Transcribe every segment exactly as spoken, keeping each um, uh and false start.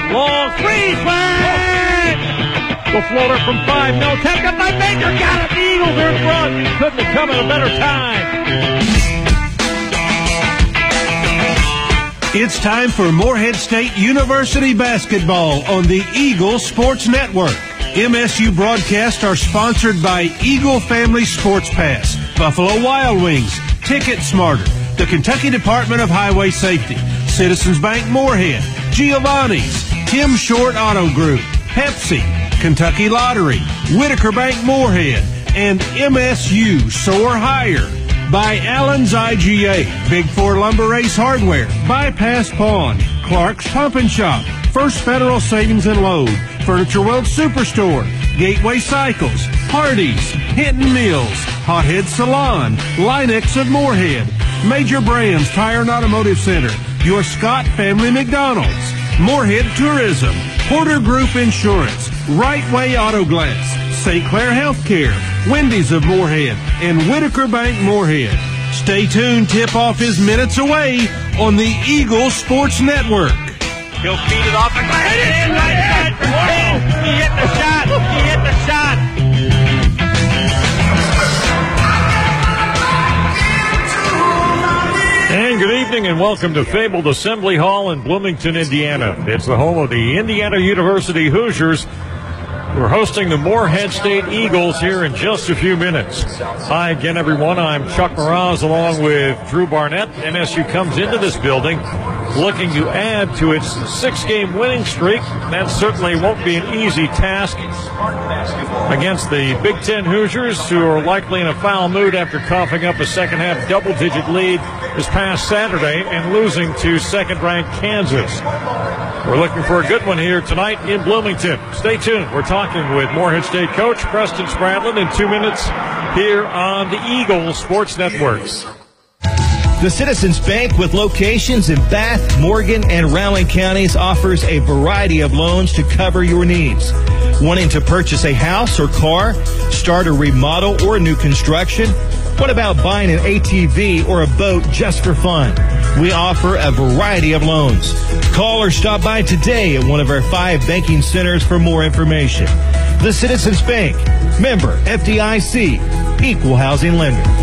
Long three, swing! The floater from five, no, tapped up by Baker, got it, the Eagles are in front. Couldn't have come at a better time. It's time for Morehead State University basketball on the Eagle Sports Network. M S U broadcasts are sponsored by Eagle Family Sports Pass, Buffalo Wild Wings, Ticket Smarter, the Kentucky Department of Highway Safety, Citizens Bank Morehead, Giovanni's, Tim Short Auto Group, Pepsi, Kentucky Lottery, Whitaker Bank Morehead, and M S U Soar Higher. By Allen's I G A, Big Four Lumber Ace Hardware, Bypass Pawn, Clark's Pump and Shop, First Federal Savings and Loan, Furniture World Superstore, Gateway Cycles, Hardee's, Hinton Mills, Hothead Salon, Linex of Morehead, Major Brands Tire and Automotive Center, your Scott Family McDonald's, Morehead Tourism, Porter Group Insurance, Right Way Auto Glass, Saint Clair Healthcare, Wendy's of Morehead, and Whitaker Bank Morehead. Stay tuned. Tip-off is minutes away on the Eagle Sports Network. He'll feed it off the glass. Hit it in right side. He hit the shot. He hit the shot. And good evening and welcome to Fabled Assembly Hall in Bloomington, Indiana. It's the home of the Indiana University Hoosiers. We're hosting the Morehead State Eagles here in just a few minutes. Hi again, everyone. I'm Chuck Mraz along with Drew Barnett. M S U comes into this building looking to add to its six-game winning streak. That certainly won't be an easy task against the Big Ten Hoosiers, who are likely in a foul mood after coughing up a second-half double-digit lead this past Saturday and losing to second-ranked Kansas. We're looking for a good one here tonight in Bloomington. Stay tuned. We're talking with Morehead State coach Preston Spradlin in two minutes here on the Eagle Sports Network. The Citizens Bank, with locations in Bath, Morgan, and Rowan counties, offers a variety of loans to cover your needs. Wanting to purchase a house or car, start a remodel or new construction? What about buying an A T V or a boat just for fun? We offer a variety of loans. Call or stop by today at one of our five banking centers for more information. The Citizens Bank, member F D I C, equal housing lender.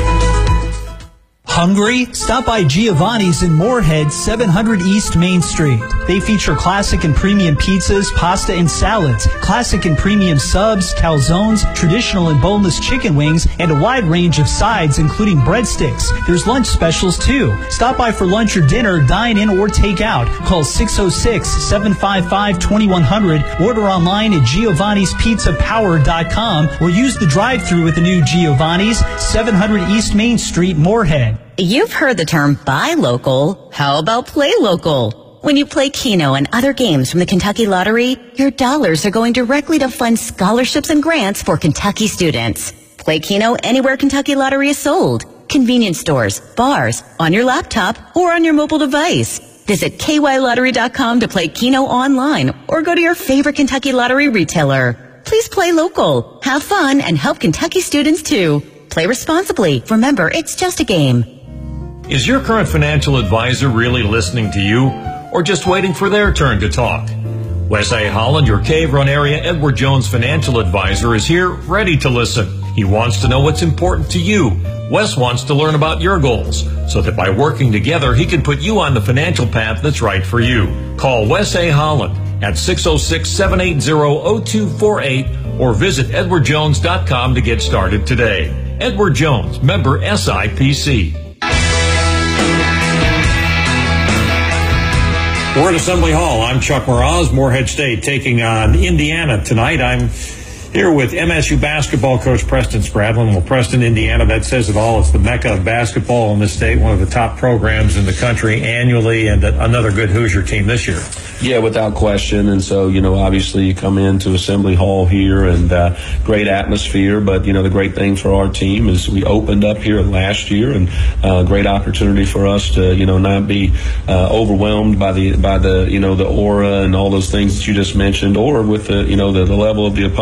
Hungry? Stop by Giovanni's in Morehead, seven hundred East Main Street. They feature classic and premium pizzas, pasta, and salads, classic and premium subs, calzones, traditional and boneless chicken wings, and a wide range of sides, including breadsticks. There's lunch specials, too. Stop by for lunch or dinner, dine in, or take out. Call six oh six, seven five five, two one zero zero, order online at giovannis pizza power dot com, or use the drive-thru at the new Giovanni's, seven hundred East Main Street, Morehead. You've heard the term buy local. How about play local? When you play Keno and other games from the Kentucky Lottery, your dollars are going directly to fund scholarships and grants for Kentucky students. Play Keno anywhere Kentucky Lottery is sold. Convenience stores, bars, on your laptop, or on your mobile device. Visit K Y lottery dot com to play Keno online or go to your favorite Kentucky Lottery retailer. Please play local, have fun, and help Kentucky students too. Play responsibly. Remember, it's just a game. Is your current financial advisor really listening to you, or just waiting for their turn to talk? Wes A. Holland, your Cave Run area Edward Jones financial advisor, is here ready to listen. He wants to know what's important to you. Wes wants to learn about your goals, so that by working together, he can put you on the financial path that's right for you. Call Wes A. Holland at six oh six, seven eight zero, oh two four eight or visit edward jones dot com to get started today. Edward Jones, member S I P C. We're at Assembly Hall. I'm Chuck Mraz, Morehead State taking on Indiana tonight. I'm here with M S U basketball coach Preston Spradlin. Well, Preston, Indiana, that says it all. It's the mecca of basketball in this state, one of the top programs in the country annually, and another good Hoosier team this year. Yeah, without question. And so, you know, obviously you come into Assembly Hall here and uh, great atmosphere. But, you know, the great thing for our team is we opened up here last year, and uh, great opportunity for us to, you know, not be uh, overwhelmed by the, by the, you know, the aura and all those things that you just mentioned, or with the, you know, the, the level of the opponent. You know,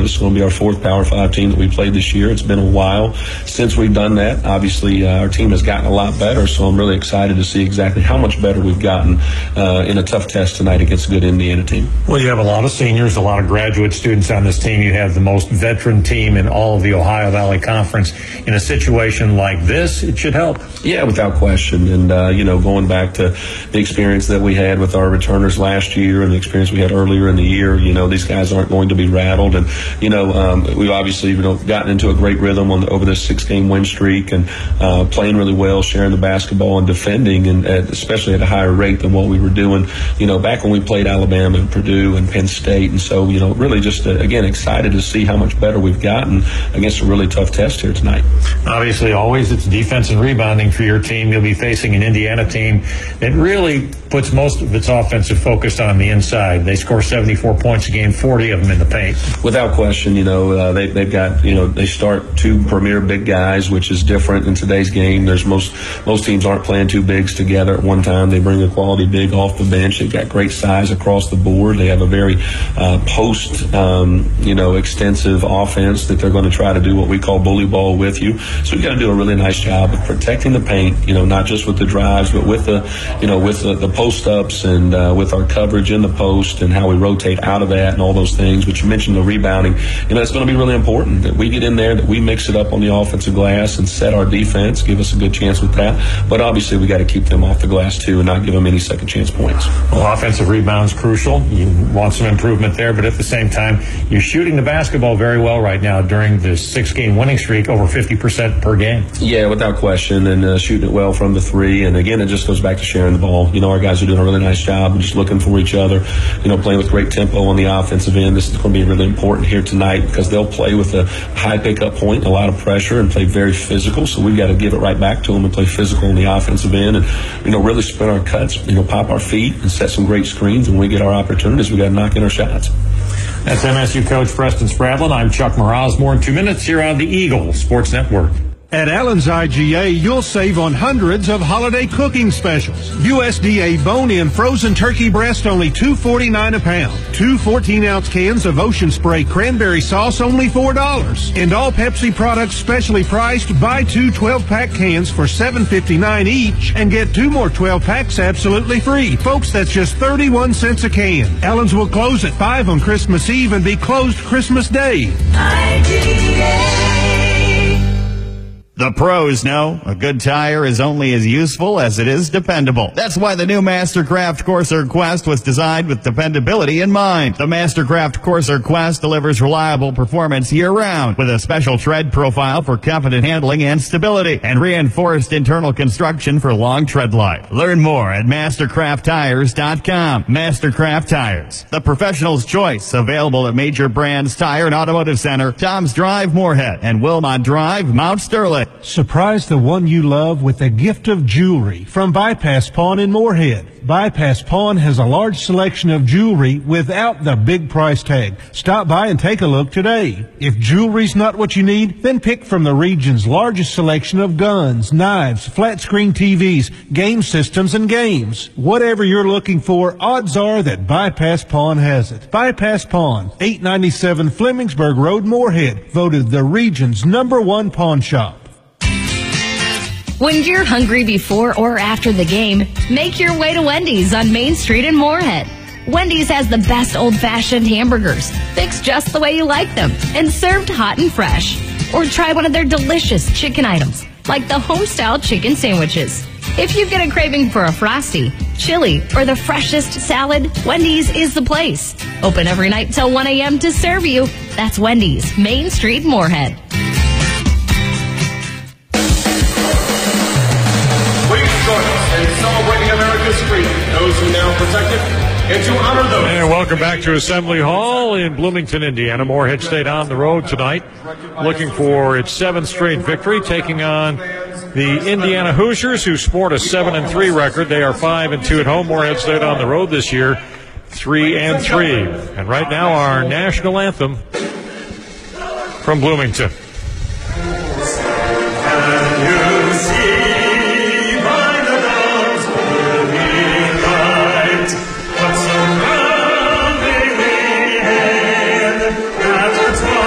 This is going to be our fourth Power Five team that we played this year. It's been a while since we've done that. Obviously, uh, our team has gotten a lot better, so I'm really excited to see exactly how much better we've gotten uh, in a tough test tonight against a good Indiana team. Well, you have a lot of seniors, a lot of graduate students on this team. You have the most veteran team in all of the Ohio Valley Conference. In a situation like this, it should help. Yeah, without question. And, uh, you know, going back to the experience that we had with our returners last year and the experience we had earlier in the year, you know, these guys aren't going to be rattled. And, you know, um, we've obviously, you know, gotten into a great rhythm on the, over this six-game win streak and uh, playing really well, sharing the basketball and defending, and at, especially at a higher rate than what we were doing, you know, back when we played Alabama and Purdue and Penn State. And so, you know, really just, uh, again, excited to see how much better we've gotten against a really tough test here tonight. Obviously, always it's defense and rebounding for your team. You'll be facing an Indiana team that really puts most of its offensive focus on the inside. They score seventy-four points a game, forty of them in the paint. Without question, you know, uh, they, they've got, you know, they start two premier big guys, which is different in today's game. There's most, most teams aren't playing two bigs together at one time. They bring a quality big off the bench. They've got great size across the board. They have a very uh, post, um, you know, extensive offense that they're going to try to do what we call bully ball with you. So we've got to do a really nice job of protecting the paint, you know, not just with the drives, but with the, you know, with the, the post-ups and uh, with our coverage in the post and how we rotate out of that and all those things. But you mentioned the rebounding. You know, it's going to be really important that we get in there, that we mix it up on the offensive glass and set our defense, give us a good chance with that. But obviously we got to keep them off the glass too and not give them any second chance points. Well, offensive rebound's crucial. You want some improvement there, but at the same time, you're shooting the basketball very well right now during this six-game winning streak, over fifty percent per game. Yeah, without question, and uh, shooting it well from the three. And again, it just goes back to sharing the ball. You know, our guys are doing a really nice job of just looking for each other, you know, playing with great tempo on the offensive end. This is going to be really important here tonight because they'll play with a high pickup point, a lot of pressure, and play very physical. So we've got to give it right back to them and play physical on the offensive end and, you know, really spin our cuts, you know, pop our feet and set some great screens. And when we get our opportunities, we got to knock in our shots. That's M S U coach Preston Spradlin. I'm Chuck Mraz. More in two minutes here on the Eagle Sports Network. At Allen's I G A, you'll save on hundreds of holiday cooking specials. U S D A bone-in frozen turkey breast only two forty-nine a pound. Two fourteen-ounce cans of Ocean Spray cranberry sauce only four dollars. And all Pepsi products specially priced. Buy two twelve-pack cans for seven fifty-nine each and get two more twelve packs absolutely free. Folks, that's just thirty-one cents a can. Allen's will close at five on Christmas Eve and be closed Christmas Day. I G A. The pros know a good tire is only as useful as it is dependable. That's why the new Mastercraft Corsair Quest was designed with dependability in mind. The Mastercraft Corsair Quest delivers reliable performance year-round with a special tread profile for confident handling and stability and reinforced internal construction for long tread life. Learn more at mastercraft tires dot com. Mastercraft Tires, the professional's choice, available at major brands Tire and Automotive Center, Tom's Drive, Moorhead, and Wilmot Drive, Mount Sterling. Surprise the one you love with a gift of jewelry from Bypass Pawn in Moorhead. Bypass Pawn has a large selection of jewelry without the big price tag. Stop by and take a look today. If jewelry's not what you need, then pick from the region's largest selection of guns, knives, flat-screen T Vs, game systems, and games. Whatever you're looking for, odds are that Bypass Pawn has it. Bypass Pawn, eight ninety-seven Flemingsburg Road, Moorhead, voted the region's number one pawn shop. When you're hungry before or after the game, make your way to Wendy's on Main Street in Moorhead. Wendy's has the best old-fashioned hamburgers, fixed just the way you like them, and served hot and fresh. Or try one of their delicious chicken items, like the home-style chicken sandwiches. If you get a craving for a Frosty, chili, or the freshest salad, Wendy's is the place. Open every night till one a.m. to serve you. That's Wendy's, Main Street, Moorhead. And celebrating America's freedom, those who now protect it, and to honor those. And welcome back to Assembly Hall in Bloomington, Indiana. Moorhead State on the road tonight, looking for its seventh straight victory, taking on the Indiana Hoosiers, who sport a seven and three record. They are five and two at home. Moorhead State on the road this year, three and three. And right now, our national anthem from Bloomington. That's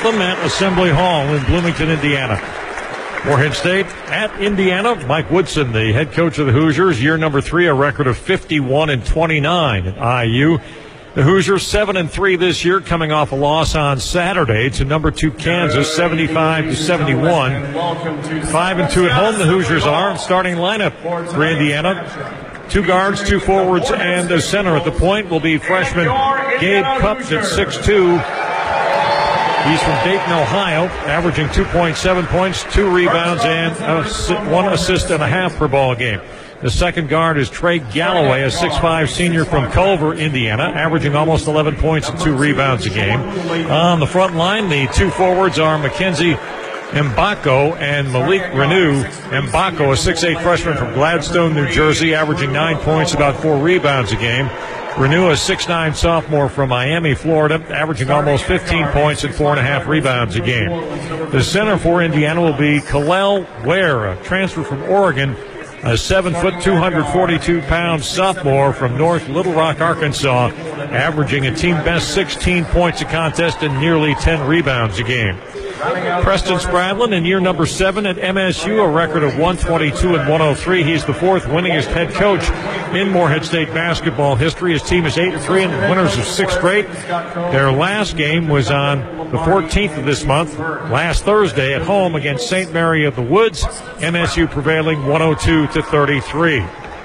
them at Assembly Hall in Bloomington, Indiana. Morehead State at Indiana. Mike Woodson, the head coach of the Hoosiers, year number three, a record of fifty-one and twenty-nine at I U. The Hoosiers seven and three this year, coming off a loss on Saturday to number two Kansas, seventy-five to seventy-one. Five and two at home. The Hoosiers are starting lineup for Indiana. Two guards, two forwards, and a center. At the point will be freshman Gabe Cups at six two. He's from Dayton, Ohio, averaging two point seven points, two rebounds, and one assist and a half per ball game. The second guard is Trey Galloway, a six five senior from Culver, Indiana, averaging almost eleven points and two rebounds a game. On the front line, the two forwards are Mackenzie Mbako and Malik Renew. Mbako, a six eight freshman from Gladstone, New Jersey, averaging nine points, about four rebounds a game. Renew, a six nine sophomore from Miami, Florida, averaging almost fifteen points and four and a half rebounds a game. The center for Indiana will be Kalel Ware, a transfer from Oregon, a seven foot, two hundred forty-two pound sophomore from North Little Rock, Arkansas, averaging a team best sixteen points a contest and nearly ten rebounds a game. Preston Spradlin in year number seven at M S U, a record of one twenty-two and one oh three. He's the fourth winningest head coach in Morehead State basketball history. His team is eight and three and winners of six straight. Their last game was on the fourteenth of this month, last Thursday at home against Saint Mary of the Woods. M S U prevailing one oh two to thirty-three.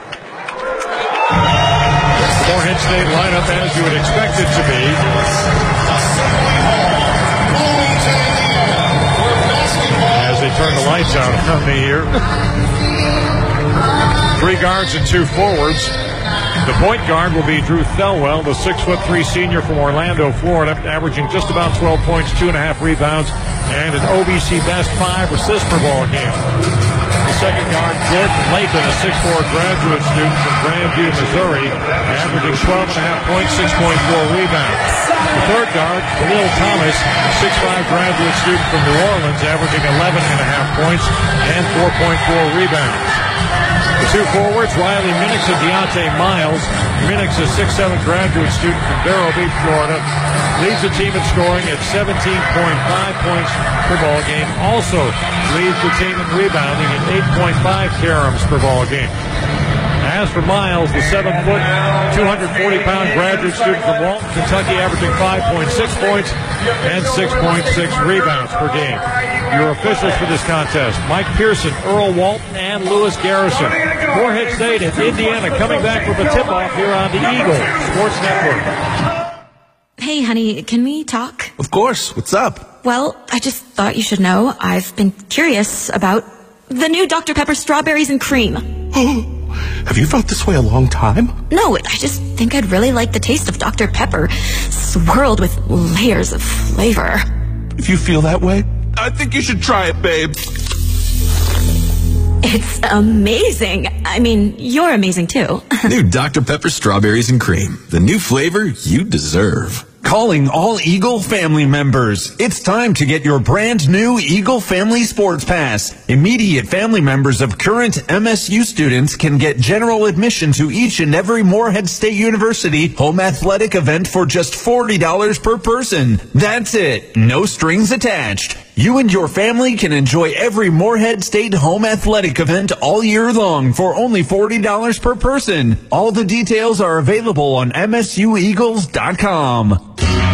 Morehead State lineup as you would expect it to be. They turn the lights out on me here. Three guards and two forwards. The point guard will be Drew Thelwell, the six foot three senior from Orlando, Florida, averaging just about twelve points, two and a half rebounds, and an O B C best five assists per ball game. The second guard, Jordan Lathan, a six four graduate student from Grandview, Missouri, averaging twelve and a half points, six point four rebounds. The third guard, Khalil Thomas, a six five graduate student from New Orleans, averaging eleven and a half points and four point four rebounds. The two forwards, Riley Minix and Deontay Miles. Minix, a six seven graduate student from Vero Beach, Florida, leads the team in scoring at seventeen point five points per ball game. Also leads the team in rebounding at eight point five caroms per ball game. As for Miles, the seven foot, two hundred forty pound graduate student from Walton, Kentucky, averaging five point six points and six point six rebounds per game. Your officials for this contest, Mike Pearson, Earl Walton, and Lewis Garrison. Morehead State and Indiana coming back with a tip-off here on the Eagle Sports Network. Hey, honey, can we talk? Of course. What's up? Well, I just thought you should know I've been curious about the new Doctor Pepper Strawberries and Cream. Have you felt this way a long time? No, I just think I'd really like the taste of Doctor Pepper, swirled with layers of flavor. If you feel that way, I think you should try it, babe. It's amazing. I mean, you're amazing, too. New Doctor Pepper Strawberries and Cream. The new flavor you deserve. Calling all Eagle family members. It's time to get your brand new Eagle Family Sports Pass. Immediate family members of current M S U students can get general admission to each and every Morehead State University home athletic event for just forty dollars per person. That's it. No strings attached. You and your family can enjoy every Morehead State home athletic event all year long for only forty dollars per person. All the details are available on M S U Eagles dot com.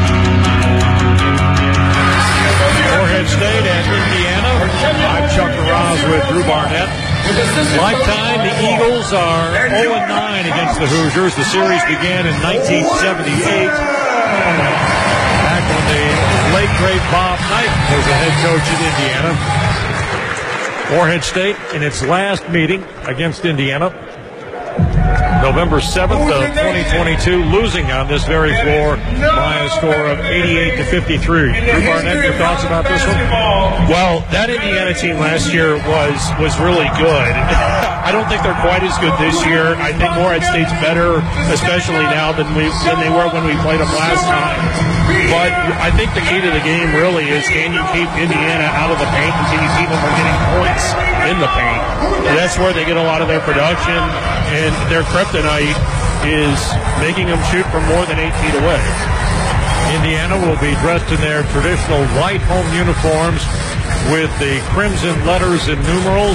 Morehead State and Indiana. I'm Chuck Ross with Drew Barnett. Lifetime, the Eagles are oh and nine against the Hoosiers. The series began in nineteen seventy-eight. Back when the late, great Bob Knight was the head coach at Indiana. Morehead State in its last meeting against Indiana, November seventh of twenty twenty-two, losing on this very floor by a score of eighty-eight to fifty-three. Drew Barnett, your thoughts about this one? Well, that Indiana team last year was was really good. I don't think they're quite as good this year. I think Morehead State's better, especially now than we than they were when we played them last time. But I think the key to the game really is, can you keep Indiana out of the paint, and can you keep them from getting points in the paint? And that's where they get a lot of their production, and their kryptonite is making them shoot from more than eight feet away. Indiana will be dressed in their traditional white home uniforms with the crimson letters and numerals.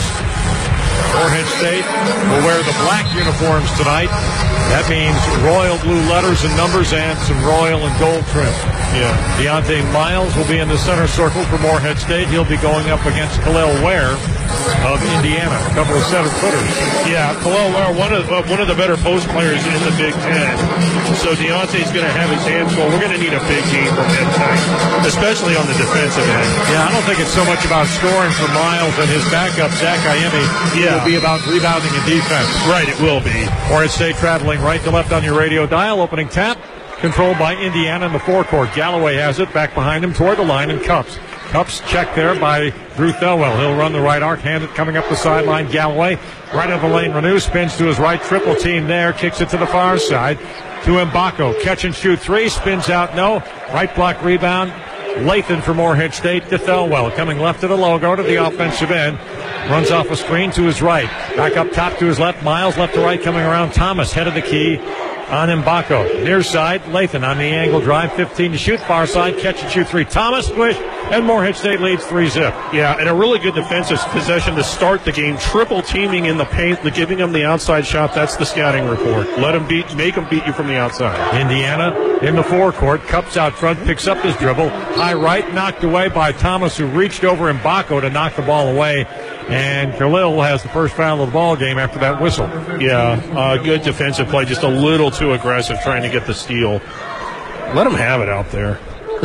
Morehead State will wear the black uniforms tonight. That means royal blue letters and numbers and some royal and gold trim. Yeah. Deontay Miles will be in the center circle for Morehead State. He'll be going up against Khalil Ware of Indiana, a couple of seven-footers. Yeah, Khalil Ware, one of uh, one of the better post players in the Big Ten. So Deontay's going to have his hands full. We're going to need a big game from him tonight, especially on the defensive end. Yeah, I don't think it's so much about scoring for Miles and his backup, Zach Iemi. Yeah. It'll be about rebounding and defense. Right, it will be. Morehead State traveling right to left on your radio dial. Opening tap, controlled by Indiana in the forecourt. Galloway has it back behind him toward the line and Cups. Cups checked there by Drew Thelwell. He'll run the right arc, hand it coming up the sideline. Galloway, right of the lane. Renew spins to his right, triple team there, kicks it to the far side to Mbako. Catch and shoot three, spins out, no. Right block rebound. Lathan for Morehead State to Thelwell. Coming left to the logo to the offensive end. Runs off a screen to his right. Back up top to his left. Miles left to right coming around. Thomas, head of the key on Mbako. Near side, Lathan on the angle drive. fifteen to shoot. Far side, catch and shoot three. Thomas, squish, and Morehead State leads three zip. Yeah, and a really good defensive possession to start the game. Triple teaming in the paint, giving them the outside shot. That's the scouting report. Let them beat, make them beat you from the outside. Indiana in the forecourt. Cups out front, picks up his dribble. High right, knocked away by Thomas, who reached over Mbako to knock the ball away. And Khalil has the first foul of the ball game after that whistle. Yeah, uh, good defensive play, just a little too aggressive trying to get the steal. Let them have it out there.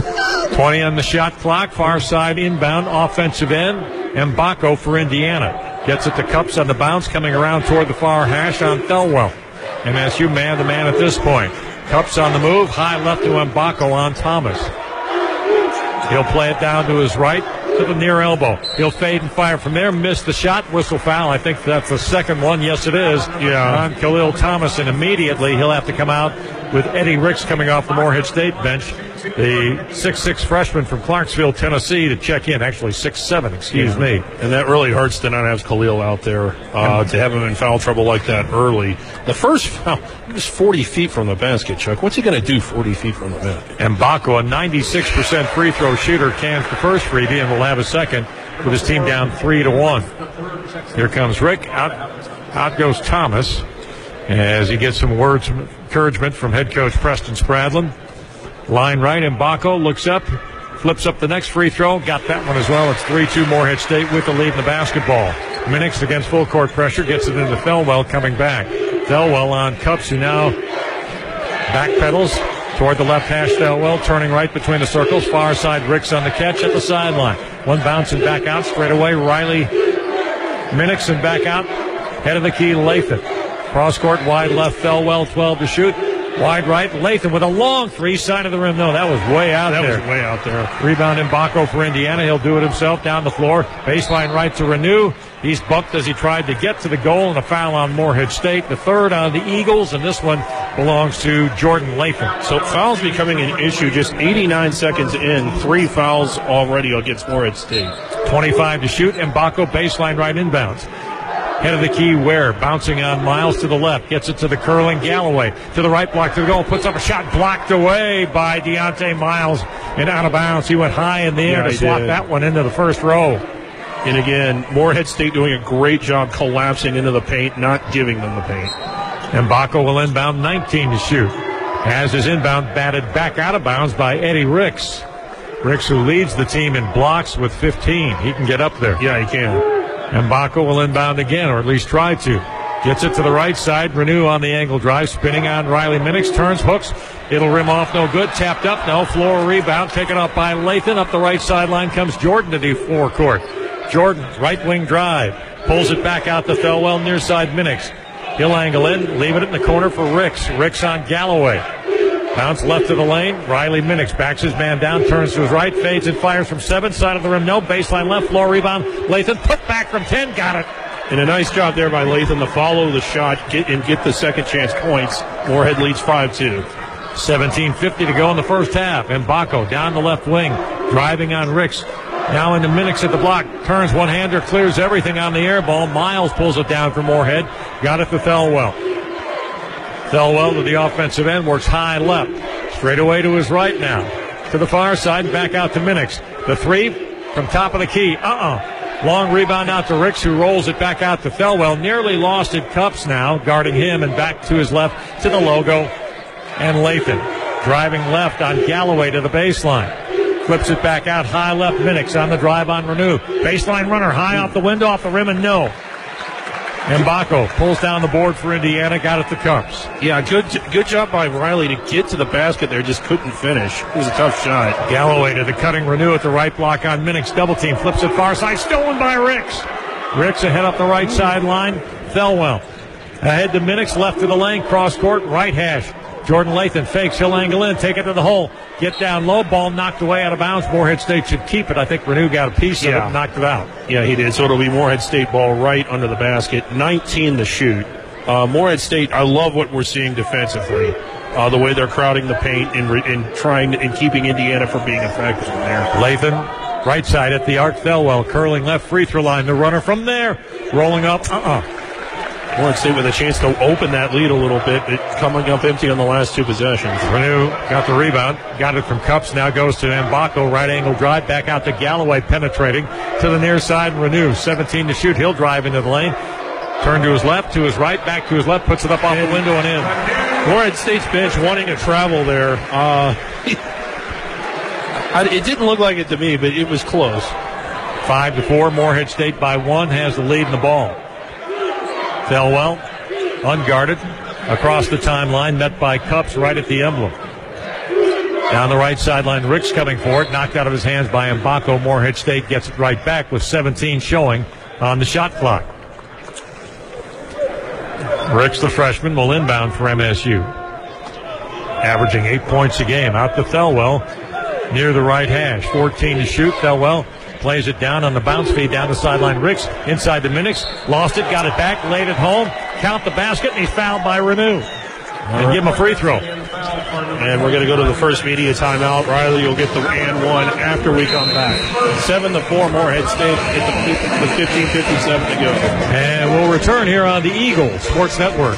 twenty on the shot clock, far side inbound, offensive end. Mbako for Indiana. Gets it to Cups on the bounce, coming around toward the far hash on Thelwell. M S U man to man at this point. Cups on the move, high left to Mbako on Thomas. He'll play it down to his right, to the near elbow. He'll fade and fire from there. Missed the shot. Whistle foul. I think that's the second one. Yes, it is. Yeah. On Khalil Thomas, and immediately he'll have to come out with Eddie Ricks coming off the Morehead State bench. The six six freshman from Clarksville, Tennessee, to check in. Actually, six seven, excuse yeah. me. And that really hurts to not have Khalil out there, uh, to have him in foul trouble like that early. The first foul, he was forty feet from the basket, Chuck. What's he going to do forty feet from the basket? Mbako, a ninety-six percent free throw shooter, cans the first freebie and will have a second with his team down three to one. Here comes Rick. Out, out goes Thomas as he gets some words of encouragement from head coach Preston Spradlin. Line right, Mbako looks up, flips up the next free throw, got that one as well. It's three two Morehead State with the lead in the basketball. Minix against full court pressure, gets it into Thelwell coming back. Thelwell on Cups, who now backpedals toward the left hash. Thelwell turning right between the circles, far side Ricks on the catch at the sideline. One bouncing back out straight away. Riley Minix and back out, head of the key Lathan. Cross court wide left, Thelwell twelve to shoot. Wide right, Lathan with a long three, side of the rim. No, that was way out that there. That was way out there. Rebound Mbako for Indiana. He'll do it himself down the floor. Baseline right to Renew. He's bumped as he tried to get to the goal, and a foul on Morehead State. The third on the Eagles, and this one belongs to Jordan Lathan. So fouls becoming an issue just eighty-nine seconds in. Three fouls already against Morehead State. twenty-five to shoot. Mbako baseline right inbounds. Head of the key, Ware, bouncing on Miles to the left. Gets it to the curling Galloway. To the right, block to the goal. Puts up a shot blocked away by Deontay Miles and out of bounds. He went high in the air yeah, to swat did. that one into the first row. And again, Morehead State doing a great job collapsing into the paint, not giving them the paint. Mbako will inbound, nineteen to shoot. As his inbound batted back out of bounds by Eddie Ricks. Ricks, who leads the team in blocks with fifteen. He can get up there. Yeah, he can. Mbako will inbound again, or at least try to. Gets it to the right side. Renew on the angle drive. Spinning on Riley Minix. Turns, hooks. It'll rim off. No good. Tapped up. No. Floor rebound. Taken up by Lathan. Up the right sideline comes Jordan to the forecourt. Jordan, right wing drive. Pulls it back out to Thelwell. Near side Minix. He'll angle in. Leave it in the corner for Ricks. Ricks on Galloway. Bounce left of the lane. Riley Minix backs his man down, turns to his right, fades and fires from seven. Side of the rim, no. Baseline left, floor rebound. Lathan put back from ten, got it. And a nice job there by Lathan to follow the shot get and get the second chance points. Morehead leads five two. seventeen fifty to go in the first half. Mbako down the left wing, driving on Ricks. Now into Minix at the block. Turns one-hander, clears everything on the air ball. Miles pulls it down for Morehead. Got it to Thelwell. Thelwell to the offensive end, works high left. Straight away to his right now. to the far side, back out to Minix. The three from top of the key. Uh-uh. Long rebound out to Ricks, who rolls it back out to Thelwell. Nearly lost it. Cups now guarding him, and back to his left to the logo. And Lathan driving left on Galloway to the baseline. Flips it back out high left. Minix on the drive on Renew. Baseline runner high off the window, off the rim, and no. Mbako pulls down the board for Indiana, got it to Cups. Yeah, good good job by Riley to get to the basket there, just couldn't finish. It was a tough shot. Galloway to the cutting Renew at the right block on Minix. Double team, flips it far side, stolen by Ricks. Ricks ahead up the right sideline. Thelwell ahead to Minix, left to the lane, cross court, right hash. Jordan Lathan fakes, he'll angle in, take it to the hole, get down low, ball knocked away out of bounds. Morehead State should keep it. I think Renew got a piece yeah. of it and knocked it out. Yeah, he did. So it'll be Morehead State ball right under the basket. nineteen to shoot. Uh, Morehead State, I love what we're seeing defensively. Uh, the way they're crowding the paint and, re- and trying and keeping Indiana from being effective in there. Lathan, right side at the arc. Thelwell curling left free throw line. The runner from there, rolling up. Uh-uh. Morehead State with a chance to open that lead a little bit, but coming up empty on the last two possessions. Renew got the rebound, got it from Cups, now goes to Mbako, right angle drive, back out to Galloway, penetrating to the near side. Renew, seventeen to shoot, he'll drive into the lane, turn to his left, to his right, back to his left, puts it up off the window and in. Morehead State's bench wanting to travel there. Uh, it didn't look like it to me, but it was close. Five to four, Morehead State by one, has the lead in the ball. Thelwell, unguarded, across the timeline, met by Cups right at the emblem. Down the right sideline, Ricks coming for it, knocked out of his hands by Mbako. Morehead State gets it right back with seventeen showing on the shot clock. Ricks, the freshman, will inbound for M S U. Averaging eight points a game. Out to Thelwell, near the right hash. fourteen to shoot. Thelwell plays it down on the bounce feed down the sideline. Ricks inside the Minix. Lost it, got it back, laid it home. Count the basket, and he's fouled by Renew. And give him a free throw. And we're going to go to the first media timeout. Riley will get the and one after we come back. Seven to four, Morehead State at the, the fifteen fifty-seven to go. And we'll return here on the Eagle Sports Network.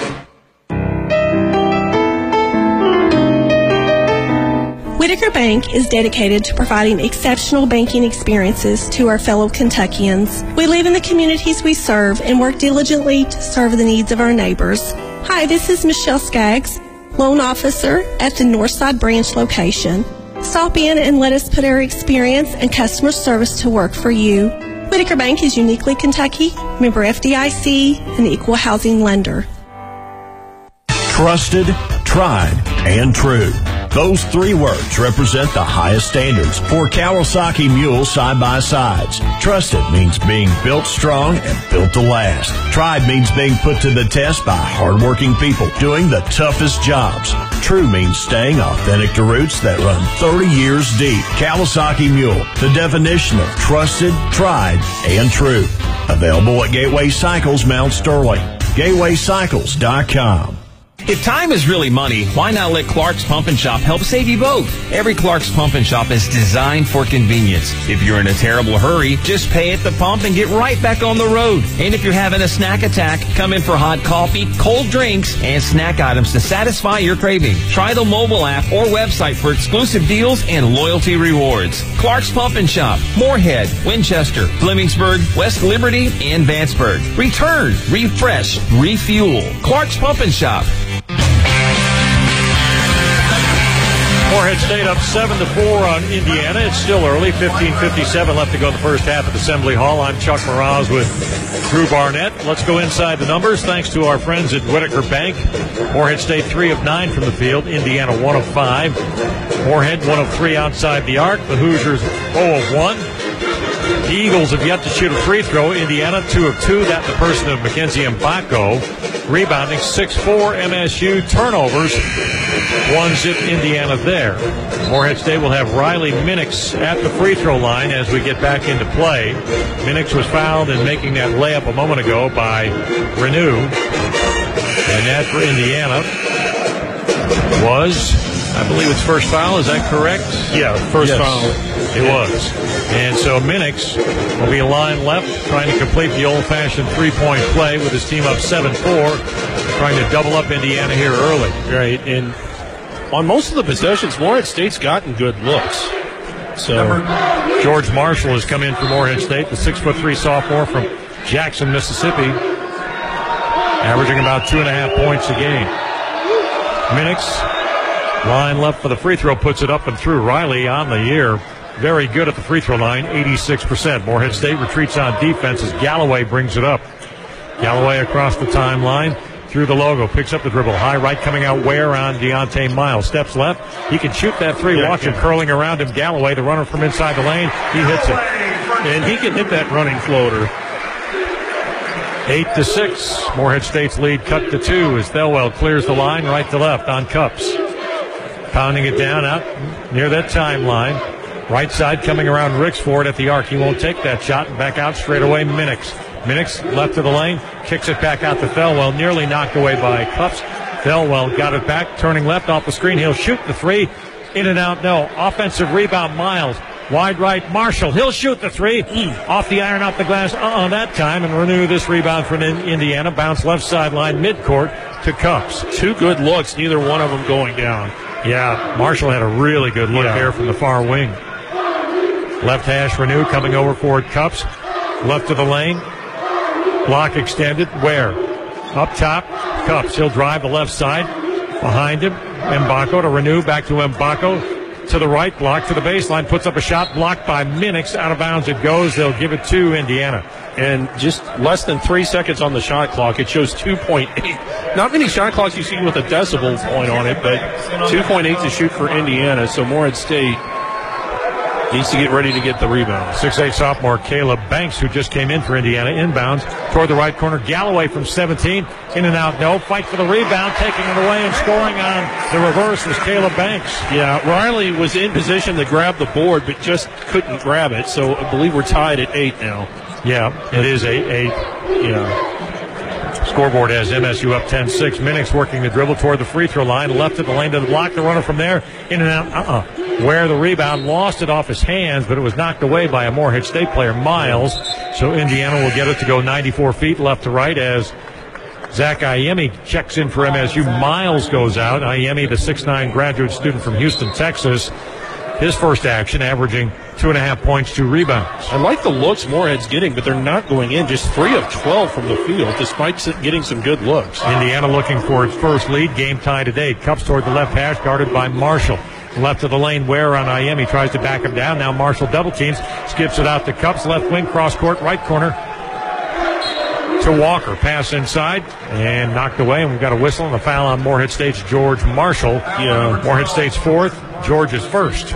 Whitaker Bank is dedicated to providing exceptional banking experiences to our fellow Kentuckians. We live in the communities we serve and work diligently to serve the needs of our neighbors. Hi, this is Michelle Skaggs, loan officer at the Northside branch location. Stop in and let us put our experience and customer service to work for you. Whitaker Bank is uniquely Kentucky, member F D I C, an equal housing lender. Trusted, tried, and true. Those three words represent the highest standards for Kawasaki Mule side-by-sides. Trusted means being built strong and built to last. Tried means being put to the test by hardworking people doing the toughest jobs. True means staying authentic to roots that run thirty years deep. Kawasaki Mule, the definition of trusted, tried, and true. Available at Gateway Cycles, Mount Sterling. gateway cycles dot com. If time is really money, why not let Clark's Pump and Shop help save you both? Every Clark's Pump and Shop is designed for convenience. If you're in a terrible hurry, just pay at the pump and get right back on the road. And if you're having a snack attack, come in for hot coffee, cold drinks, and snack items to satisfy your craving. Try the mobile app or website for exclusive deals and loyalty rewards. Clark's Pump and Shop, Moorhead, Winchester, Flemingsburg, West Liberty, and Vanceburg. Return, refresh, refuel. Clark's Pump and Shop. Morehead State up seven to four on Indiana. It's still early, fifteen fifty-seven left to go in the first half at Assembly Hall. I'm Chuck Mraz with Drew Barnett. Let's go inside the numbers. Thanks to our friends at Whitaker Bank. Morehead State three of nine from the field. Indiana one of five. Morehead one of three outside the arc. The Hoosiers zero of one. The Eagles have yet to shoot a free throw. Indiana two of two. That in the person of Mackenzie Mbako. Rebounding six four M S U. Turnovers. One zip Indiana there. Morehead State will have Riley Minix at the free throw line as we get back into play. Minix was fouled in making that layup a moment ago by Renew. And that for Indiana was, I believe it's first foul. Is that correct? Yeah, first yes, foul. It was. And so Minix will be line left, trying to complete the old-fashioned three-point play with his team up seven four, trying to double up Indiana here early. Right, and on most of the possessions, Morehead State's gotten good looks. So George Marshall has come in for Morehead State, the six foot three sophomore from Jackson, Mississippi, averaging about two and a half points a game. Minix, line left for the free throw, puts it up and through. Riley on the year, very good at the free throw line, eighty-six percent. Morehead State retreats on defense as Galloway brings it up. Galloway across the timeline, through the logo, picks up the dribble. High right coming out Ware on Deontay Miles. Steps left. He can shoot that three. Yeah, Watch him yeah. curling around him. Galloway, the runner from inside the lane. He hits it. And he can hit that running floater. Eight to six. Morehead State's lead cut to two as Thelwell clears the line right to left on Cups. Pounding it down out near that timeline. Right side coming around Rixford at the arc. He won't take that shot. And back out straight away Minix. Minix left of the lane, kicks it back out to Thelwell, nearly knocked away by Cups. Thelwell got it back, turning left off the screen. He'll shoot the three. In and out, no. Offensive rebound, Miles. Wide right, Marshall. He'll shoot the three. Mm. Off the iron, off the glass. Uh-uh, that time. And renew this rebound for Indiana. Bounce left sideline, midcourt to Cups. Two good looks, neither one of them going down. Yeah, Marshall had a really good look yeah. there from the far wing. Left hash, Renew coming over for Cups. Left of the lane. Block extended. Ware. Up top. Cups. He'll drive the left side. Behind him. Mbako to Renew. Back to Mbako. To the right. Block to the baseline. Puts up a shot. Blocked by Minix. Out of bounds it goes. They'll give it to Indiana. And just less than three seconds on the shot clock. It shows two point eight. Not many shot clocks you see with a decimal point on it, but two point eight to shoot for Indiana. So Morehead State needs to get ready to get the rebound. six eight sophomore Caleb Banks, who just came in for Indiana, inbounds toward the right corner. Galloway from seventeen. In and out, no. Fight for the rebound, taking it away and scoring on the reverse was Caleb Banks. Yeah, Riley was in position to grab the board, but just couldn't grab it. So I believe we're tied at eight now. Yeah, it is eight eight. Yeah. Scoreboard has M S U up ten six. Minix working the dribble toward the free throw line. Left of the lane to the block. The runner from there. In and out. Uh-uh. Where the rebound, lost it off his hands, but it was knocked away by a Morehead State player, Miles. So Indiana will get it to go ninety-four feet left to right as Zach Iemi checks in for M S U. Miles goes out. Iemi, the six nine graduate student from Houston, Texas. His first action, averaging two and a half points, two rebounds. I like the looks Morehead's getting, but they're not going in. Just three of twelve from the field, despite getting some good looks. Indiana looking for its first lead. Game tie today. Cups toward the left hash, guarded by Marshall. Left of the lane, Ware on Iemi tries to back him down. Now Marshall double teams, skips it out to Cups. Left wing, cross court, right corner to Walker. Pass inside and knocked away. And we've got a whistle and a foul on Morehead State's George Marshall. Yeah, Morehead State's fourth, George's first.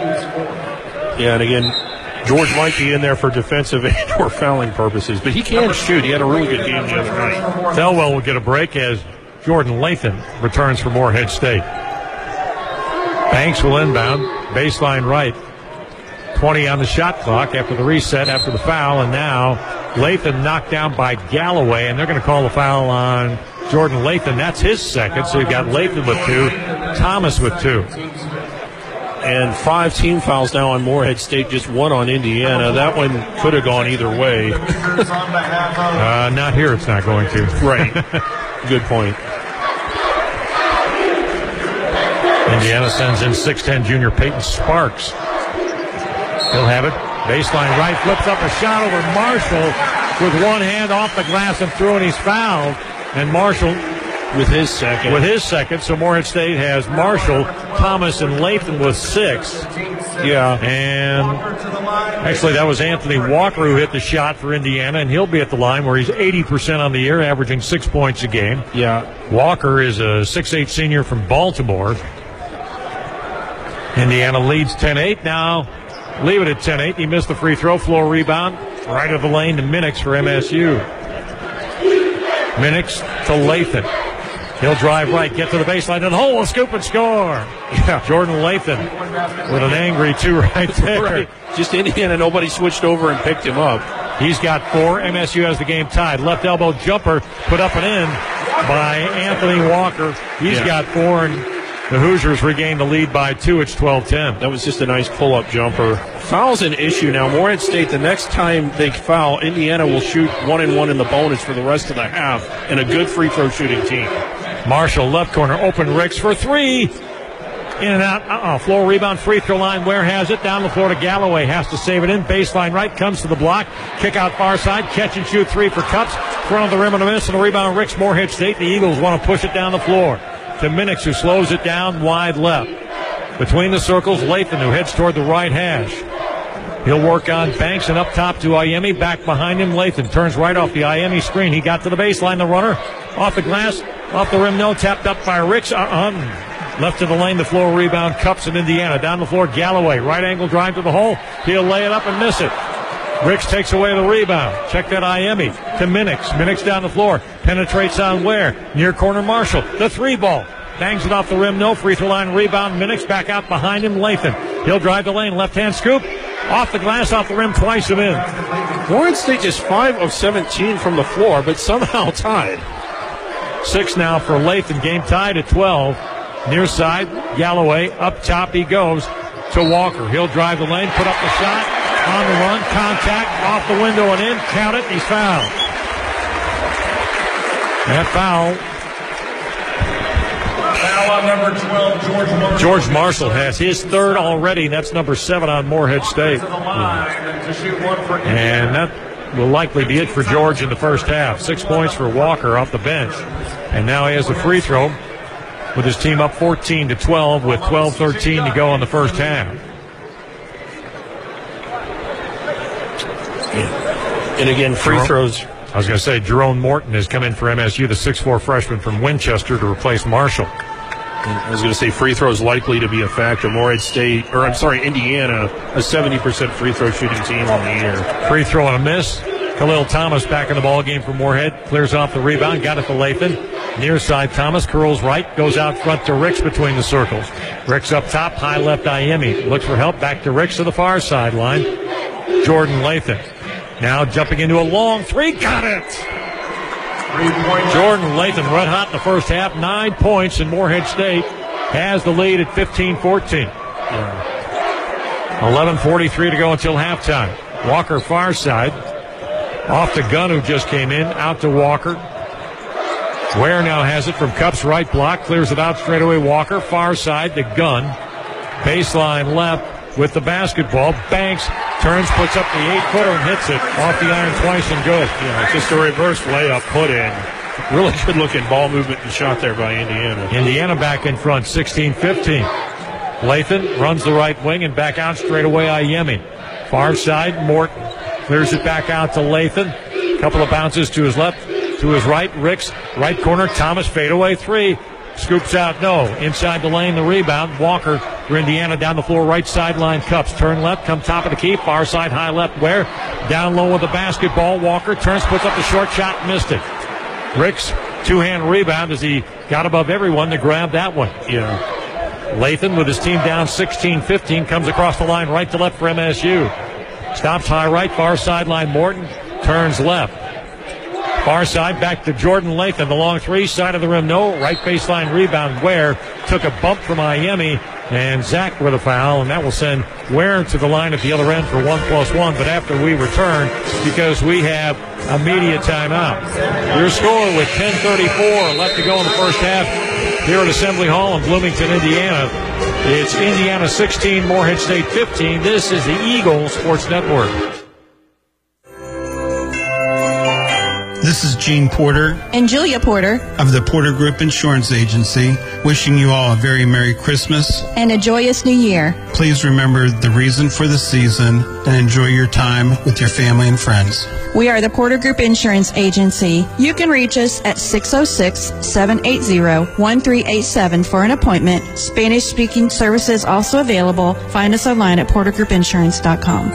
Yeah, and again, George might be in there for defensive and or fouling purposes, but he can shoot. He had a really good game the other night. Thelwell will get a break as Jordan Lathan returns for Morehead State. Banks will inbound, baseline right. twenty on the shot clock after the reset, after the foul, and now Lathan knocked down by Galloway, and they're going to call the foul on Jordan Lathan. That's his second, so you've got Lathan with two, Thomas with two. And five team fouls now on Morehead State, just one on Indiana. That one could have gone either way. uh, not here, it's not going to. Right. Good point. Indiana sends in six ten junior Peyton Sparks. He'll have it. Baseline right, flips up a shot over Marshall with one hand off the glass and through, and he's fouled. And Marshall with his second. With his second, so Morehead State has Marshall, Thomas, and Lathan with six. Yeah. And actually that was Anthony Walker who hit the shot for Indiana, and he'll be at the line where he's eighty percent on the year, averaging six points a game. Yeah. Walker is a six eight senior from Baltimore. Indiana leads ten eight now. Leave it at ten eight. He missed the free throw. Floor rebound. Right of the lane to Minix for M S U. Minix to Lathan. He'll drive right, get to the baseline, and hole, a scoop and score. Yeah, Jordan Lathan with an angry two right there. Right. Just Indiana, nobody switched over and picked him up. He's got four. M S U has the game tied. Left elbow jumper put up and in by Anthony Walker. He's yeah. got four, and the Hoosiers regain the lead by two. It's twelve ten. That was just a nice pull-up jumper. Foul's an issue now. Morehead State, the next time they foul, Indiana will shoot one and one in the bonus for the rest of the half, and a good free throw shooting team. Marshall, left corner, open Ricks for three. In and out. Uh-oh. Floor rebound. Free throw line. Ware has it. Down the floor to Galloway. Has to save it in. Baseline right. Comes to the block. Kick out far side. Catch and shoot three for Cups. Front of the rim and a miss. And a rebound. Ricks Moorhead State. The Eagles want to push it down the floor to Minix, who slows it down wide left. Between the circles, Lathan, who heads toward the right hash. He'll work on Banks and up top to Iemi. Back behind him, Lathan turns right off the Iemi screen. He got to the baseline. The runner off the glass. Off the rim, no. Tapped up by Ricks. Uh-uh. Left to the lane, the floor rebound, Cups in Indiana. Down the floor, Galloway. Right angle drive to the hole. He'll lay it up and miss it. Ricks takes away the rebound. Check that Iemi to Minix. Minix down the floor. Penetrates on Ware. Near corner Marshall. The three ball. Bangs it off the rim. No free throw line rebound. Minix back out behind him. Lathan. He'll drive the lane. Left hand scoop. Off the glass, off the rim, twice and in. Moorhead State is five of seventeen from the floor, but somehow tied. Six now for Lathan. Game tied at twelve. Near side, Galloway. Up top he goes to Walker. He'll drive the lane, put up the shot. On the run, contact, off the window and in. Count it, he's fouled. That foul. Foul on number twelve, George Marshall. George Marshall has his third already. That's number seven on Moorhead State. And that will likely be it for George in the first half. Six points for Walker off the bench. And now he has a free throw with his team up fourteen to twelve with twelve thirteen to go in the first half. And again, free Jerome, throws. I was going to say, Jerome Morton has come in for M S U, the six four freshman from Winchester, to replace Marshall. I was going to say free throws likely to be a factor. Moorhead State, or I'm sorry, Indiana, a seventy percent free throw shooting team on the year. Free throw and a miss. Khalil Thomas back in the ball game for Moorhead. Clears off the rebound. Got it to Lathan. Near side, Thomas curls right. Goes out front to Ricks between the circles. Ricks up top. High left, Iemi. Looks for help. Back to Ricks to the far sideline. Jordan Lathan. Now jumping into a long three. Got it! Jordan Lathan red hot in the first half. Nine points, and Moorhead State has the lead at fifteen fourteen. eleven forty-three to go until halftime. Walker far side. Off to Gunn, who just came in. Out to Walker. Ware now has it from Cups right block. Clears it out straight away. Walker far side to Gunn. Baseline left with the basketball. Banks turns, puts up the eight-footer and hits it off the iron twice and good. Yeah, it's just a reverse layup put in. Really good-looking ball movement and shot there by Indiana. Indiana back in front, sixteen fifteen. Lathan runs the right wing and back out straight away. Iemi. Far side, Morton clears it back out to Lathan. Couple of bounces to his left, to his right. Ricks, right corner. Thomas fadeaway three. Scoops out, no. Inside the lane, the rebound. Walker for Indiana down the floor, right sideline. Cups turn left, come top of the key. Far side, high left. Ware down low with the basketball. Walker turns, puts up the short shot, missed it. Ricks, two-hand rebound as he got above everyone to grab that one. Yeah. Lathan with his team down sixteen fifteen comes across the line right to left for M S U. Stops high right, far sideline. Morton turns left. Far side, back to Jordan Lathan. The long three, side of the rim, no. Right baseline rebound. Ware took a bump from Iemi, and Zach with a foul, and that will send Ware to the line at the other end for one plus one. But after we return, because we have a media timeout. Your score with ten thirty-four left to go in the first half here at Assembly Hall in Bloomington, Indiana. It's Indiana sixteen, Moorhead State fifteen. This is the Eagle Sports Network. This is Gene Porter and Julia Porter of the Porter Group Insurance Agency, wishing you all a very Merry Christmas and a joyous New Year. Please remember the reason for the season and enjoy your time with your family and friends. We are the Porter Group Insurance Agency. You can reach us at six oh six, seven eight zero, one three eight seven for an appointment. Spanish-speaking services also available. Find us online at porter group insurance dot com.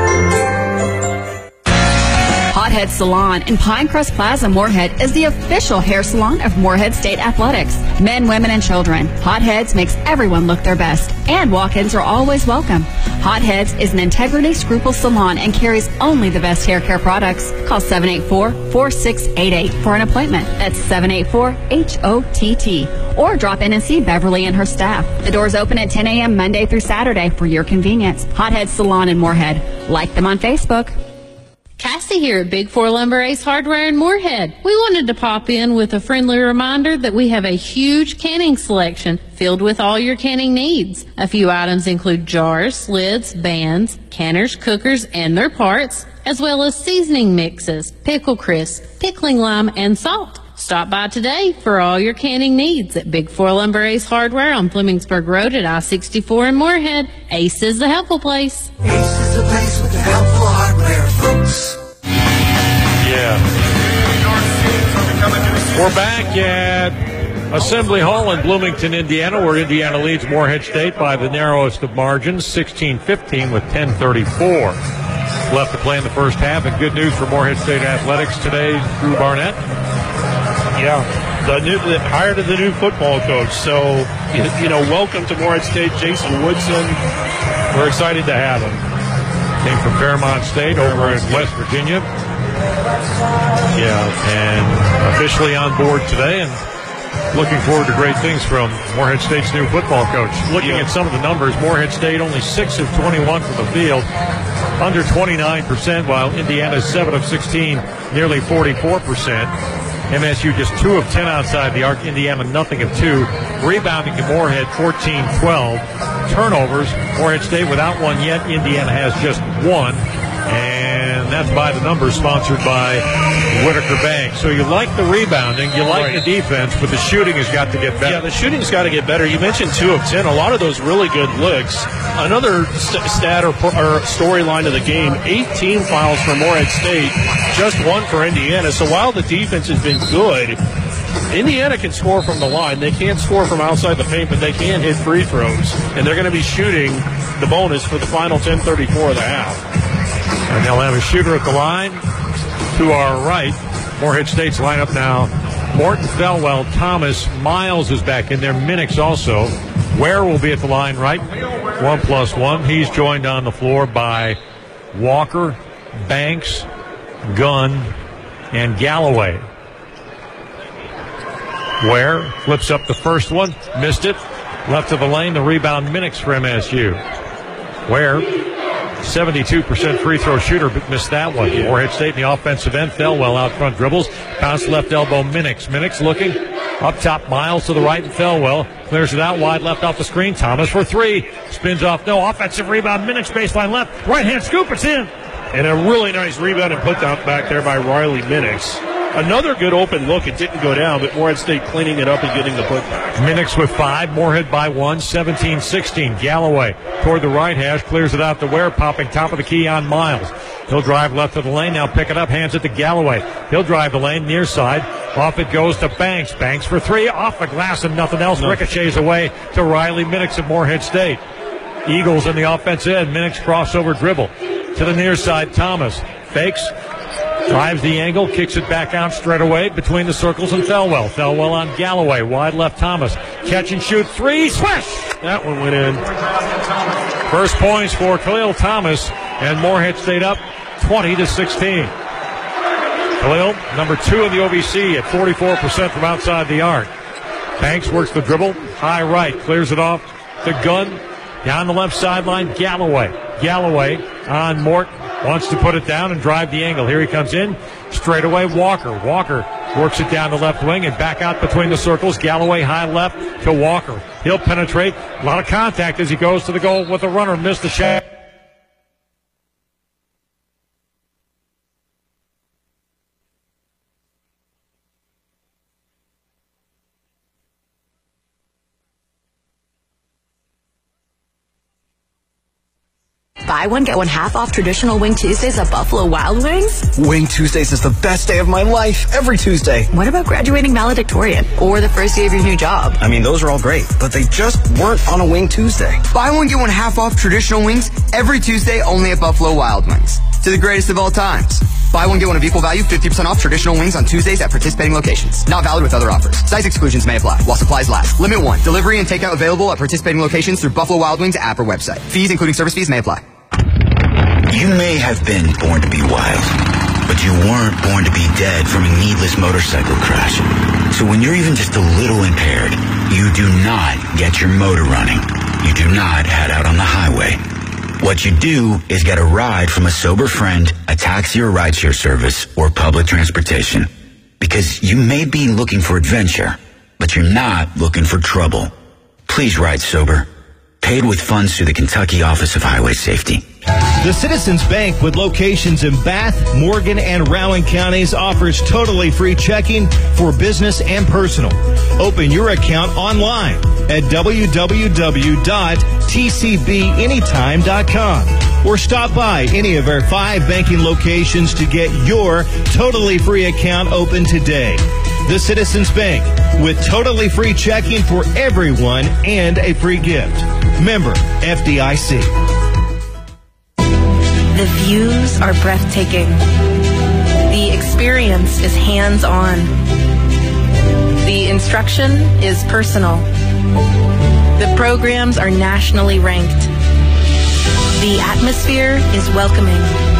Hothead Salon in Pinecrest Plaza, Moorhead is the official hair salon of Moorhead State Athletics. Men, women, and children. Hotheads makes everyone look their best, and walk-ins are always welcome. Hotheads is an integrity scruple salon and carries only the best hair care products. Call seven eight four, four six eight eight for an appointment. That's seven eight four, H O T T. Or drop in and see Beverly and her staff. The doors open at ten a.m. Monday through Saturday for your convenience. Hothead Salon in Moorhead. Like them on Facebook. Cassie Patsy here at Big Four Lumber Ace Hardware in Moorhead. We wanted to pop in with a friendly reminder that we have a huge canning selection filled with all your canning needs. A few items include jars, lids, bands, canners, cookers, and their parts, as well as seasoning mixes, pickle crisp, pickling lime, and salt. Stop by today for all your canning needs at Big Four Lumber Ace Hardware on Flemingsburg Road at I sixty-four in Moorhead. Ace is the helpful place. Ace is the place with the helpful hardware, folks. Yeah. We're back at Assembly Hall in Bloomington, Indiana, where Indiana leads Moorhead State by the narrowest of margins, sixteen fifteen with ten thirty-four left to play in the first half. And good news for Moorhead State athletics today, Drew Barnett. Yeah, the new the, hired the new football coach. So, you know, welcome to Moorhead State, Jason Woodson. We're excited to have him. Came from Fairmont State over in West Virginia. Yeah, and officially on board today, and looking forward to great things from Moorhead State's new football coach. Looking yeah. at some of the numbers, Moorhead State only six of twenty-one from the field, under twenty-nine percent, while Indiana's seven of sixteen, nearly forty-four percent. M S U just two of ten outside the arc. Indiana nothing of two. Rebounding to Moorhead fourteen twelve. Turnovers, Moorhead State without one yet. Indiana has just one. And that's by the numbers, sponsored by Whitaker Bank. So you like the rebounding, you like right. the defense, but the shooting has got to get better. Yeah, the shooting's got to get better. You mentioned two of ten. A lot of those really good looks. Another st- stat or, or storyline of the game, eighteen fouls for Moorhead State, just one for Indiana. So while the defense has been good, Indiana can score from the line. They can't score from outside the paint, but they can hit free throws. And they're going to be shooting the bonus for the final ten thirty-four of the half. And they'll have a shooter at the line to our right. Moorhead State's lineup now. Morton, Felwell, Thomas, Miles is back in there. Minix also. Ware will be at the line right. One plus one. He's joined on the floor by Walker, Banks, Gunn, and Galloway. Ware flips up the first one. Missed it. Left of the lane. The rebound, Minix for M S U. Ware, seventy-two percent free throw shooter, but missed that one. Yeah. Moorhead State in the offensive end. Felwell out front dribbles. Bounce left elbow, Minix. Minix looking up top. Miles to the right, and Felwell clears it out wide left off the screen. Thomas for three. Spins off. No. Offensive rebound. Minix baseline left. Right hand scoop. It's in. And a really nice rebound and put down back there by Riley Minix. Another good open look. It didn't go down, but Moorhead State cleaning it up and getting the putback. Minix with five. Moorhead by one. seventeen sixteen. Galloway toward the right hash. Clears it out to Ware. Popping top of the key on Miles. He'll drive left of the lane. Now pick it up. Hands it to Galloway. He'll drive the lane near side. Off it goes to Banks. Banks for three. Off the glass and nothing else. No. Ricochets away to Riley Minix of Moorhead State. Eagles in the offense end. Minix crossover dribble. To the near side, Thomas. Fakes. Drives the angle, kicks it back out straight away between the circles and Felwell. Felwell on Galloway, wide left Thomas. Catch and shoot, three, swish! That one went in. First points for Khalil Thomas, and Moorhead State up twenty to sixteen. Khalil, number two in the O V C at forty-four percent from outside the arc. Banks works the dribble, high right, clears it off to Gunn. Down the left sideline, Galloway. Galloway on Mort. Wants to put it down and drive the angle. Here he comes in. Straight away, Walker. Walker works it down the left wing and back out between the circles. Galloway high left to Walker. He'll penetrate. A lot of contact as he goes to the goal with the runner. Missed the shot. Buy one, get one half off traditional Wing Tuesdays at Buffalo Wild Wings? Wing Tuesdays is the best day of my life, every Tuesday. What about graduating valedictorian or the first day of your new job? I mean, those are all great, but they just weren't on a Wing Tuesday. Buy one, get one half off traditional wings every Tuesday only at Buffalo Wild Wings. To the greatest of all times. Buy one, get one of equal value, fifty percent off traditional wings on Tuesdays at participating locations. Not valid with other offers. Size exclusions may apply while supplies last. Limit one. Delivery and takeout available at participating locations through Buffalo Wild Wings app or website. Fees, including service fees, may apply. You may have been born to be wild, but you weren't born to be dead from a needless motorcycle crash. So when you're even just a little impaired, you do not get your motor running. You do not head out on the highway. What you do is get a ride from a sober friend, a taxi or rideshare service, or public transportation. Because you may be looking for adventure, but you're not looking for trouble. Please ride sober. Paid with funds through the Kentucky Office of Highway Safety. The Citizens Bank, with locations in Bath, Morgan, and Rowan counties, offers totally free checking for business and personal. Open your account online at w w w dot t c b anytime dot com or stop by any of our five banking locations to get your totally free account open today. The Citizens Bank, with totally free checking for everyone and a free gift. Member F D I C. The views are breathtaking. The experience is hands-on. The instruction is personal. The programs are nationally ranked. The atmosphere is welcoming.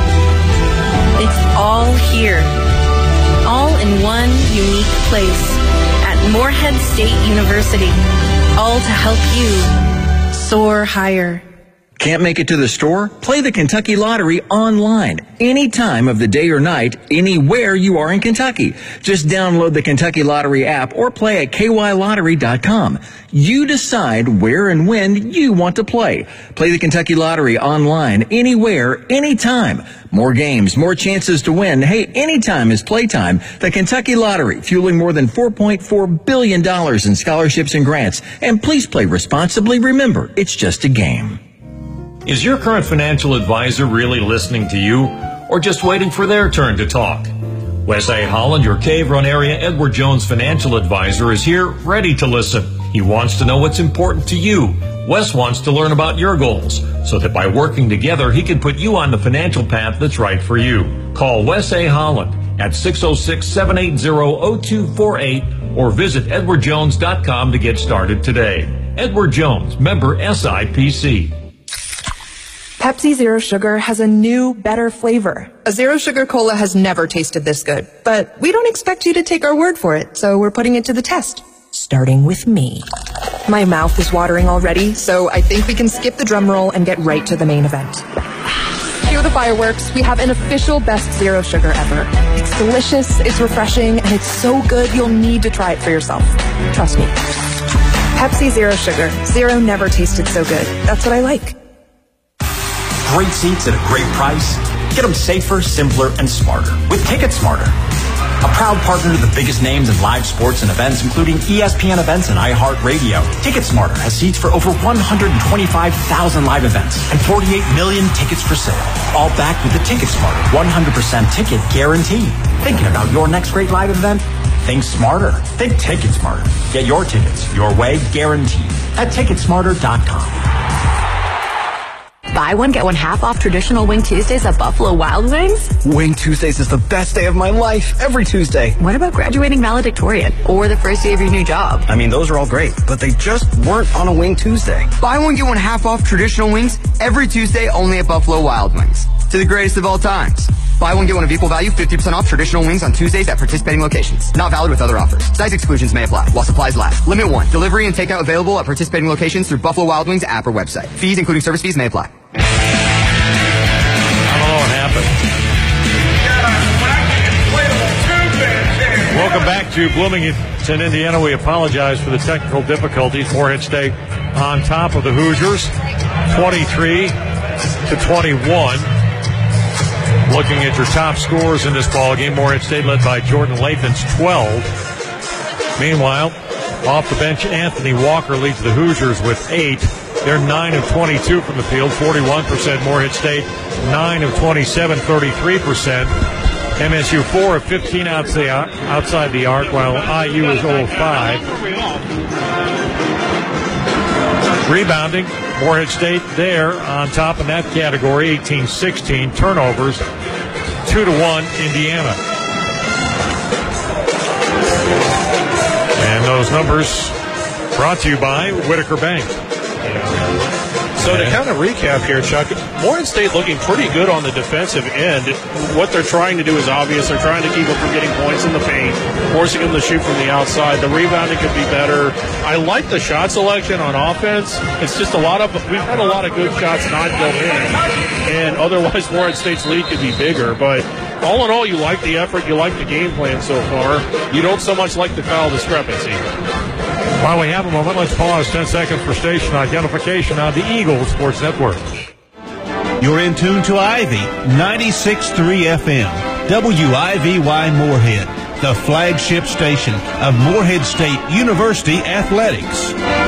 It's all here, all in one unique place at Morehead State University, all to help you soar higher. Can't make it to the store? Play the Kentucky Lottery online, any time of the day or night, anywhere you are in Kentucky. Just download the Kentucky Lottery app or play at k y lottery dot com. You decide where and when you want to play. Play the Kentucky Lottery online, anywhere, anytime. More games, more chances to win. Hey, anytime is playtime. The Kentucky Lottery, fueling more than four point four billion dollars in scholarships and grants. And please play responsibly. Remember, it's just a game. Is your current financial advisor really listening to you, or just waiting for their turn to talk? Wes A. Holland, your Cave Run area Edward Jones financial advisor, is here ready to listen. He wants to know what's important to you. Wes wants to learn about your goals, so that by working together, he can put you on the financial path that's right for you. Call Wes A. Holland at six oh six, seven eight zero, zero two four eight or visit edward jones dot com to get started today. Edward Jones, member S I P C. Pepsi Zero Sugar has a new, better flavor. A Zero Sugar Cola has never tasted this good, but we don't expect you to take our word for it, so we're putting it to the test. Starting with me. My mouth is watering already, so I think we can skip the drum roll and get right to the main event. Cue the fireworks. We have an official best Zero Sugar ever. It's delicious, it's refreshing, and it's so good you'll need to try it for yourself. Trust me. Pepsi Zero Sugar. Zero never tasted so good. That's what I like. Great seats at a great price. Get them safer, simpler, and smarter with TicketSmarter. A proud partner to the biggest names in live sports and events, including E S P N events and iHeartRadio. TicketSmarter has seats for over one hundred twenty-five thousand live events and forty-eight million tickets for sale. All backed with the TicketSmarter one hundred percent ticket guarantee. Thinking about your next great live event? Think smarter. Think TicketSmarter. Get your tickets your way, guaranteed, at ticket smarter dot com. Buy one, get one half off traditional Wing Tuesdays at Buffalo Wild Wings? Wing Tuesdays is the best day of my life, every Tuesday. What about graduating valedictorian or the first day of your new job? I mean, those are all great, but they just weren't on a Wing Tuesday. Buy one, get one half off traditional wings every Tuesday only at Buffalo Wild Wings. To the greatest of all times. Buy one, get one of equal value, fifty percent off traditional wings on Tuesdays at participating locations. Not valid with other offers. Size exclusions may apply while supplies last. Limit one. Delivery and takeout available at participating locations through Buffalo Wild Wings app or website. Fees, including service fees, may apply. I don't know what happened. Welcome back to Bloomington, Indiana. We apologize for the technical difficulties. Morehead State on top of the Hoosiers, twenty-three to twenty-one. Looking at your top scorers in this ball game, Morehead State led by Jordan Lathan's twelve. Meanwhile, off the bench, Anthony Walker leads the Hoosiers with eight. They're nine of twenty-two from the field, forty-one percent. Morehead State, nine of twenty-seven, thirty-three percent. M S U, four of fifteen outside, outside the arc, while I U is zero of five. Rebounding, Morehead State there on top in that category, eighteen sixteen. Turnovers, two to one, Indiana. And those numbers brought to you by Whitaker Bank. So to kind of recap here, Chuck, Morehead State looking pretty good on the defensive end. What they're trying to do is obvious. They're trying to keep them from getting points in the paint, forcing them to shoot from the outside. The rebounding could be better. I like the shot selection on offense. It's just a lot of, we've had a lot of good shots not go in, and otherwise Morehead State's lead could be bigger. But all in all, you like the effort, you like the game plan so far. You don't so much like the foul discrepancy. While we have a moment, let's pause ten seconds for station identification on the Eagle Sports Network. You're in tune to Ivy ninety-six point three F M, W I V Y Moorhead, the flagship station of Morehead State University Athletics.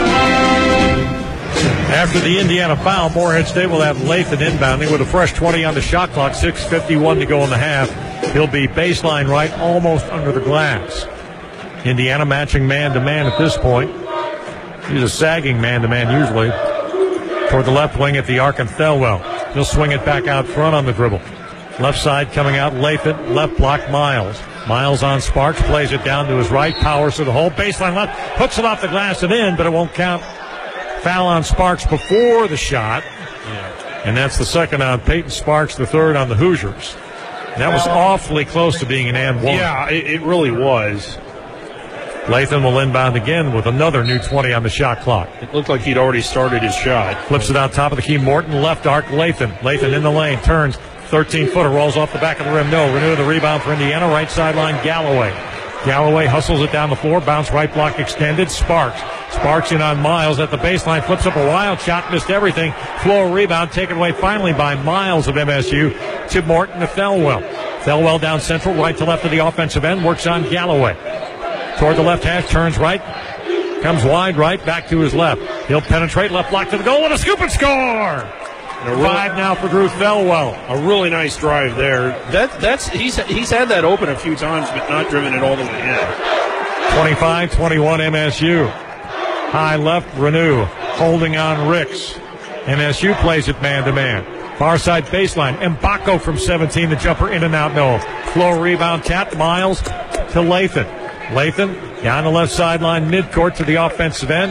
After the Indiana foul, Morehead State will have Lathan inbounding with a fresh twenty on the shot clock, six fifty-one to go in the half. He'll be baseline right, almost under the glass. Indiana matching man-to-man at this point. He's a sagging man-to-man usually. Toward the left wing at the arc and Thelwell. He'll swing it back out front on the dribble. Left side coming out, Lathan. Left block, Miles. Miles on Sparks, plays it down to his right, powers to the hole. Baseline left, puts it off the glass and in, but it won't count. Foul on Sparks before the shot. Yeah. And that's the second on Peyton Sparks, the third on the Hoosiers. That was awfully close to being an and one. Yeah, it, it really was. Lathan will inbound again with another new twenty on the shot clock. It looked like he'd already started his shot. Flips it on top of the key. Morton, left arc, Lathan. Lathan in the lane, turns, thirteen-footer, rolls off the back of the rim. No, Renew the rebound for Indiana. Right sideline, Galloway. Galloway hustles it down the floor, bounce right block extended. Sparks. Sparks in on Miles at the baseline, flips up a wild shot, missed everything. Floor rebound taken away finally by Miles of M S U to Morton to Thelwell. Thelwell down central, right to left of the offensive end, works on Galloway. Toward the left hash, turns right, comes wide right, back to his left. He'll penetrate, left block to the goal, and a scoop and score! Really, Five now for Drew Thelwell. A really nice drive there. That that's he's he's had that open a few times, but not driven it all the way in. twenty-five twenty-one M S U. High left, Renew holding on Ricks. M S U plays it man-to-man. Far side baseline. Mbako from seventeen, the jumper in and out, no. Floor rebound tap, Miles to Lathan. Lathan down the left sideline, midcourt to the offensive end.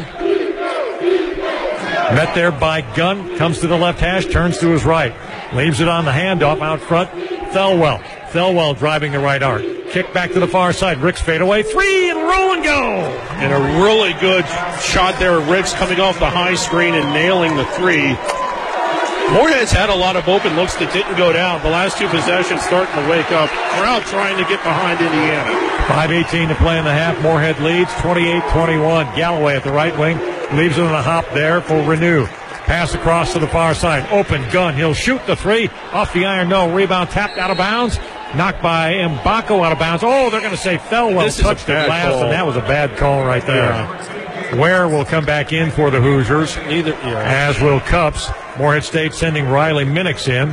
Met there by Gunn, comes to the left hash, turns to his right. Leaves it on the handoff out front. Thelwell. Thelwell driving the right arc. Kick back to the far side. Ricks fade away. Three and roll and go. And a really good shot there. Ricks coming off the high screen and nailing the three. Morehead's had a lot of open looks that didn't go down. The last two possessions starting to wake up. We're out trying to get behind Indiana. five eighteen to play in the half. Morehead leads twenty-eight twenty-one. Galloway at the right wing. Leaves it on a hop there for Renew. Pass across to the far side. Open gun. He'll shoot the three. Off the iron, no. Rebound tapped out of bounds. Knocked by Mbako out of bounds. Oh, they're going to say Thelwell touched the glass, call. And that was a bad call right there. Yeah. Ware will come back in for the Hoosiers. Neither, yeah. As will Cups. Morehead State sending Riley Minix in.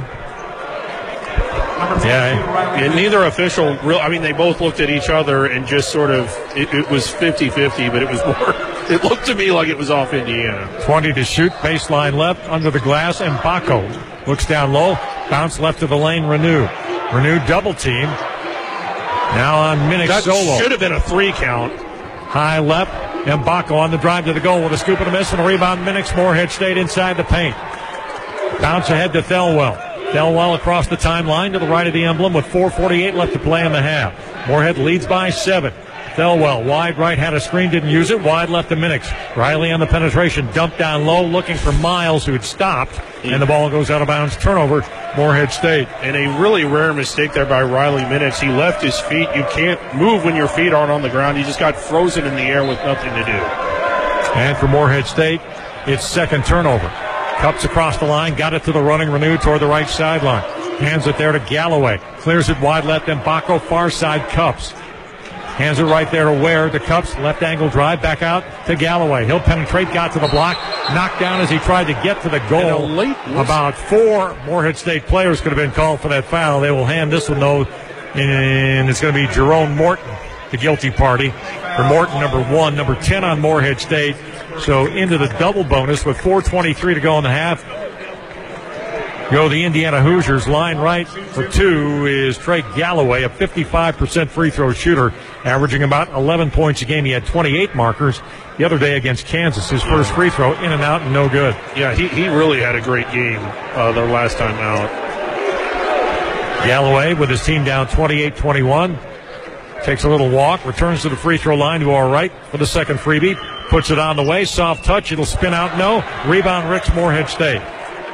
Yeah. And neither official, real, I mean, they both looked at each other and just sort of, it, it was fifty-fifty, but it was more, it looked to me like it was off Indiana. twenty to shoot, baseline left, under the glass, and Mbako looks down low, bounce left to the lane, Renew. Renew double team. Now on Minix that solo. Should have been a three count. High left, Mbako on the drive to the goal with a scoop and a miss and a rebound. Minix, Morehead State inside the paint. Bounce ahead to Thelwell. Thelwell across the timeline to the right of the emblem with four forty-eight left to play in the half. Morehead leads by seven. Thelwell wide right, had a screen, didn't use it. Wide left to Minix. Riley on the penetration, dumped down low, looking for Miles, who had stopped, and the ball goes out of bounds. Turnover, Morehead State. And a really rare mistake there by Riley Minix. He left his feet. You can't move when your feet aren't on the ground. You just got frozen in the air with nothing to do. And for Morehead State, it's second turnover. Cups across the line, got it to the running Renew toward the right sideline. Hands it there to Galloway. Clears it wide left, Mbako far side, Cups. Hands it right there to Ware. The Cups, left angle drive, back out to Galloway. He'll penetrate, got to the block, knocked down as he tried to get to the goal. About four Morehead State players could have been called for that foul. They will hand this one, though, and it's going to be Jerome Morton, the guilty party. For Morton, number one, number ten on Morehead State. So into the double bonus with four twenty-three to go in the half. Go the Indiana Hoosiers. Line right for two is Trey Galloway, a fifty-five percent free throw shooter, averaging about eleven points a game. He had twenty-eight markers the other day against Kansas. His first free throw in and out and no good. Yeah, he, he really had a great game uh, their last time out. Galloway with his team down twenty-eight twenty-one. Takes a little walk, returns to the free throw line to our right for the second freebie. Puts it on the way. Soft touch. It'll spin out. No. Rebound, Ricks, Morehead State.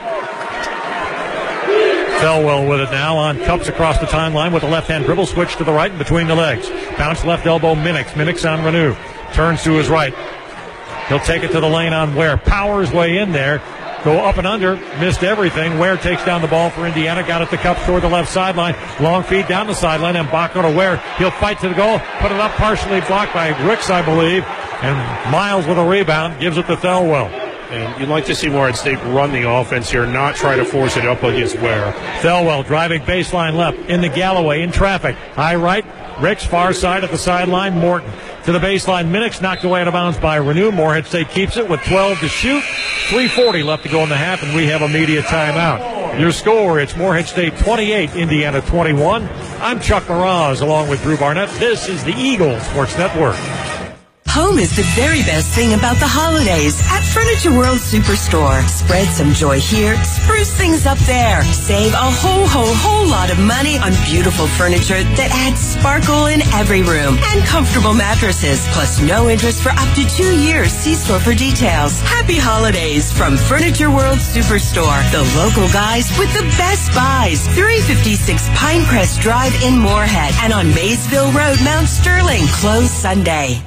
Thelwell with it now on Cups across the timeline with a left-hand dribble. Switch to the right and between the legs. Bounce left elbow, Minix. Minix on Renew. Turns to his right. He'll take it to the lane on Ware. Power his way in there. Go up and under. Missed everything. Ware takes down the ball for Indiana. Got it to Cups toward the left sideline. Long feed down the sideline. And Baco to Ware. He'll fight to the goal. Put it up, partially blocked by Ricks, I believe. And Miles with a rebound. Gives it to Thelwell. And you'd like to see Morehead State run the offense here, not try to force it up against Ware. Thelwell driving baseline left into Galloway in traffic. High right. Ricks far side at the sideline. Morton to the baseline. Minix knocked away out of bounds by Renew. Morehead State keeps it with twelve to shoot. three forty left to go in the half, and we have a media timeout. Your score, it's Morehead State twenty-eight, Indiana twenty-one. I'm Chuck Meraz along with Drew Barnett. This is the Eagle Sports Network. Home is the very best thing about the holidays at Furniture World Superstore. Spread some joy here, spruce things up there. Save a whole, whole, whole lot of money on beautiful furniture that adds sparkle in every room and comfortable mattresses. Plus no interest for up to two years. See store for details. Happy holidays from Furniture World Superstore. The local guys with the best buys. three fifty-six Pinecrest Drive in Moorhead and on Maysville Road, Mount Sterling. Closed Sunday.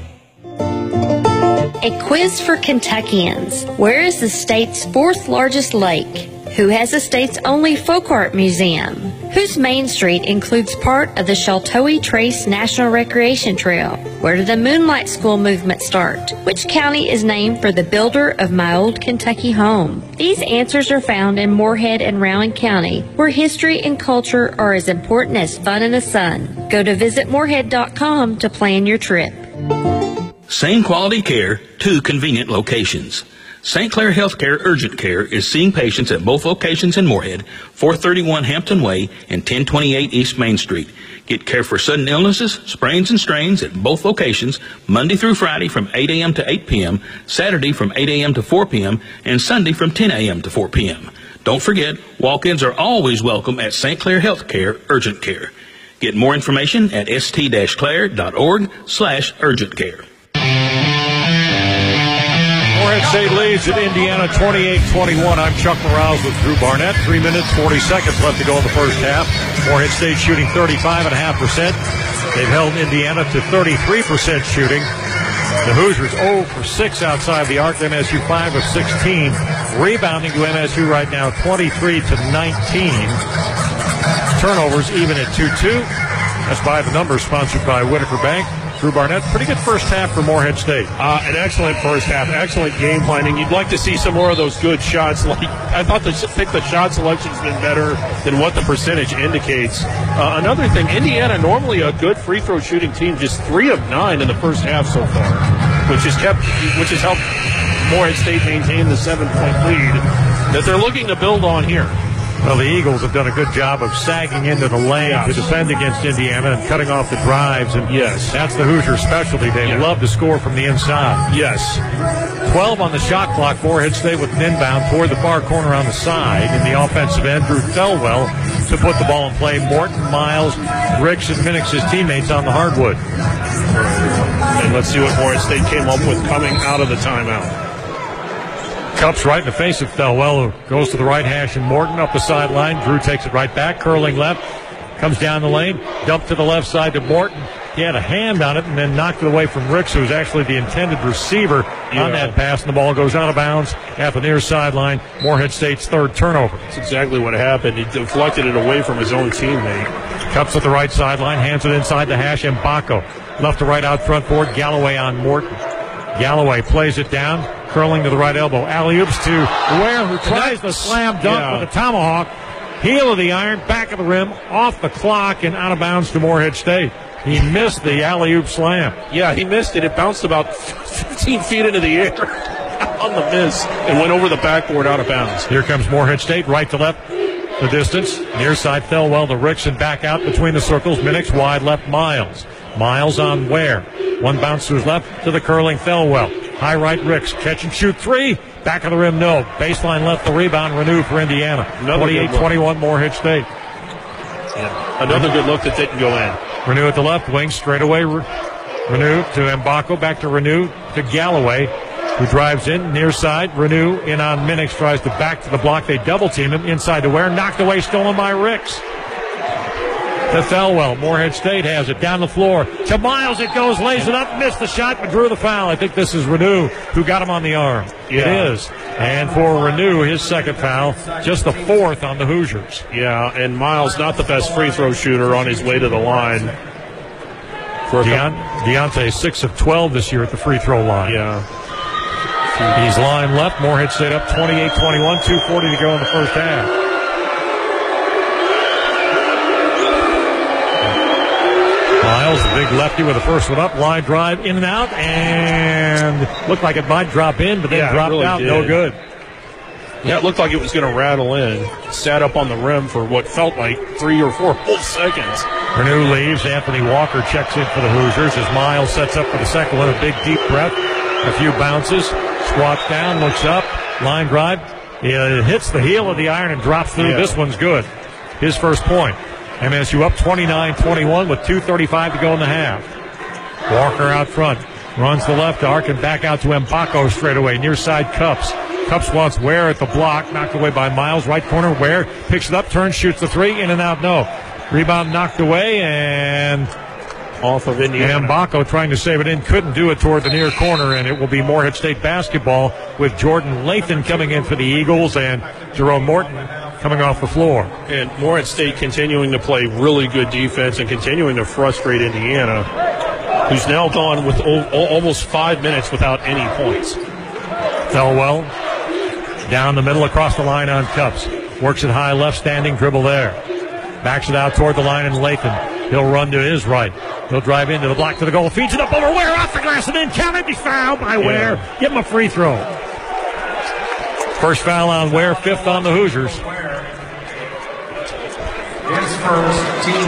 A quiz for Kentuckians. Where is the state's fourth largest lake? Who has the state's only folk art museum? Whose Main Street includes part of the Sheltowee Trace National Recreation Trail? Where did the Moonlight School movement start? Which county is named for the builder of my old Kentucky home? These answers are found in Moorhead and Rowan County, where history and culture are as important as fun in the sun. Go to visit moorhead dot com to plan your trip. Same quality care, two convenient locations. Saint Clair Healthcare Urgent Care is seeing patients at both locations in Moorhead, four thirty-one Hampton Way and ten twenty-eight East Main Street. Get care for sudden illnesses, sprains and strains at both locations, Monday through Friday from eight a.m. to eight p.m., Saturday from eight a.m. to four p.m., and Sunday from ten a.m. to four p.m. Don't forget, walk-ins are always welcome at Saint Clair Healthcare Urgent Care. Get more information at st-clair.org slash urgent care. Morehead State leads at Indiana twenty-eight twenty-one. I'm Chuck Meraz with Drew Barnett. Three minutes, forty seconds left to go in the first half. Morehead State shooting thirty-five point five percent. They've held Indiana to thirty-three percent shooting. The Hoosiers zero for six outside the arc. M S U five of sixteen. Rebounding to M S U right now twenty-three to nineteen. Turnovers even at two two. That's by the numbers, sponsored by Whitaker Bank. Drew Barnett, pretty good first half for Morehead State. Uh, an excellent first half, excellent game planning. You'd like to see some more of those good shots. Like I thought, the, I think the shot selection's been better than what the percentage indicates. Uh, another thing, Indiana, normally a good free throw shooting team, just three of nine in the first half so far, which has kept, which has helped Morehead State maintain the seven-point lead that they're looking to build on here. Well, the Eagles have done a good job of sagging into the lane yes. to defend against Indiana and cutting off the drives. And yes, that's the Hoosier specialty. They yes. love to score from the inside. Yes. twelve on the shot clock. Morehead State with an inbound toward the far corner on the side. In the offensive end, Drew Thelwell to put the ball in play. Morton, Miles, Ricks, and Minix, his teammates on the hardwood. And let's see what Morehead State came up with coming out of the timeout. Cups right in the face of Thelwell, who goes to the right hash, and Morton up the sideline. Drew takes it right back, curling left, comes down the lane, dumped to the left side to Morton. He had a hand on it and then knocked it away from Ricks, who was actually the intended receiver yeah. on that pass, and the ball goes out of bounds at the near sideline. Morehead State's third turnover. That's exactly what happened. He deflected it away from his own teammate. Cups at the right sideline, hands it inside the hash, and Baco left to right out front board. Galloway on Morton. Galloway plays it down, curling to the right elbow. Alley-oops to Ware, who tries the slam dunk yeah. with a tomahawk. Heel of the iron, back of the rim, off the clock, and out of bounds to Morehead State. He missed the alley-oop slam. Yeah, he missed it. It bounced about fifteen feet into the air on the miss and went over the backboard out of bounds. Here comes Morehead State, right to left. the distance. Near side, Thelwell to Ricks and back out between the circles. Minix wide left, Miles. Miles on Ware. One bounce to his left to the curling Thelwell. High right, Ricks. Catch and shoot three. Back of the rim, no. Baseline left, the rebound. Renew for Indiana. twenty-eight twenty-one, Morehead State. Yeah. Another good look that didn't go in. Renew at the left wing, straight away. Renew to Mbako, back to Renew to Galloway, who drives in near side. Renew in on Minix, tries to back to the block. They double team him inside to Ware, knocked away, stolen by Ricks. To Thelwell. Morehead State has it down the floor. To Miles it goes, lays it up, missed the shot, but drew the foul. I think this is Renew who got him on the arm. Yeah. It is. And for Renew, his second foul, just the fourth on the Hoosiers. Yeah, and Miles not the best free throw shooter on his way to the line. For Deont- Deontay six of twelve this year at the free throw line. Yeah. He's line left. Morehead State up twenty-eight twenty-one, two forty to go in the first half. Miles, the big lefty with the first one up, line drive, in and out, and looked like it might drop in, but then yeah, dropped really out, did. no good. Yeah, it looked like it was going to rattle in. Sat up on the rim for what felt like three or four full seconds. Renew leaves. Anthony Walker checks in for the Hoosiers as Miles sets up for the second one. A big deep breath, a few bounces, squats down, looks up, line drive. It hits the heel of the iron and drops through. Yeah. This one's good. His first point. M S U up twenty-nine twenty-one with two thirty-five to go in the half. Walker out front. Runs the left arc and back out to Mbako straight away. Near side Cups. Cups wants Ware at the block. Knocked away by Miles. Right corner. Ware picks it up, turns, shoots the three. In and out, no. Rebound knocked away and off of Indiana. Mbako trying to save it in. Couldn't do it toward the near corner, and it will be Morehead State basketball with Jordan Lathan coming in for the Eagles and Jerome Morton coming off the floor. And Morehead State continuing to play really good defense and continuing to frustrate Indiana, who's now gone with o- o- almost five minutes without any points. Thelwell down the middle across the line on Cups. Works it high left, standing dribble there. Backs it out toward the line and Lathan. He'll run to his right. He'll drive into the block to the goal. Feeds it up over Ware, off the glass, and then counted. Be fouled by Ware. Yeah. Give him a free throw. First foul on Ware, fifth on the Hoosiers. First, team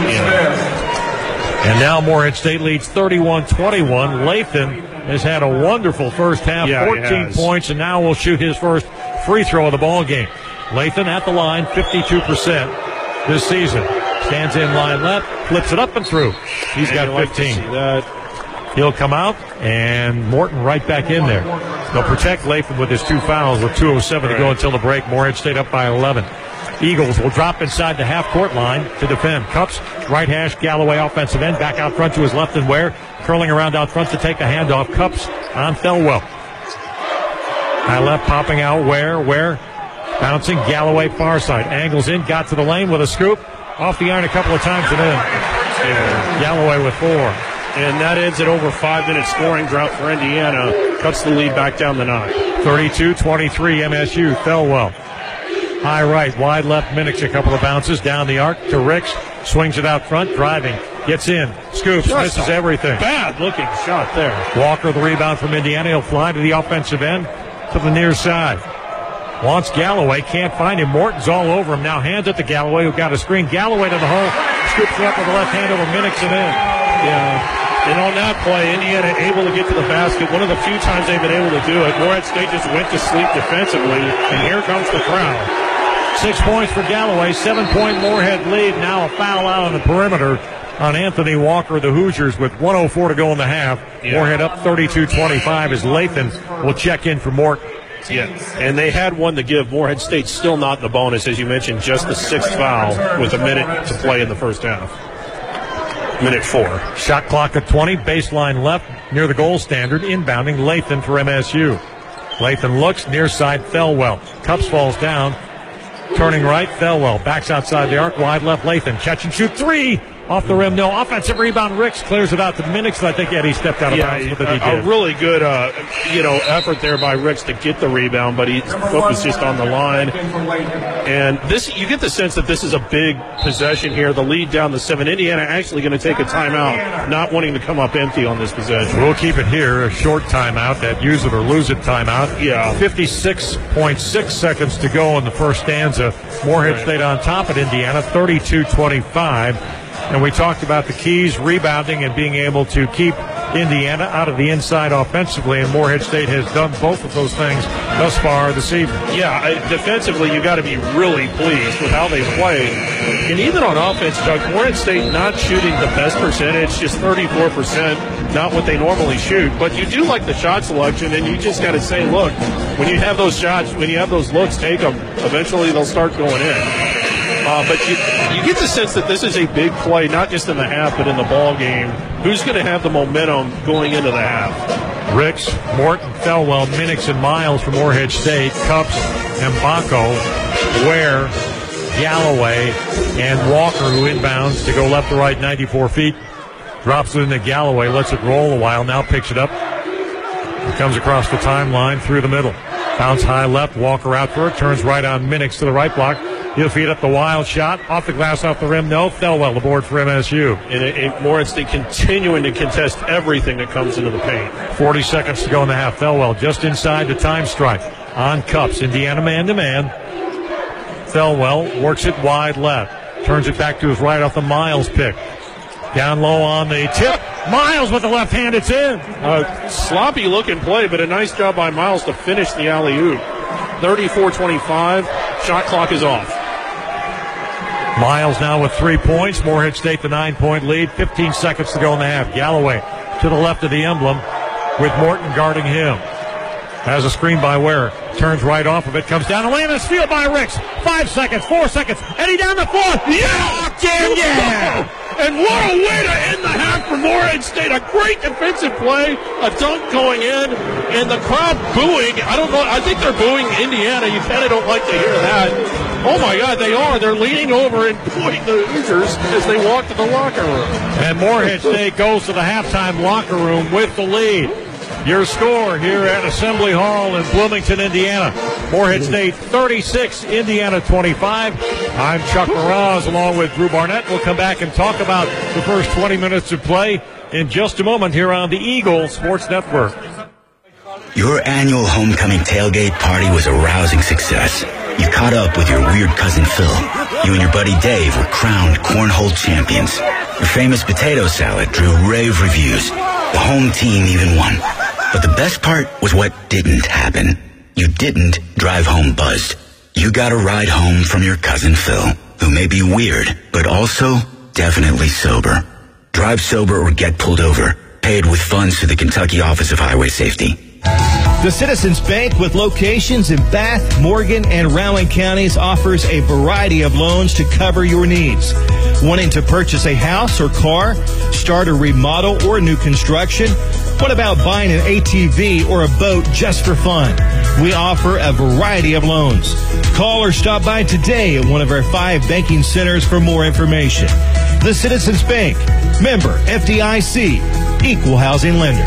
Yeah. And now Morehead State leads thirty-one twenty-one. Lathan has had a wonderful first half, yeah, fourteen points, and now will shoot his first free throw of the ball game. Lathan at the line, fifty-two percent this season. Stands in line left, flips it up and through. He's and got fifteen. Like that. He'll come out, and Morton right back in there. They'll protect Lathan with his two fouls with two oh seven right. to go until the break. Morehead State up by eleven. Eagles will drop inside the half-court line to defend. Cups, right hash, Galloway offensive end, back out front to his left and Ware. Curling around out front to take a handoff. Cups on Thelwell. High left, popping out Ware. Ware bouncing, Galloway far side. Angles in, got to the lane with a scoop. Off the iron a couple of times and in. Yeah. Galloway with four. And that ends at over five minute scoring drought for Indiana. Cuts the lead back down to nine. thirty-two twenty-three M S U. Thelwell. High right, wide left, Minix, a couple of bounces down the arc to Ricks. Swings it out front, driving. Gets in, scoops, Just misses everything. Bad looking shot there. Walker, the rebound from Indiana. He'll fly to the offensive end to the near side. Wants Galloway, can't find him. Morton's all over him. Now hands it to Galloway, who got a screen. Galloway to the hole, scoops it up with the left hand over Minix and in. Yeah. And on that play, Indiana able to get to the basket. One of the few times they've been able to do it. Morehead State just went to sleep defensively, and here comes the crowd. Six points for Galloway, seven-point Morehead lead. Now a foul out on the perimeter on Anthony Walker, the Hoosiers, with one oh four to go in the half. Yeah. Morehead up thirty-two twenty-five as Lathan will check in for Morton. Yeah, and they had one to give. Morehead State still not in the bonus, as you mentioned, just the sixth foul with a minute to play in the first half. Minute four. Shot clock at twenty, baseline left near the goal standard, inbounding Lathan for M S U. Lathan looks, near side, Thelwell. Cups falls down. Turning right, Thelwell backs outside the arc, wide left, Lathan. Catch and shoot three. off the rim. No offensive rebound. Ricks clears it out to Minix, and I think Eddie stepped out of yeah, bounds with it. A, He did. a really good, uh, you know, effort there by Ricks to get the rebound, but he foot was just on the line. And this, you get the sense that this is a big possession here. The lead down to seven. Indiana actually going to take a timeout, not wanting to come up empty on this possession. We'll keep it here. A short timeout. That use it or lose it timeout. Yeah. fifty-six point six seconds to go in the first stanza. Morehead State on top at Indiana, thirty-two twenty-five. And we talked about the keys, rebounding and being able to keep Indiana out of the inside offensively, and Morehead State has done both of those things thus far this evening. Yeah, I, defensively, you got to be really pleased with how they play. And even on offense, Doug, Morehead State not shooting the best percentage, just thirty-four percent, not what they normally shoot. But you do like the shot selection, and you just got to say, look, when you have those shots, when you have those looks, take them. Eventually, they'll start going in. Uh, but you, you get the sense that this is a big play, not just in the half, but in the ball game. Who's going to have the momentum going into the half? Ricks, Morton, Thelwell, Minix, and Miles from Morehead State. Cups, Mbako, Ware, Galloway, and Walker, who inbounds to go left to right ninety-four feet. Drops it into Galloway, lets it roll a while, now picks it up. It comes across the timeline through the middle. Bounce high left, Walker out for it, turns right on Minix to the right block. He'll feed up the wild shot. Off the glass, off the rim. No. Thelwell aboard for M S U. And it, it, Morehead State continuing to contest everything that comes into the paint. forty seconds to go in the half. Thelwell just inside the time strike. On Cups. Indiana man-to-man. Thelwell works it wide left. Turns it back to his right off the Miles pick. Down low on the tip. Miles with the left hand. It's in. Uh, sloppy looking play, but a nice job by Miles to finish the alley-oop. thirty-four twenty-five. Shot clock is off. Miles now with three points. Morehead State the nine-point lead. fifteen seconds to go in the half. Galloway to the left of the emblem with Morton guarding him. Has a screen by Ware. Turns right off of it. Comes down. Atlanta steal by Ricks. Five seconds. Four seconds. Eddie down the floor. Yeah! Damn yeah! And what a way to end the half for Morehead State. A great defensive play. A dunk going in. And the crowd booing. I don't know. I think they're booing Indiana. You kind of don't like to hear that. Oh, my God, they are. They're leaning over and booing the Hoosiers as they walk to the locker room. And Morehead State goes to the halftime locker room with the lead. Your score here at Assembly Hall in Bloomington, Indiana. Morehead State thirty-six, Indiana twenty-five. I'm Chuck Meraz along with Drew Barnett. We'll come back and talk about the first twenty minutes of play in just a moment here on the Eagle Sports Network. Your annual homecoming tailgate party was a rousing success. You caught up with your weird cousin Phil. You and your buddy Dave were crowned cornhole champions. Your famous potato salad drew rave reviews. The home team even won. But the best part was what didn't happen. You didn't drive home buzzed. You got a ride home from your cousin Phil, who may be weird, but also definitely sober. Drive sober or get pulled over. Paid with funds to the Kentucky Office of Highway Safety. The Citizens Bank, with locations in Bath, Morgan, and Rowan counties, offers a variety of loans to cover your needs. Wanting to purchase a house or car, start a remodel or new construction? What about buying an A T V or a boat just for fun? We offer a variety of loans. Call or stop by today at one of our five banking centers for more information. The Citizens Bank, member F D I C, equal housing lender.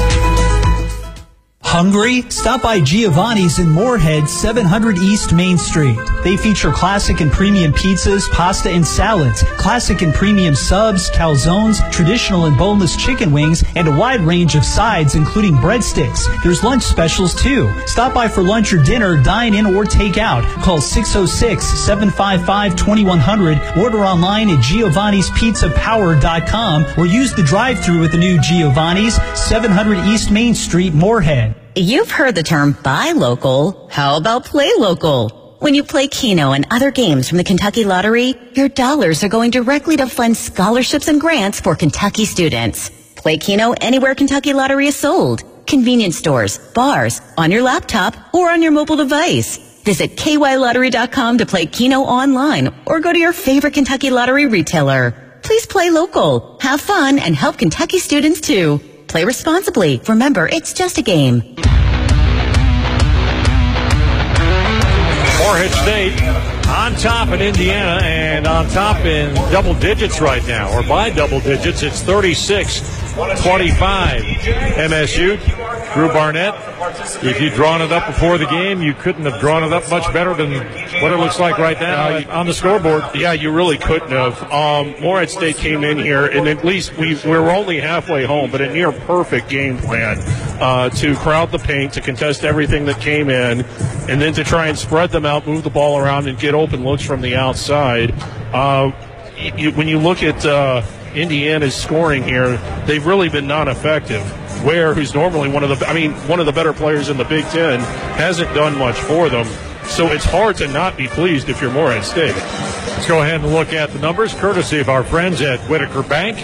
Hungry? Stop by Giovanni's in Moorhead, seven hundred East Main Street. They feature classic and premium pizzas, pasta and salads, classic and premium subs, calzones, traditional and boneless chicken wings, and a wide range of sides, including breadsticks. There's lunch specials too. Stop by for lunch or dinner, dine in or take out. Call six oh six, seven five five, two one zero zero. Order online at giovannis pizza power dot com or use the drive-thru at the new Giovanni's, seven hundred East Main Street, Moorhead. You've heard the term buy local. How about play local? When you play Keno and other games from the Kentucky Lottery, your dollars are going directly to fund scholarships and grants for Kentucky students. Play Keno anywhere Kentucky Lottery is sold. Convenience stores, bars, on your laptop, or on your mobile device. Visit K Y lottery dot com to play Keno online or go to your favorite Kentucky Lottery retailer. Please play local, have fun, and help Kentucky students too. Play responsibly. Remember, it's just a game. Morehead State on top in Indiana and on top in double digits right now, or by double digits. It's thirty-six twenty-five M S U. Drew Barnett, if you'd drawn it up before the game, you couldn't have drawn it up much better than what it looks like right now uh, on the scoreboard. Yeah, you really couldn't have. Um, Morehead State came in here, and at least we, we were only halfway home, but a near perfect game plan uh, to crowd the paint, to contest everything that came in, and then to try and spread them out, move the ball around, and get open looks from the outside. Uh, you, when you look at uh, Indiana's scoring here, they've really been non-effective. Ware, who's normally one of the, I mean, one of the better players in the Big Ten, hasn't done much for them. So it's hard to not be pleased if you're Morehead State. Let's go ahead and look at the numbers, courtesy of our friends at Whitaker Bank.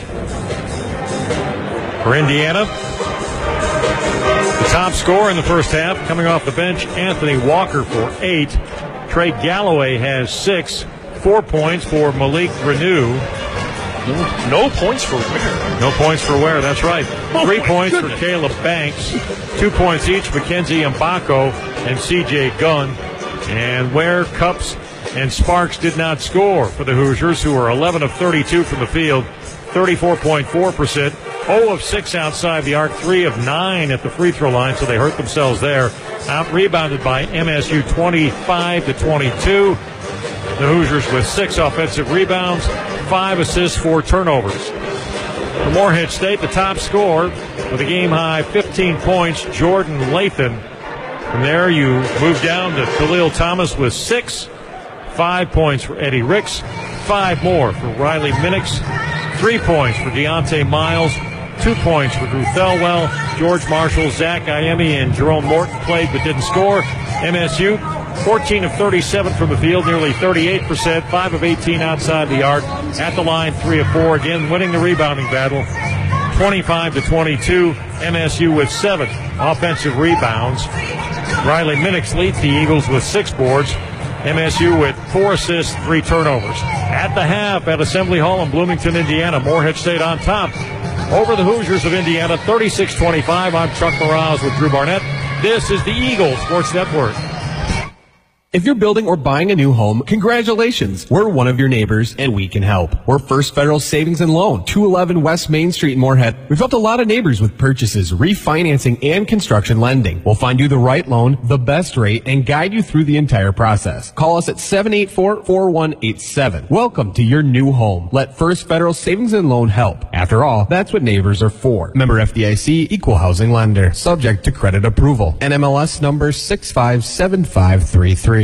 For Indiana, the top scorer in the first half, coming off the bench, Anthony Walker for eight. Trey Galloway has six. Four points for Malik Renew. No, no points for Ware. No points for Ware, that's right. Oh Three points goodness. for Caleb Banks. Two points each, Mackenzie Mbako and C J Gunn. And Ware, Cups, and Sparks did not score for the Hoosiers, who are eleven of thirty-two from the field, thirty-four point four percent. zero of six outside the arc, three of nine at the free throw line, so they hurt themselves there. Out rebounded by M S U twenty-five to twenty-two. The Hoosiers with six offensive rebounds, five assists, four turnovers. For Morehead State, the top scorer with a game-high fifteen points, Jordan Lathan. From there, you move down to Khalil Thomas with six. Five points for Eddie Ricks. Five more for Riley Minix. Three points for Deontay Miles. Two points for Drew Thelwell. George Marshall, Zach Iemi, and Jerome Morton played but didn't score. M S U, fourteen of thirty-seven from the field, nearly thirty-eight percent. five of eighteen outside the arc. At the line, three of four. Again, winning the rebounding battle. twenty-five to twenty-two. M S U with seven offensive rebounds. Riley Minix leads the Eagles with six boards. M S U with four assists, three turnovers. At the half at Assembly Hall in Bloomington, Indiana, Morehead State on top over the Hoosiers of Indiana, thirty-six twenty-five. I'm Chuck Moraz with Drew Barnett. This is the Eagle Sports Network. If you're building or buying a new home, congratulations. We're one of your neighbors and we can help. We're First Federal Savings and Loan, two eleven West Main Street in Morehead. We've helped a lot of neighbors with purchases, refinancing, and construction lending. We'll find you the right loan, the best rate, and guide you through the entire process. Call us at seven eight four, four one eight seven. Welcome to your new home. Let First Federal Savings and Loan help. After all, that's what neighbors are for. Member F D I C, Equal Housing Lender. Subject to credit approval. N M L S number six five seven five three three.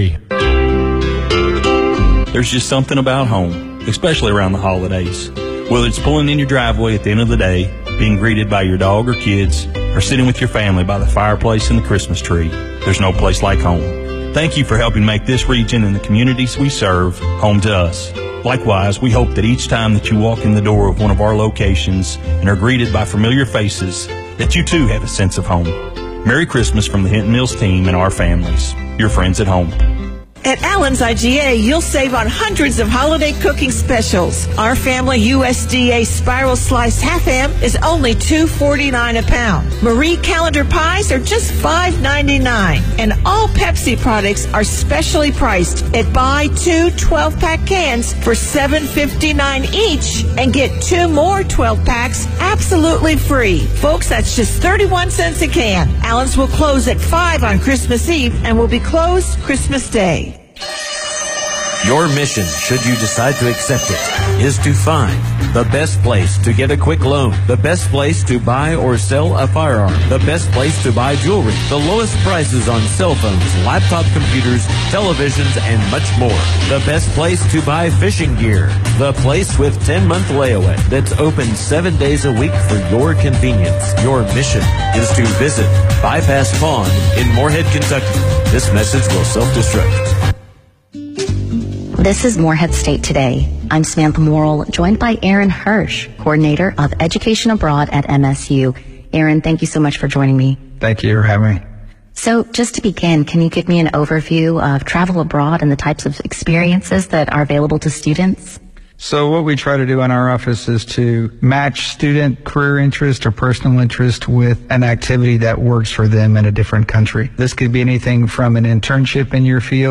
There's just something about home, especially around the holidays. Whether it's pulling in your driveway at the end of the day, being greeted by your dog or kids, or sitting with your family by the fireplace and the Christmas tree, there's no place like home. Thank you for helping make this region and the communities we serve home to us. Likewise, we hope that each time that you walk in the door of one of our locations and are greeted by familiar faces, that you too have a sense of home. Merry Christmas from the Hinton Mills team and our families. Your friends at home. At Allen's I G A, you'll save on hundreds of holiday cooking specials. Our family U S D A spiral sliced half ham is only two forty-nine a pound. Marie Calendar pies are just five ninety-nine. And all Pepsi products are specially priced at buy two twelve-pack cans for seven fifty-nine each and get two more twelve packs absolutely free. Folks, that's just thirty-one cents a can. Allen's will close at five on Christmas Eve and will be closed Christmas Day. Your mission, should you decide to accept it, is to find the best place to get a quick loan, the best place to buy or sell a firearm, the best place to buy jewelry, the lowest prices on cell phones, laptop computers, televisions, and much more. The best place to buy fishing gear, the place with ten-month layaway that's open seven days a week for your convenience. Your mission is to visit Bypass Pawn in Morehead, Kentucky. This message will self-destruct. This is Morehead State Today. I'm Samantha Morrill, joined by Aaron Hirsch, Coordinator of Education Abroad at M S U. Aaron, thank you so much for joining me. Thank you for having me. So just to begin, can you give me an overview of travel abroad and the types of experiences that are available to students? So what we try to do in our office is to match student career interest or personal interest with an activity that works for them in a different country. This could be anything from an internship in your field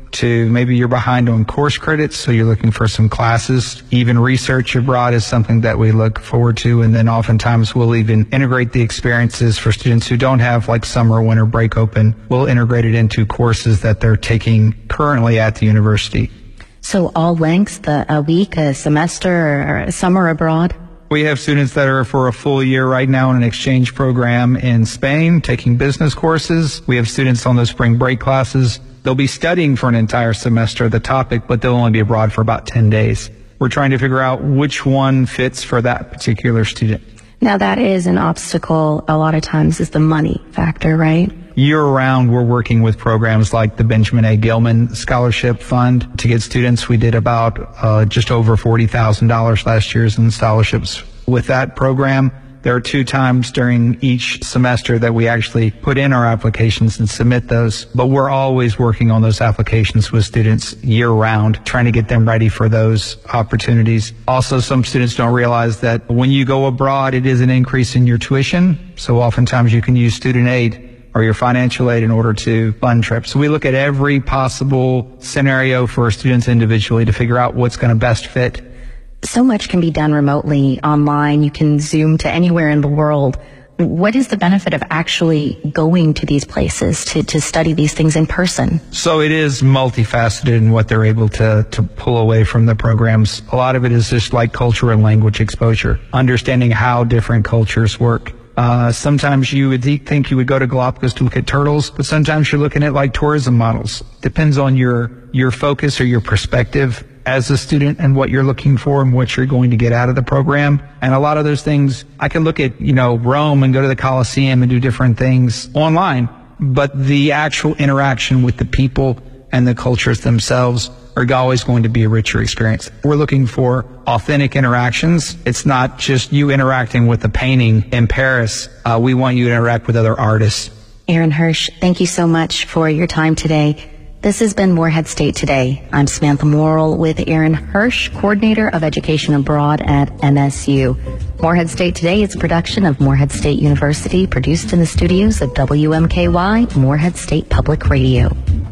to, maybe you're behind on course credits, so you're looking for some classes. Even research abroad is something that we look forward to. And then oftentimes we'll even integrate the experiences for students who don't have like summer or winter break open. We'll integrate it into courses that they're taking currently at the university. So all lengths, the, a week, a semester, or a summer abroad? We have students that are for a full year right now in an exchange program in Spain, taking business courses. We have students on those spring break classes. They'll be studying for an entire semester the topic, but they'll only be abroad for about ten days. We're trying to figure out which one fits for that particular student. Now that is an obstacle a lot of times, is the money factor, right? Year-round, we're working with programs like the Benjamin A. Gilman Scholarship Fund to get students. We did about uh, just over forty thousand dollars last year in scholarships with that program. There are two times during each semester that we actually put in our applications and submit those, but we're always working on those applications with students year-round, trying to get them ready for those opportunities. Also, some students don't realize that when you go abroad, it is an increase in your tuition, so oftentimes you can use student aid or your financial aid in order to fund trips. So we look at every possible scenario for students individually to figure out what's going to best fit. So much can be done remotely, online. You can Zoom to anywhere in the world. What is the benefit of actually going to these places to, to study these things in person? So it is multifaceted in what they're able to, to pull away from the programs. A lot of it is just like culture and language exposure, understanding how different cultures work. Uh, sometimes you would think you would go to Galapagos to look at turtles, but sometimes you're looking at like tourism models. Depends on your, your focus or your perspective as a student and what you're looking for and what you're going to get out of the program. And a lot of those things, I can look at, you know, Rome and go to the Colosseum and do different things online, but the actual interaction with the people and the cultures themselves are always going to be a richer experience. We're looking for authentic interactions. It's not just you interacting with a painting in Paris. Uh, we want you to interact with other artists. Aaron Hirsch, thank you so much for your time today. This has been Morehead State Today. I'm Samantha Morrill with Aaron Hirsch, Coordinator of Education Abroad at M S U. Morehead State Today is a production of Morehead State University, produced in the studios of W M K Y, Morehead State Public Radio.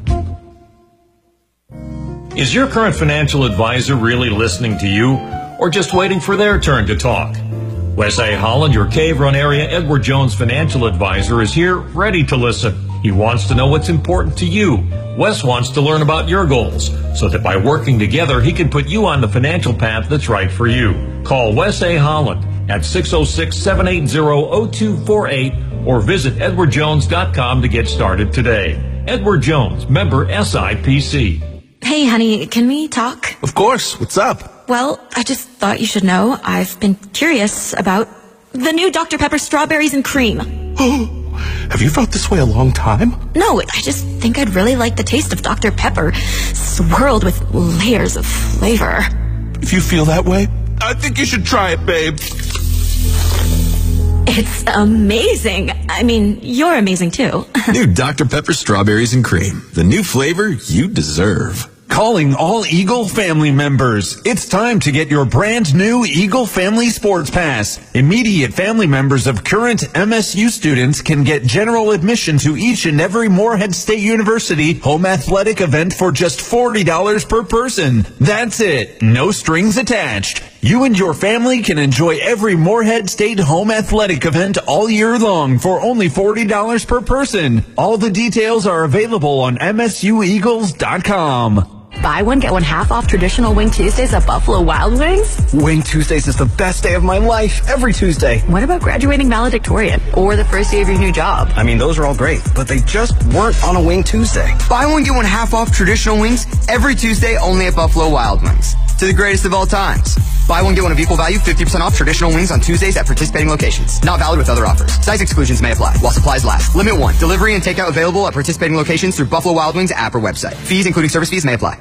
Is your current financial advisor really listening to you, or just waiting for their turn to talk? Wes A. Holland, your Cave Run area Edward Jones financial advisor, is here ready to listen. He wants to know what's important to you. Wes wants to learn about your goals, so that by working together, he can put you on the financial path that's right for you. Call Wes A. Holland at six oh six, seven eight zero, oh two four eight or visit edward jones dot com to get started today. Edward Jones, member S I P C. Hey, honey, can we talk? Of course. What's up? Well, I just thought you should know I've been curious about the new Doctor Pepper strawberries and cream. Have you felt this way a long time? No, I just think I'd really like the taste of Doctor Pepper swirled with layers of flavor. If you feel that way, I think you should try it, babe. It's amazing. I mean, you're amazing too. New Doctor Pepper strawberries and cream. The new flavor you deserve. Calling all Eagle family members. It's time to get your brand new Eagle Family Sports Pass. Immediate family members of current M S U students can get general admission to each and every Morehead State University home athletic event for just forty dollars per person. That's it. No strings attached. You and your family can enjoy every Morehead State home athletic event all year long for only forty dollars per person. All the details are available on M S U eagles dot com. Buy one, get one half off traditional Wing Tuesdays at Buffalo Wild Wings? Wing Tuesdays is the best day of my life, every Tuesday. What about graduating valedictorian or the first day of your new job? I mean, those are all great, but they just weren't on a Wing Tuesday. Buy one, get one half off traditional wings every Tuesday only at Buffalo Wild Wings. To the greatest of all times. Buy one, get one of equal value, fifty percent off traditional wings on Tuesdays at participating locations. Not valid with other offers. Size exclusions may apply while supplies last. Limit one. Delivery and takeout available at participating locations through Buffalo Wild Wings app or website. Fees, including service fees, may apply.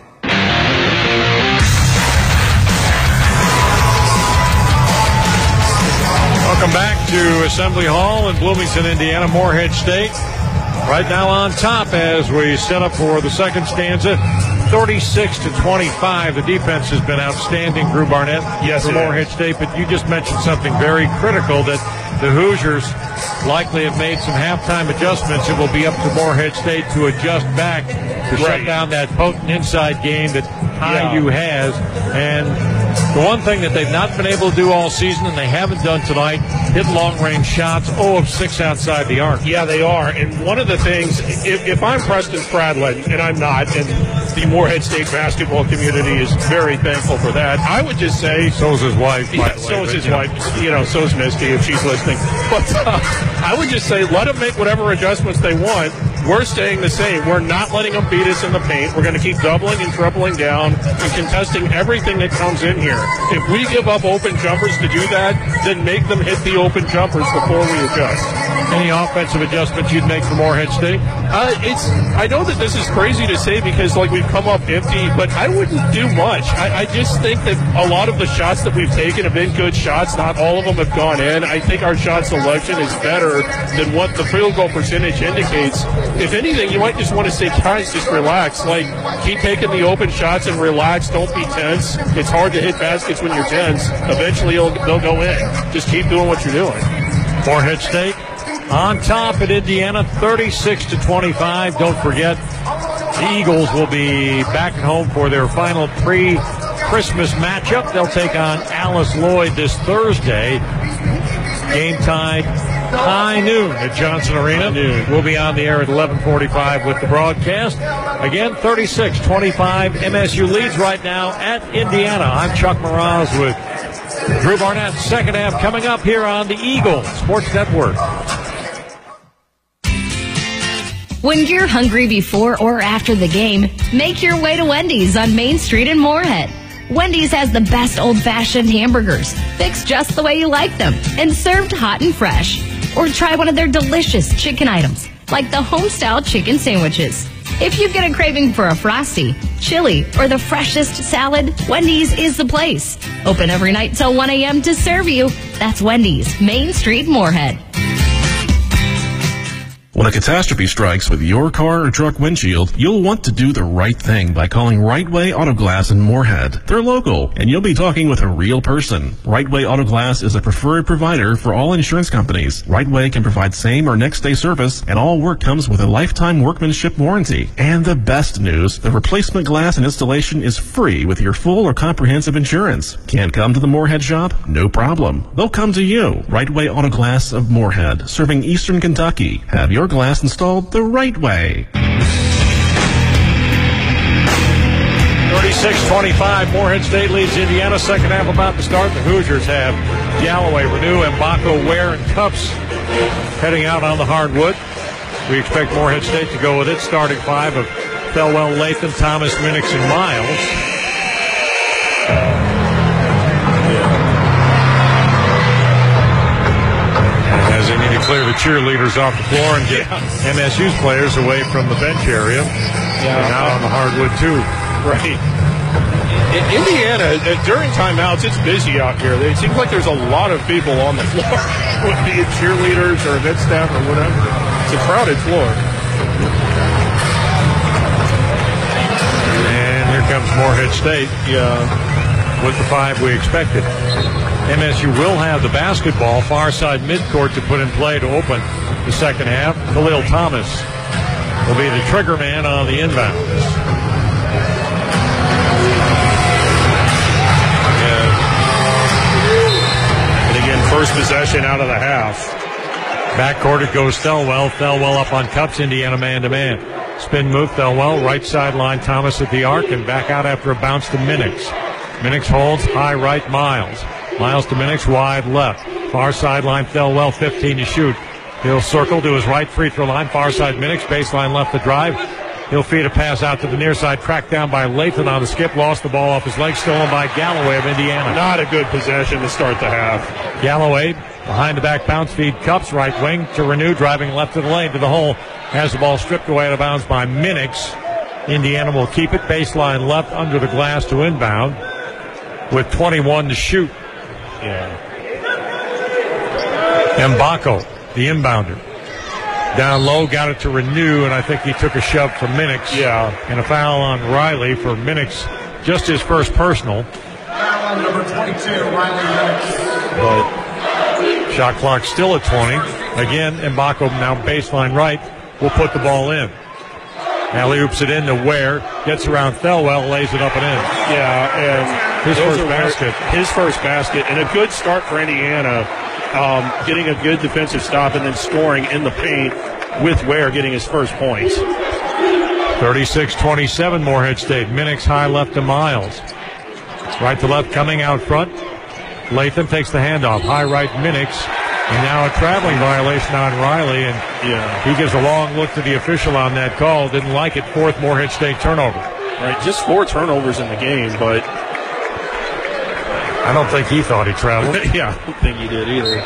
Welcome back to Assembly Hall in Bloomington, Indiana, Morehead State. Right now on top as we set up for the second stanza, thirty-six to twenty-five. The defense has been outstanding, Drew Barnett, yes, for Morehead State, but you just mentioned something very critical, that the Hoosiers likely have made some halftime adjustments. It will be up to Morehead State to adjust back to Right. shut down that potent inside game that I U Yeah. has. And the one thing that they've not been able to do all season, and they haven't done tonight, hit long-range shots, zero of six outside the arc. Yeah, they are. And one of the things, if, if I'm Preston Stradlin, and I'm not, and the Morehead State basketball community is very thankful for that, I would just say... So is his wife. by Yeah, the way, so is but, his you know. wife. You know, so is Misty if she's listening. But uh, I would just say let them make whatever adjustments they want. We're staying the same. We're not letting them beat us in the paint. We're going to keep doubling and tripling down and contesting everything that comes in here. If we give up open jumpers to do that, then make them hit the open jumpers before we adjust. Any offensive adjustments you'd make for Morehead State? Uh, it's. I know that this is crazy to say because like we've come up empty, but I wouldn't do much. I, I just think that a lot of the shots that we've taken have been good shots. Not all of them have gone in. I think our shot selection is better than what the field goal percentage indicates. If anything, you might just want to say, guys, just relax. Like, keep taking the open shots and relax. Don't be tense. It's hard to hit baskets when you're tense. Eventually, it'll, they'll go in. Just keep doing what you're doing. Morehead State on top at Indiana, thirty-six to twenty-five. Don't forget, the Eagles will be back at home for their final pre-Christmas matchup. They'll take on Alice Lloyd this Thursday. Game time, high noon at Johnson Arena. We'll be on the air at eleven forty-five with the broadcast. Again, thirty-six twenty-five. M S U leads right now at Indiana. I'm Chuck Mraz with Drew Barnett. Second half coming up here on the Eagle Sports Network. When you're hungry before or after the game, make your way to Wendy's on Main Street in Morehead. Wendy's has the best old-fashioned hamburgers, fixed just the way you like them, and served hot and fresh. Or try one of their delicious chicken items, like the home-style chicken sandwiches. If you get a craving for a Frosty, chili, or the freshest salad, Wendy's is the place. Open every night till one a.m. to serve you. That's Wendy's, Main Street, Morehead. When a catastrophe strikes with your car or truck windshield, you'll want to do the right thing by calling Right Way Auto Glass in Morehead. They're local, and you'll be talking with a real person. Right Way Auto Glass is a preferred provider for all insurance companies. Right Way can provide same or next day service, and all work comes with a lifetime workmanship warranty. And the best news, the replacement glass and installation is free with your full or comprehensive insurance. Can't come to the Morehead shop? No problem. They'll come to you. Right Way Auto Glass of Morehead, serving Eastern Kentucky. Have your glass installed the right way. thirty-six twenty-five, Morehead State leads Indiana. Second half about to start. The Hoosiers have Galloway, Renew, Mbako, Ware, and Cups heading out on the hardwood. We expect Morehead State to go with its starting five of Thelwell, Latham, Thomas, Minix, and Miles. As they need to clear the cheerleaders off the floor and get yeah. M S U's players away from the bench area. Yeah. And out on the hardwood, too. Right. In Indiana, during timeouts, it's busy out here. It seems like there's a lot of people on the floor, be it cheerleaders or event staff or whatever. It's a crowded floor. And here comes Morehead State. Yeah. With the five we expected. M S U will have the basketball far side midcourt to put in play to open the second half. Khalil Thomas will be the trigger man on the inbound. And again, first possession out of the half. Backcourt it goes Thelwell. Thelwell up on Cups. Indiana man-to-man. Spin move, Thelwell. Right sideline, Thomas at the arc. And back out after a bounce to Minix. Minix holds, high right, Miles. Miles to Minix, wide left. Far sideline, Thelwell, fifteen to shoot. He'll circle to his right free throw line. Far side, Minix, baseline left to drive. He'll feed a pass out to the near side. Tracked down by Lathan on the skip. Lost the ball off his leg. Stolen by Galloway of Indiana. Not a good possession to start the half. Galloway, behind the back bounce feed. Cups, right wing to Renew. Driving left to the lane to the hole. Has the ball stripped away out of bounds by Minix. Indiana will keep it. Baseline left under the glass to inbound. With twenty-one to shoot. Yeah. Mbako, the inbounder. Down low, got it to Renew, and I think he took a shove from Minix. Yeah. And a foul on Riley for Minix, just his first personal. Foul on number twenty-two, Riley Minix. But Shot clock still at twenty. Again, Mbako now baseline right will put the ball in. Alley-oops it in to Ware, gets around Thelwell, lays it up and in. Yeah, and his first basket. His first basket, and a good start for Indiana, um, getting a good defensive stop and then scoring in the paint with Ware getting his first points. thirty-six twenty-seven, Morehead State. Minix high left to Miles. Right to left coming out front. Latham takes the handoff. High right Minix. And now a traveling violation on Riley, and yeah. he gives a long look to the official on that call. Didn't like it. Fourth Morehead State turnover. Right, just four turnovers in the game, but I don't think he thought he traveled. yeah, I don't think he did either.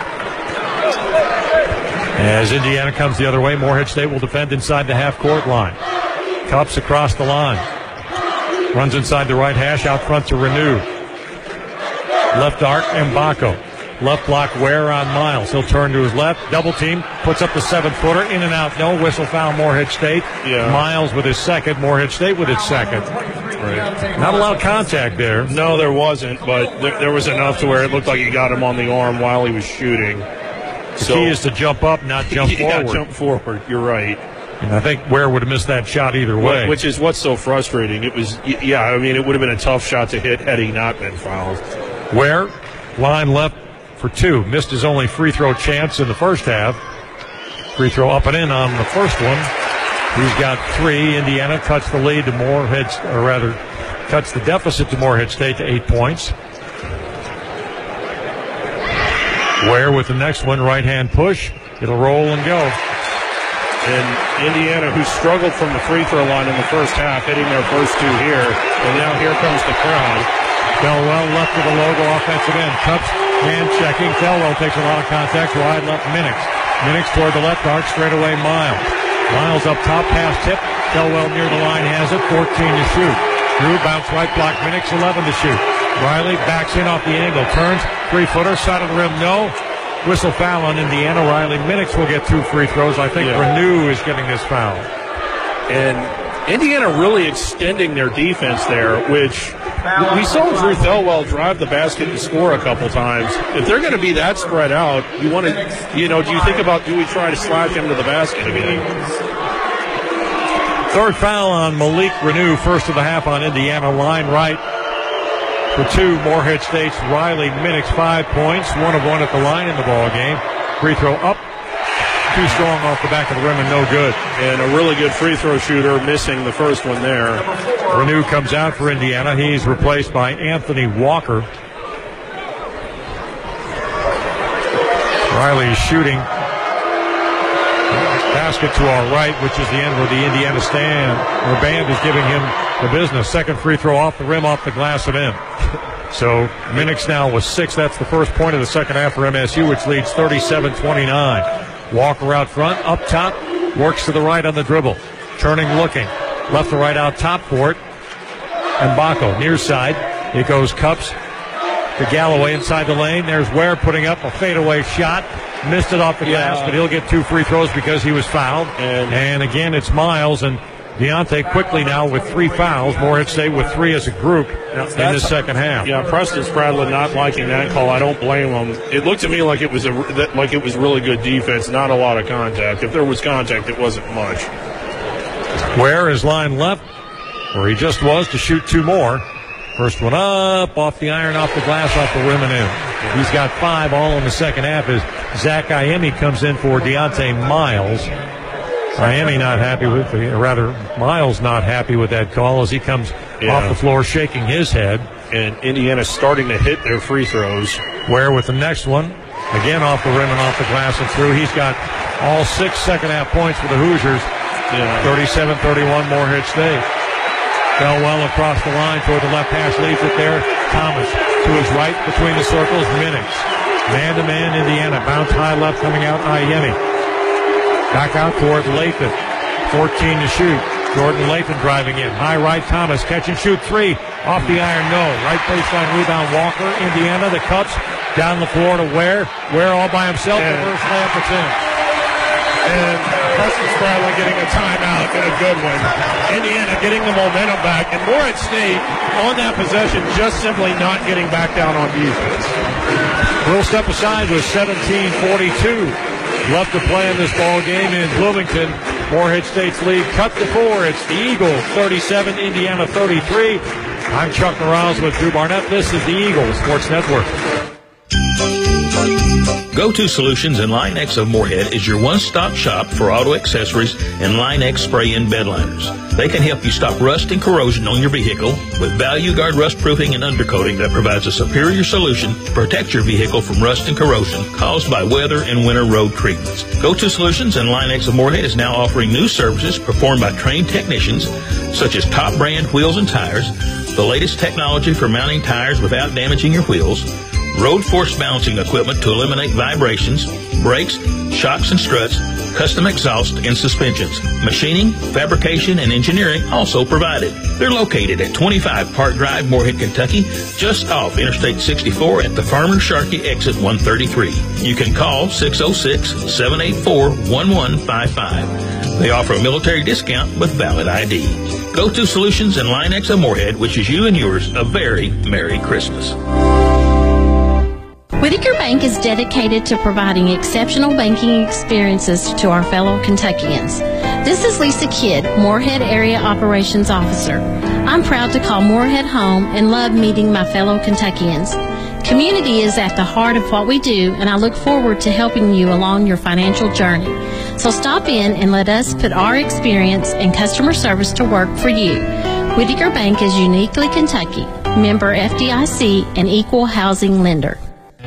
As Indiana comes the other way, Morehead State will defend inside the half-court line. Cups across the line. Runs inside the right hash, out front to Renew. Left arc, Mbako. Left block, Ware on Miles. He'll turn to his left. Double team. Puts up the seven-footer. In and out. No whistle foul, Morehead State. Yeah. Miles with his second. Morehead State with its second. Right. Not a lot of contact there. No, there wasn't, but there, there was enough to where it looked like he got him on the arm while he was shooting. The so, key is to jump up, not jump yeah, forward. jump forward. You're right. And I think Ware would have missed that shot either way. Which is what's so frustrating. It was, yeah, I mean, it would have been a tough shot to hit had he not been fouled. Ware, line left for two. Missed his only free throw chance in the first half. Free throw up and in on the first one. He's got three. Indiana cuts the lead to Morehead, or rather, cuts the deficit to Morehead State to eight points. Ware with the next one, right-hand push. It'll roll and go. And Indiana, who struggled from the free throw line in the first half, hitting their first two here. And now here comes the crowd. Thelwell left with a logo offensive end. Cups, hand checking. Thelwell takes a lot of contact. Wide left, Minix. Minix toward the left arc, straight away Miles. Miles up top, pass tip. Thelwell near the line has it, fourteen to shoot. Drew bounce right block, Minix eleven to shoot. Riley backs in off the angle, turns, three-footer, side of the rim, no. Whistle foul on Indiana. Riley Minix will get two free throws. I think yeah. Renew is getting this foul. And Indiana really extending their defense there, which we saw Drew Thelwell drive the basket and score a couple times. If they're going to be that spread out, you want to, you know, do you think about, do we try to slash him to the basket again? Third foul on Malik Renew, first of the half on Indiana. Line right for two, Morehead State's Riley Minix, five points, one of one at the line in the ball game. Free throw up, too strong off the back of the rim and no good. And a really good free throw shooter missing the first one there. Renew comes out for Indiana. He's replaced by Anthony Walker. Riley is shooting. Basket to our right, which is the end where the Indiana stand, or band is giving him the business. Second free throw off the rim, off the glass and in. So Minix now with six. That's the first point of the second half for M S U, which leads thirty-seven twenty-nine. Walker out front, up top, works to the right on the dribble. Turning, looking. Left to right out top for it. Mbako, near side. It goes Cups to Galloway inside the lane. There's Ware putting up a fadeaway shot. Missed it off the glass, yeah. but he'll get two free throws because he was fouled. And, and again, it's Miles and Deontay quickly now with three fouls. Morehead State with three as a group in the second half. Yeah, Preston Spradlin not liking that call. I don't blame him. It looked to me like it was a like it was really good defense, not a lot of contact. If there was contact, it wasn't much. Ware is line left, where he just was, to shoot two more. First one up, off the iron, off the glass, off the rim and in. He's got five all in the second half as Zach Iemi comes in for Deontay Miles. Iemi not happy with, or rather, Miles not happy with that call as he comes yeah. off the floor shaking his head. And Indiana starting to hit their free throws. Ware with the next one. Again off the rim and off the glass and through. He's got all six second half points for the Hoosiers. Yeah. thirty-seven thirty-one Morehead State. Thelwell across the line toward the left hash, leaves it there. Thomas to his right between the circles. Minix. Man-to-man Indiana. Bounce high left coming out. Iemi. Back out toward Lathan. fourteen to shoot. Jordan Lathan driving in. High right Thomas. Catch and shoot three. Off the iron, no. Right baseline rebound Walker. Indiana, the Cups. Down the floor to Ware. Ware all by himself. The first layup, it's in. And Preston Spradlin getting a timeout and a good one. Indiana getting the momentum back, and Morehead State on that possession just simply not getting back down on defense. We'll step aside with seventeen forty-two left to play in this ball game in Bloomington. Morehead State's lead cut to four. It's the Eagles thirty-seven, Indiana thirty-three. I'm Chuck Morales with Drew Barnett. This is the Eagles Sports Network. Go-To Solutions and Line-X of Morehead is your one-stop shop for auto accessories and Line-X spray-in bed liners. They can help you stop rust and corrosion on your vehicle with Value Guard rust proofing and undercoating that provides a superior solution to protect your vehicle from rust and corrosion caused by weather and winter road treatments. Go-To Solutions and Line-X of Morehead is now offering new services performed by trained technicians such as top brand wheels and tires, the latest technology for mounting tires without damaging your wheels, road force balancing equipment to eliminate vibrations, brakes, shocks and struts, custom exhaust and suspensions. Machining, fabrication, and engineering also provided. They're located at twenty-five Park Drive, Morehead, Kentucky, just off Interstate sixty-four at the Farmer Sharkey exit one thirty-three. You can call six oh six, seven eight four, one one five five. They offer a military discount with valid I D. Go-To Solutions and Line-X of Morehead wishes you and yours a very Merry Christmas. Whitaker Bank is dedicated to providing exceptional banking experiences to our fellow Kentuckians. This is Lisa Kidd, Morehead Area Operations Officer. I'm proud to call Morehead home and love meeting my fellow Kentuckians. Community is at the heart of what we do, and I look forward to helping you along your financial journey. So stop in and let us put our experience and customer service to work for you. Whitaker Bank is uniquely Kentucky, member F D I C, and equal housing lender.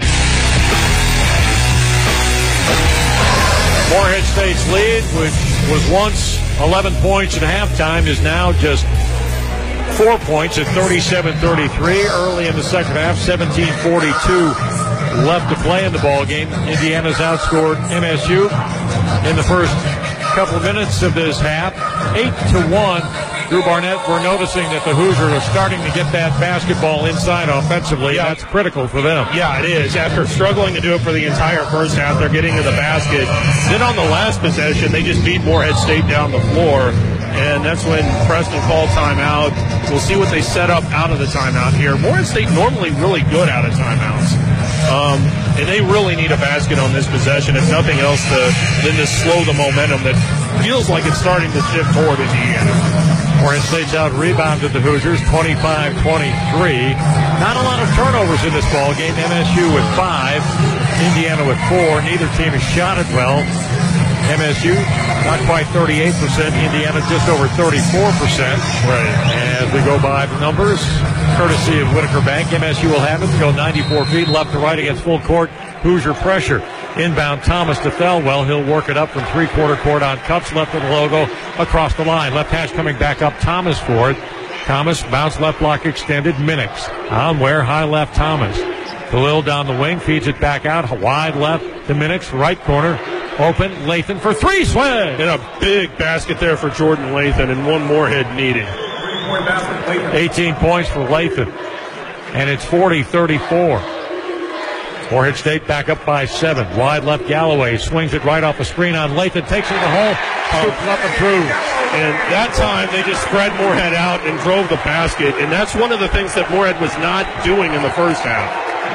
Morehead State's lead, which was once eleven points at halftime, is now just four points at thirty-seven thirty-three. Early in the second half, seventeen forty-two left to play in the ball game. Indiana's outscored M S U in the first couple of minutes of this half, eight to one. Drew Barnett, we're noticing that the Hoosiers are starting to get that basketball inside offensively. Yeah. That's critical for them. Yeah, it is. After struggling to do it for the entire first half, they're getting to the basket. Then on the last possession, they just beat Morehead State down the floor, and that's when Preston called timeout. We'll see what they set up out of the timeout here. Morehead State normally really good out of timeouts. Um, and they really need a basket on this possession, if nothing else, to, than to slow the momentum that feels like it's starting to shift toward Indiana. Morehead State's out rebounded the Hoosiers twenty-five twenty-three. Not a lot of turnovers in this ball game. M S U with five, Indiana with four. Neither team has shot it well. M S U not quite thirty-eight percent. Indiana just over thirty-four percent. Right. As we go by the numbers, courtesy of Whitaker Bank, M S U will have it to go ninety-four feet left to right against full court. Hoosier pressure. Inbound Thomas to Thelwell. He'll work it up from three-quarter court on Cups, left of the logo, across the line. Left hash coming back up. Thomas for it. Thomas, bounce left block extended. Minix on where high left Thomas. Khalil down the wing, feeds it back out. Wide left to Minix, right corner. Open, Lathan for three, swing! And a big basket there for Jordan Lathan, and one Morehead needed. eighteen points for Lathan. And it's forty thirty-four. Morehead State back up by seven. Wide left Galloway swings it right off the screen on Lathan, takes it to the hole, scoops it up and through. And that time they just spread Morehead out and drove the basket, and that's one of the things that Morehead was not doing in the first half.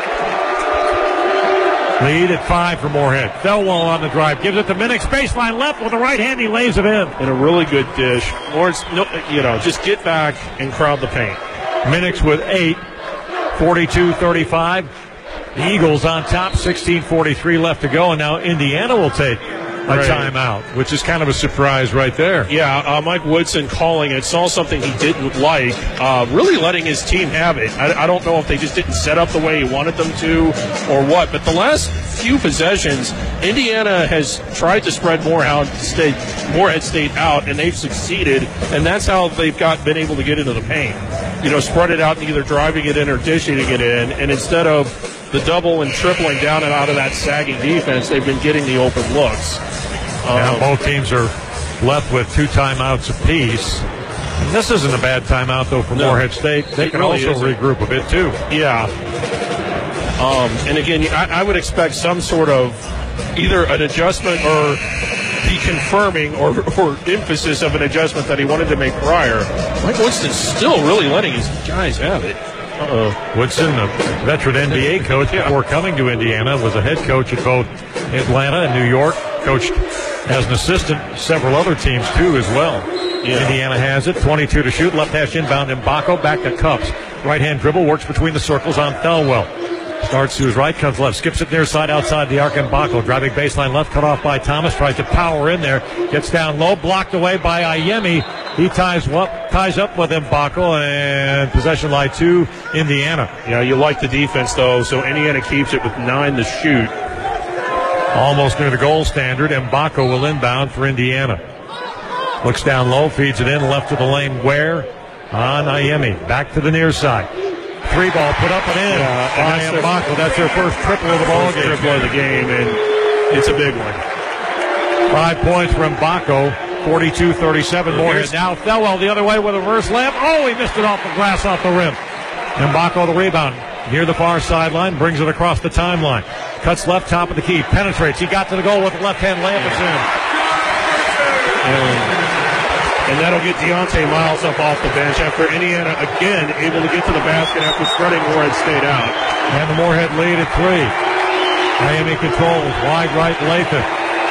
Lead at five for Morehead. Thelwell on the drive, gives it to Minix, baseline left with the right hand, he lays it in. And a really good dish. Lawrence, no, you know, just get back and crowd the paint. Minix with eight, forty-two thirty-five. The Eagles on top, sixteen forty-three left to go, and now Indiana will take a right. timeout, which is kind of a surprise right there. Yeah, uh, Mike Woodson calling it, saw something he didn't like, uh, really letting his team have it. I, I don't know if they just didn't set up the way he wanted them to or what, but the last few possessions, Indiana has tried to spread Morehead State, Morehead State out, and they've succeeded, and that's how they've got been able to get into the paint. You know, spread it out and either driving it in or dishing it in, and instead of the double and tripling down and out of that sagging defense, they've been getting the open looks. Um, both teams are left with two timeouts apiece. And this isn't a bad timeout, though, for no, Morehead State. They can really also isn't. regroup a bit, too. Yeah. Um, and, again, I, I would expect some sort of either an adjustment or the confirming or, or emphasis of an adjustment that he wanted to make prior. Mike Woodson's still really letting his guys have it. Uh-oh. Woodson, a veteran N B A coach before coming to Indiana, was a head coach at both Atlanta and New York, coached as an assistant several other teams too as well. Yeah. Indiana has it, twenty-two to shoot, left hash inbound, Mbako back to Cups. Right-hand dribble, works between the circles on Thelwell. Starts to his right, comes left, skips it near side outside the arc. Mbako driving baseline left, cut off by Thomas, tries to power in there, gets down low, blocked away by Ayemi. He ties up, ties up with Mbako, and possession line two, Indiana. Yeah, you like the defense though, so Indiana keeps it with nine to shoot. Almost near the goal standard. Mbako will inbound for Indiana. Looks down low, feeds it in, left to the lane. Where? On Ayemi. Back to the near side. Three ball put up and in yeah, by and that's Mbako. That's their first triple of the ball game. Triple of the game, and it's a big one. Five points for Mbako. forty-two thirty-seven. Morehead now. Thelwell the other way with a reverse layup. Oh, he missed it off the glass, off the rim. Mbako the rebound. Near the far sideline, brings it across the timeline. Cuts left, top of the key, penetrates. He got to the goal with the left-hand layup. It's in. And, and that'll get Deontay Miles up off the bench after Indiana, again, able to get to the basket after spreading Morehead State out. And the Morehead lead at three. Miami controls. Wide right, Lathan.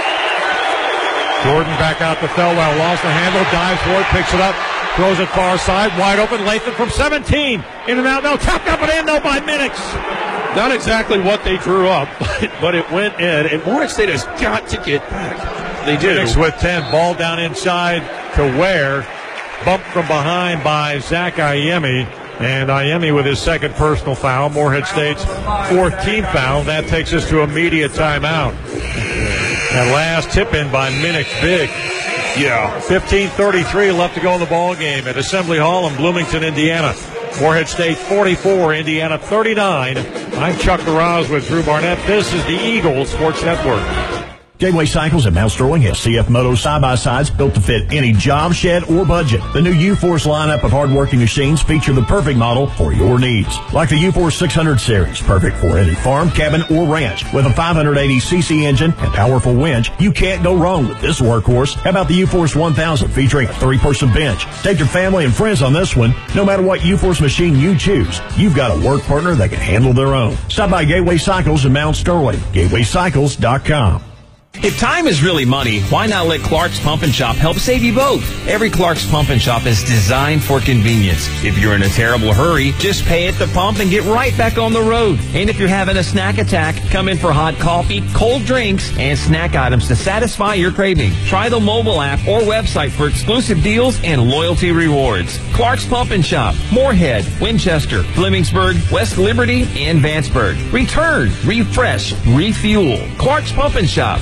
Jordan back out to Thelwell. Lost the handle, dives for it, picks it up. Throws it far side, wide open. Lathan from seventeen. In and out, no, tapped up and in, though, by Minix. Not exactly what they drew up, but it went in, and Morehead State has got to get back. They do. Minix with ten. Ball down inside to Ware. Bumped from behind by Zach Ayemi. And Ayemi with his second personal foul. Morehead State's fourth team foul. That takes us to immediate timeout. That last tip in by Minix big. Yeah. fifteen thirty-three left to go in the ball game at Assembly Hall in Bloomington, Indiana. Morehead State forty-four, Indiana thirty-nine. I'm Chuck Meraz with Drew Barnett. This is the Eagles Sports Network. Gateway Cycles in Mount Sterling has C F Moto side-by-sides built to fit any job, shed, or budget. The new U-Force lineup of hard-working machines feature the perfect model for your needs. Like the U-Force six hundred series, perfect for any farm, cabin, or ranch. With a five hundred eighty c c engine and powerful winch, you can't go wrong with this workhorse. How about the U-Force one thousand featuring a three-person bench? Take your family and friends on this one. No matter what U-Force machine you choose, you've got a work partner that can handle their own. Stop by Gateway Cycles in Mount Sterling. gateway cycles dot com. If time is really money, why not let Clark's Pump and Shop help save you both? Every Clark's Pump and Shop is designed for convenience. If you're in a terrible hurry, just pay at the pump and get right back on the road. And if you're having a snack attack, come in for hot coffee, cold drinks, and snack items to satisfy your craving. Try the mobile app or website for exclusive deals and loyalty rewards. Clark's Pump and Shop, Morehead, Winchester, Flemingsburg, West Liberty, and Vanceburg. Return, refresh, refuel. Clark's Pump and Shop.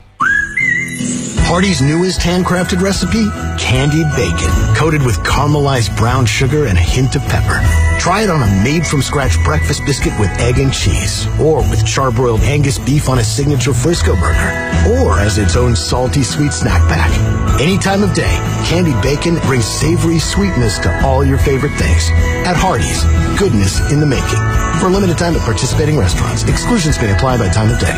Hardee's newest handcrafted recipe, candied bacon, coated with caramelized brown sugar and a hint of pepper. Try it on a made-from-scratch breakfast biscuit with egg and cheese, or with charbroiled Angus beef on a signature Frisco burger, or as its own salty sweet snack pack. Any time of day, candied bacon brings savory sweetness to all your favorite things. At Hardee's, goodness in the making. For a limited time at participating restaurants, exclusions may apply by time of day.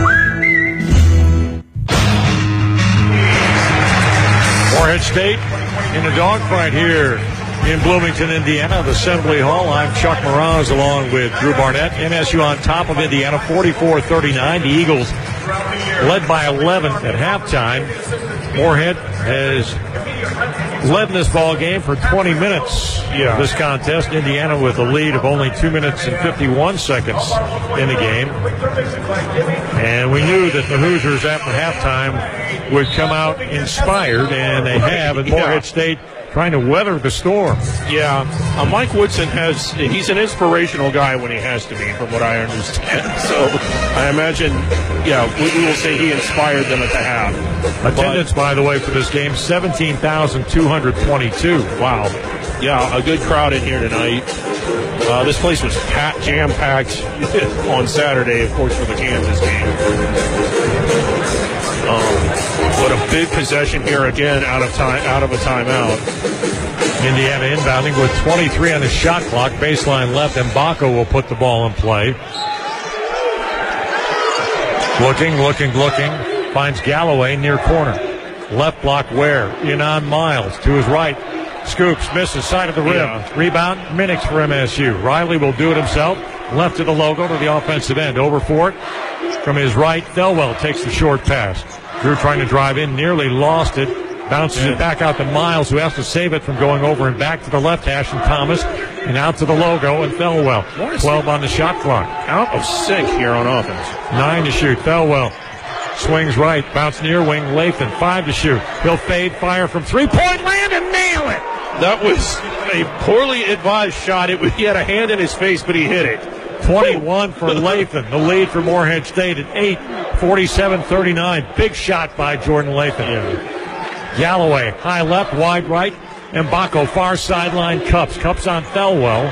Morehead State in a dogfight here in Bloomington, Indiana, at Assembly Hall. I'm Chuck Meraz along with Drew Barnett. M S U on top of Indiana, forty-four thirty-nine. The Eagles led by eleven at halftime. Morehead has led in this ball game for twenty minutes. Yeah. This contest, Indiana with a lead of only two minutes and fifty-one seconds in the game. And we knew that the Hoosiers after halftime would come out inspired, and they have, and Morehead yeah. State trying to weather the storm. Yeah, uh, Mike Woodson has, he's an inspirational guy when he has to be, from what I understand. So I imagine, yeah, we, we will say he inspired them at the half. Attendance, but, by the way, for this game, seventeen thousand two hundred twenty-two. Wow. Yeah, a good crowd in here tonight. Uh, this place was packed, jam-packed on Saturday, of course, for the Kansas game. Um, but a big possession here again out of time, out of a timeout. Indiana inbounding with twenty-three on the shot clock. Baseline left. Mbako will put the ball in play. Looking, looking, looking. Finds Galloway near corner. Left block Ware. In on Miles. To his right. Scoops. Misses. Side of the rim. Yeah. Rebound. Minix for M S U. Riley will do it himself. Left of the logo to the offensive end. Over for it. From his right, Thelwell takes the short pass. Drew trying to drive in. Nearly lost it. Bounces yeah. it back out to Miles, who has to save it from going over and back to the left hash, and Thomas. And out to the logo, and Thelwell. twelve on the shot clock. Out of sync here on offense. Nine to shoot. Thelwell swings right. Bounce near wing. Lathan. Five to shoot. He'll fade. Fire from three-point land and nail it. That was a poorly advised shot. It was, he had a hand in his face, but he hit it. twenty-one for Lathan. The lead for Morehead State at eight. forty-seven thirty-nine. Big shot by Jordan Lathan. Yeah. Galloway, high left, wide right. Mbako, far sideline, Cups. Cups on Thelwell.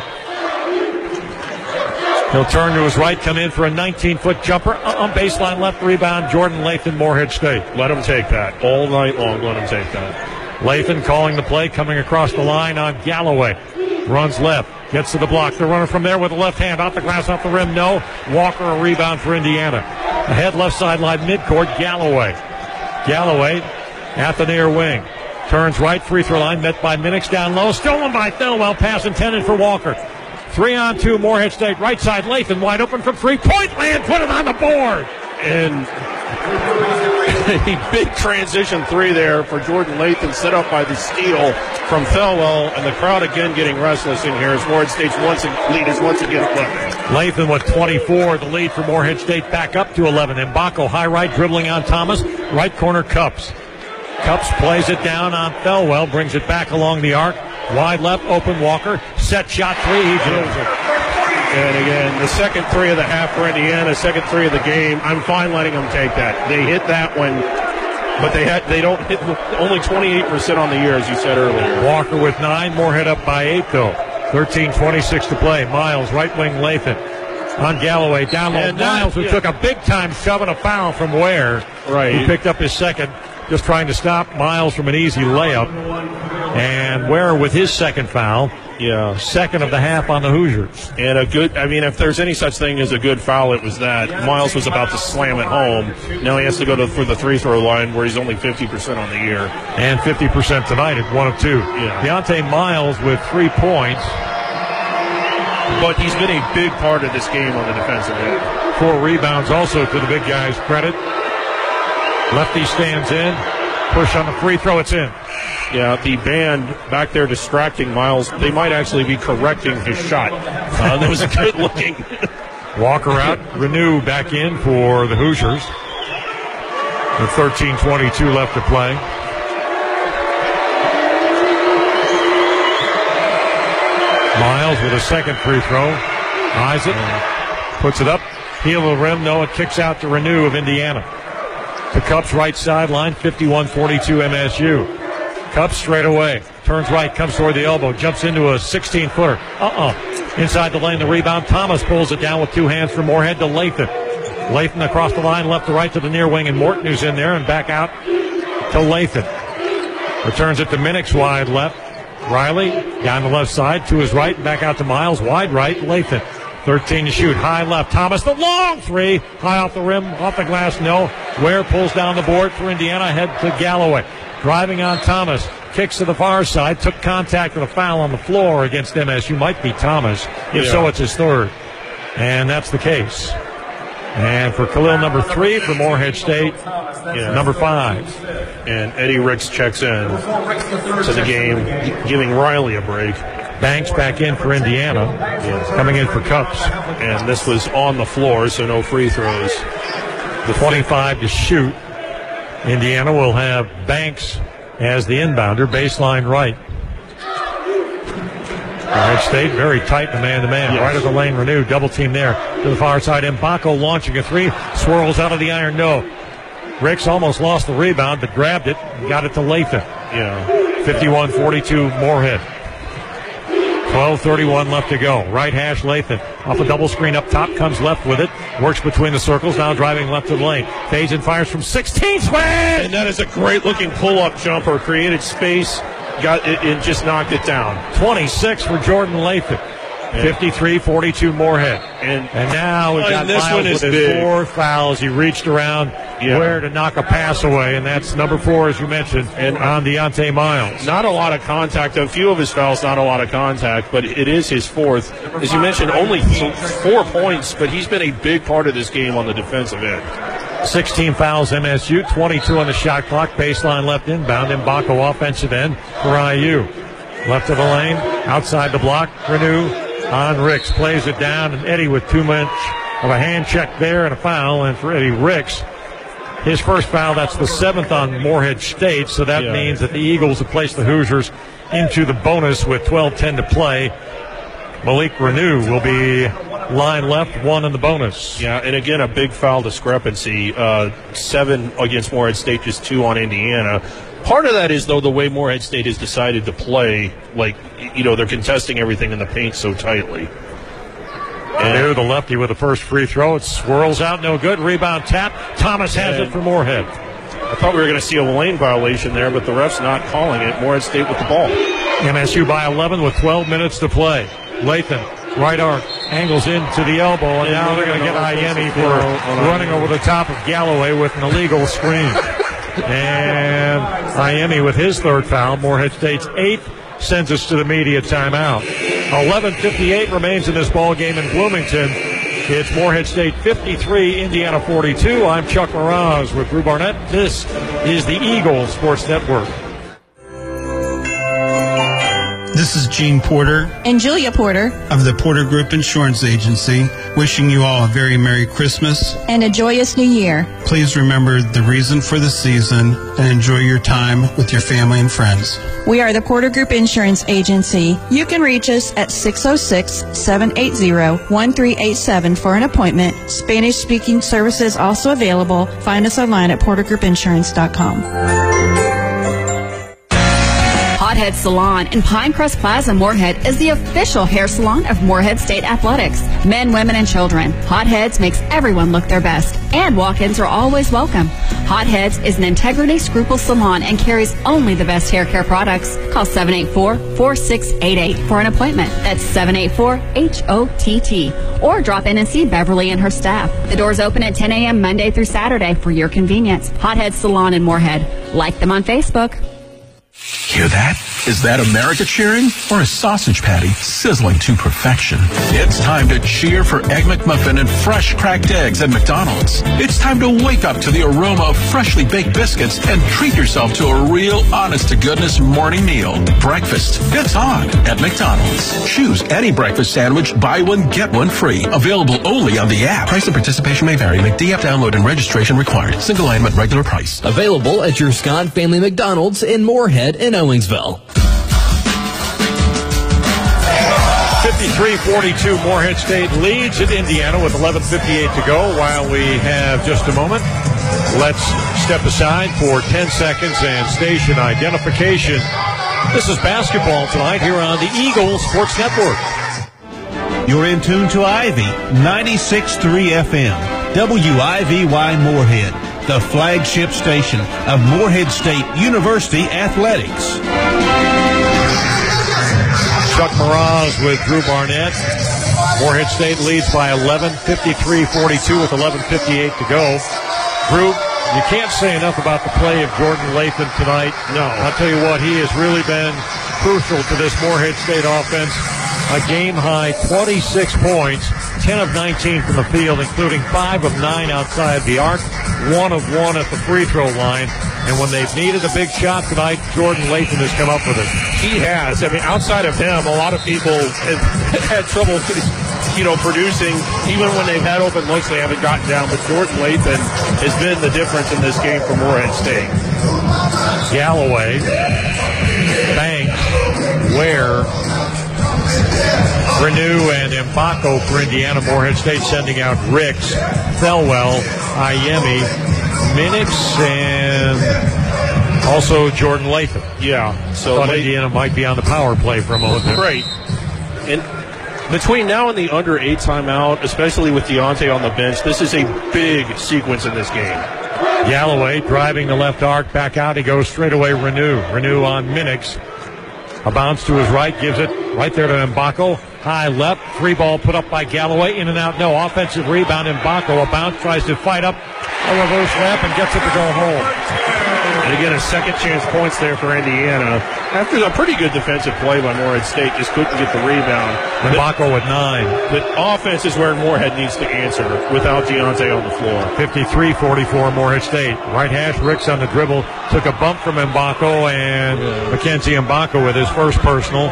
He'll turn to his right, come in for a nineteen-foot jumper. On baseline left rebound, Jordan Lathan, Morehead State. Let him take that. All night long, let him take that. Lathan calling the play, coming across the line on Galloway. Runs left, gets to the block. The runner from there with the left hand. Off the glass, off the rim, no. Walker, a rebound for Indiana. Ahead left sideline, midcourt, Galloway. Galloway at the near wing. Turns right, free throw line, met by Minix down low. Stolen by Thelwell, pass intended for Walker. Three on two, Morehead State. Right side, Lathan wide open from three-point land. Put it on the board. And a big transition three there for Jordan Lathan, set up by the steal from Thelwell. And the crowd again getting restless in here as Morehead State's once lead is once again eleven. Lathan with twenty-four. The lead for Morehead State back up to eleven. Mbako high right, dribbling on Thomas. Right corner, Cups. Cups plays it down on Thelwell, brings it back along the arc. Wide left, open Walker. Set shot three, he drills it. And again, the second three of the half for Indiana, second three of the game. I'm fine letting them take that. They hit that one, but they had they don't hit only twenty-eight percent on the year, as you said earlier. Walker with nine, Morehead up by eight, though. thirteen twenty-six to play. Miles, right wing Lathan. On Galloway, down low. Miles, who yeah. took a big-time shove and a foul from Ware. Right. He picked up his second. Just trying to stop Miles from an easy layup. And Ware with his second foul. Yeah. Second of the half on the Hoosiers. And a good, I mean, if there's any such thing as a good foul, it was that. Miles was about to slam it home. Now he has to go to, for the free throw line where he's only fifty percent on the year. And fifty percent tonight at one of two. Yeah. Deontay Miles with three points. But he's been a big part of this game on the defensive end. Four rebounds also to the big guy's credit. Lefty stands in. Push on the free throw. It's in. Yeah, the band back there distracting Miles. They might actually be correcting his shot. Uh, that was a good looking. Walker out. Renew back in for the Hoosiers. With thirteen twenty-two left to play. Miles with a second free throw. Eyes it. Puts it up. Heel of the rim. No, it kicks out to Renew of Indiana. The Cups right sideline, fifty-one forty-two M S U. Cups straight away. Turns right, comes toward the elbow, jumps into a sixteen-footer. Uh-uh. Inside the lane, the rebound. Thomas pulls it down with two hands from Morehead to Lathan. Lathan across the line, left to right to the near wing, and Morton who's in there, and back out to Lathan. Returns it to Minix wide left. Riley down the left side to his right, and back out to Miles, wide right, Lathan. thirteen to shoot, high left. Thomas, the long three. High off the rim, off the glass, no. Ware pulls down the board for Indiana, head to Galloway. Driving on Thomas, kicks to the far side, took contact with a foul on the floor against M S U. Might be Thomas. If yeah. so, it's his third. And that's the case. And for Khalil, number three. For Morehead State, yeah. number five. And Eddie Ricks checks in to the game, giving Riley a break. Banks back in for Indiana, yes. Coming in for Cups. And this was on the floor, so no free throws. The twenty-five to shoot. Indiana will have Banks as the inbounder, baseline right. Morehead State very tight in the man-to-man. Yes. Right of the lane, Renew, double team there. To the far side, Mbako launching a three, swirls out of the iron, no. Ricks almost lost the rebound, but grabbed it and got it to Lathan. Yeah. fifty-one forty-two Morehead. twelve thirty-one left to go. Right hash Lathan. Off a double screen up top. Comes left with it. Works between the circles. Now driving left to the lane. Fades and fires from sixteen. Swing! And that is a great looking pull-up jumper. Created space. Got it and just knocked it down. twenty-six for Jordan Lathan. fifty-three forty-two Moorhead. And, and now we've got this Miles one is with his big. four fouls. He reached around Yeah. where to knock a pass away, and that's number four, as you mentioned, and on Deontay Miles. Not a lot of contact. A few of his fouls, not a lot of contact, but it is his fourth. As you mentioned, only th- four points, but he's been a big part of this game on the defensive end. sixteen fouls M S U, twenty-two on the shot clock. Baseline left inbound. Mbako offensive end for I U. Left of the lane, outside the block. Renew on Ricks. Plays it down, and Eddie with too much of a hand check there and a foul. And for Eddie Ricks, his first foul, that's the seventh on Moorhead State. So that Yeah. means that the Eagles have placed the Hoosiers into the bonus with twelve ten to play. Malik Renew will be line left, one in the bonus. Yeah, and again, a big foul discrepancy. Uh, seven against Moorhead State, just two on Indiana. Part of that is, though, the way Moorhead State has decided to play. Like, you know, they're contesting everything in the paint so tightly. Renew, the lefty, with the first free throw. It swirls out, no good. Rebound tap. Thomas has it for Moorhead. I thought we were going to see a lane violation there, but the ref's not calling it. Moorhead State with the ball. M S U by eleven with twelve minutes to play. Latham, right arc, angles into the elbow, and now they're going to get Iemi for running over the top of Galloway with an illegal screen. And Iemi with his third foul. Moorhead State's eighth sends us to the media timeout. eleven fifty-eight remains in this ball game in Bloomington. It's Moorhead State fifty-three, Indiana forty-two. I'm Chuck Moraz with Drew Barnett. This is the Eagle Sports Network. This is Gene Porter and Julia Porter of the Porter Group Insurance Agency, wishing you all a very Merry Christmas and a joyous New Year. Please remember the reason for the season and enjoy your time with your family and friends. We are the Porter Group Insurance Agency. You can reach us at six oh six, seven eight zero, one three eight seven for an appointment. Spanish-speaking services also available. Find us online at porter group insurance dot com. Hothead Salon in Pinecrest Plaza, Moorhead is the official hair salon of Moorhead State Athletics. Men, women, and children. Hotheads makes everyone look their best, and walk-ins are always welcome. Hotheads is an integrity scruple salon and carries only the best hair care products. Call seven eight four, four six eight eight for an appointment. That's seven eight four, H O T T. Or drop in and see Beverly and her staff. The doors open at ten a.m. Monday through Saturday for your convenience. Hothead Salon in Moorhead. Like them on Facebook. Hear that? Is that America cheering or a sausage patty sizzling to perfection? It's time to cheer for Egg McMuffin and fresh cracked eggs at McDonald's. It's time to wake up to the aroma of freshly baked biscuits and treat yourself to a real honest-to-goodness morning meal. Breakfast, it's on at McDonald's. Choose any breakfast sandwich, buy one, get one free. Available only on the app. Price and participation may vary. McD app download and registration required. Single item at regular price. Available at your Scott Family McDonald's in Moorhead and Owensville. fifty-three forty-two, Moorhead State leads at Indiana with eleven fifty-eight to go. While we have just a moment, let's step aside for ten seconds and station identification. This is basketball tonight here on the Eagle Sports Network. You're in tune to Ivy, ninety-six point three F M, W I V Y Moorhead, the flagship station of Moorhead State University Athletics. Chuck Moraz with Drew Barnett. Moorhead State leads by eleven, fifty-three forty-two with eleven fifty-eight to go. Drew, you can't say enough about the play of Jordan Latham tonight. No. I'll tell you what, he has really been crucial to this Moorhead State offense. A game-high twenty-six points, ten of nineteen from the field, including five of nine outside the arc, one of one at the free throw line. And when they've needed a big shot tonight, Jordan Latham has come up with it. He has. I mean, outside of him, a lot of people have had trouble, you know, producing. Even when they've had open looks, they haven't gotten down. But Jordan Latham has been the difference in this game for Moorhead State. Galloway, Banks, Ware, Renew, and Mbako for Indiana. Moorhead State sending out Ricks, Thelwell, Iemi, Minix, and also Jordan Latham. Yeah. So thought Indiana might be on the power play for a moment there. Right. And between now and the under eight timeout, especially with Deontay on the bench, this is a big sequence in this game. Galloway driving the left arc back out. He goes straight away. Renew. Renew on Minix. A bounce to his right, gives it right there to Mbako. High left, free ball put up by Galloway. In and out, no. Offensive rebound, Mbako. A bounce, tries to fight up a reverse layup and gets it to go home. And again, a second chance points there for Indiana. After a pretty good defensive play by Morehead State, just couldn't get the rebound. Mbako with nine. The offense is where Morehead needs to answer without Deontay on the floor. fifty-three forty-four Morehead State. Right hash, Ricks on the dribble. Took a bump from Mbako, and yeah. Mackenzie Mbako with his first personal.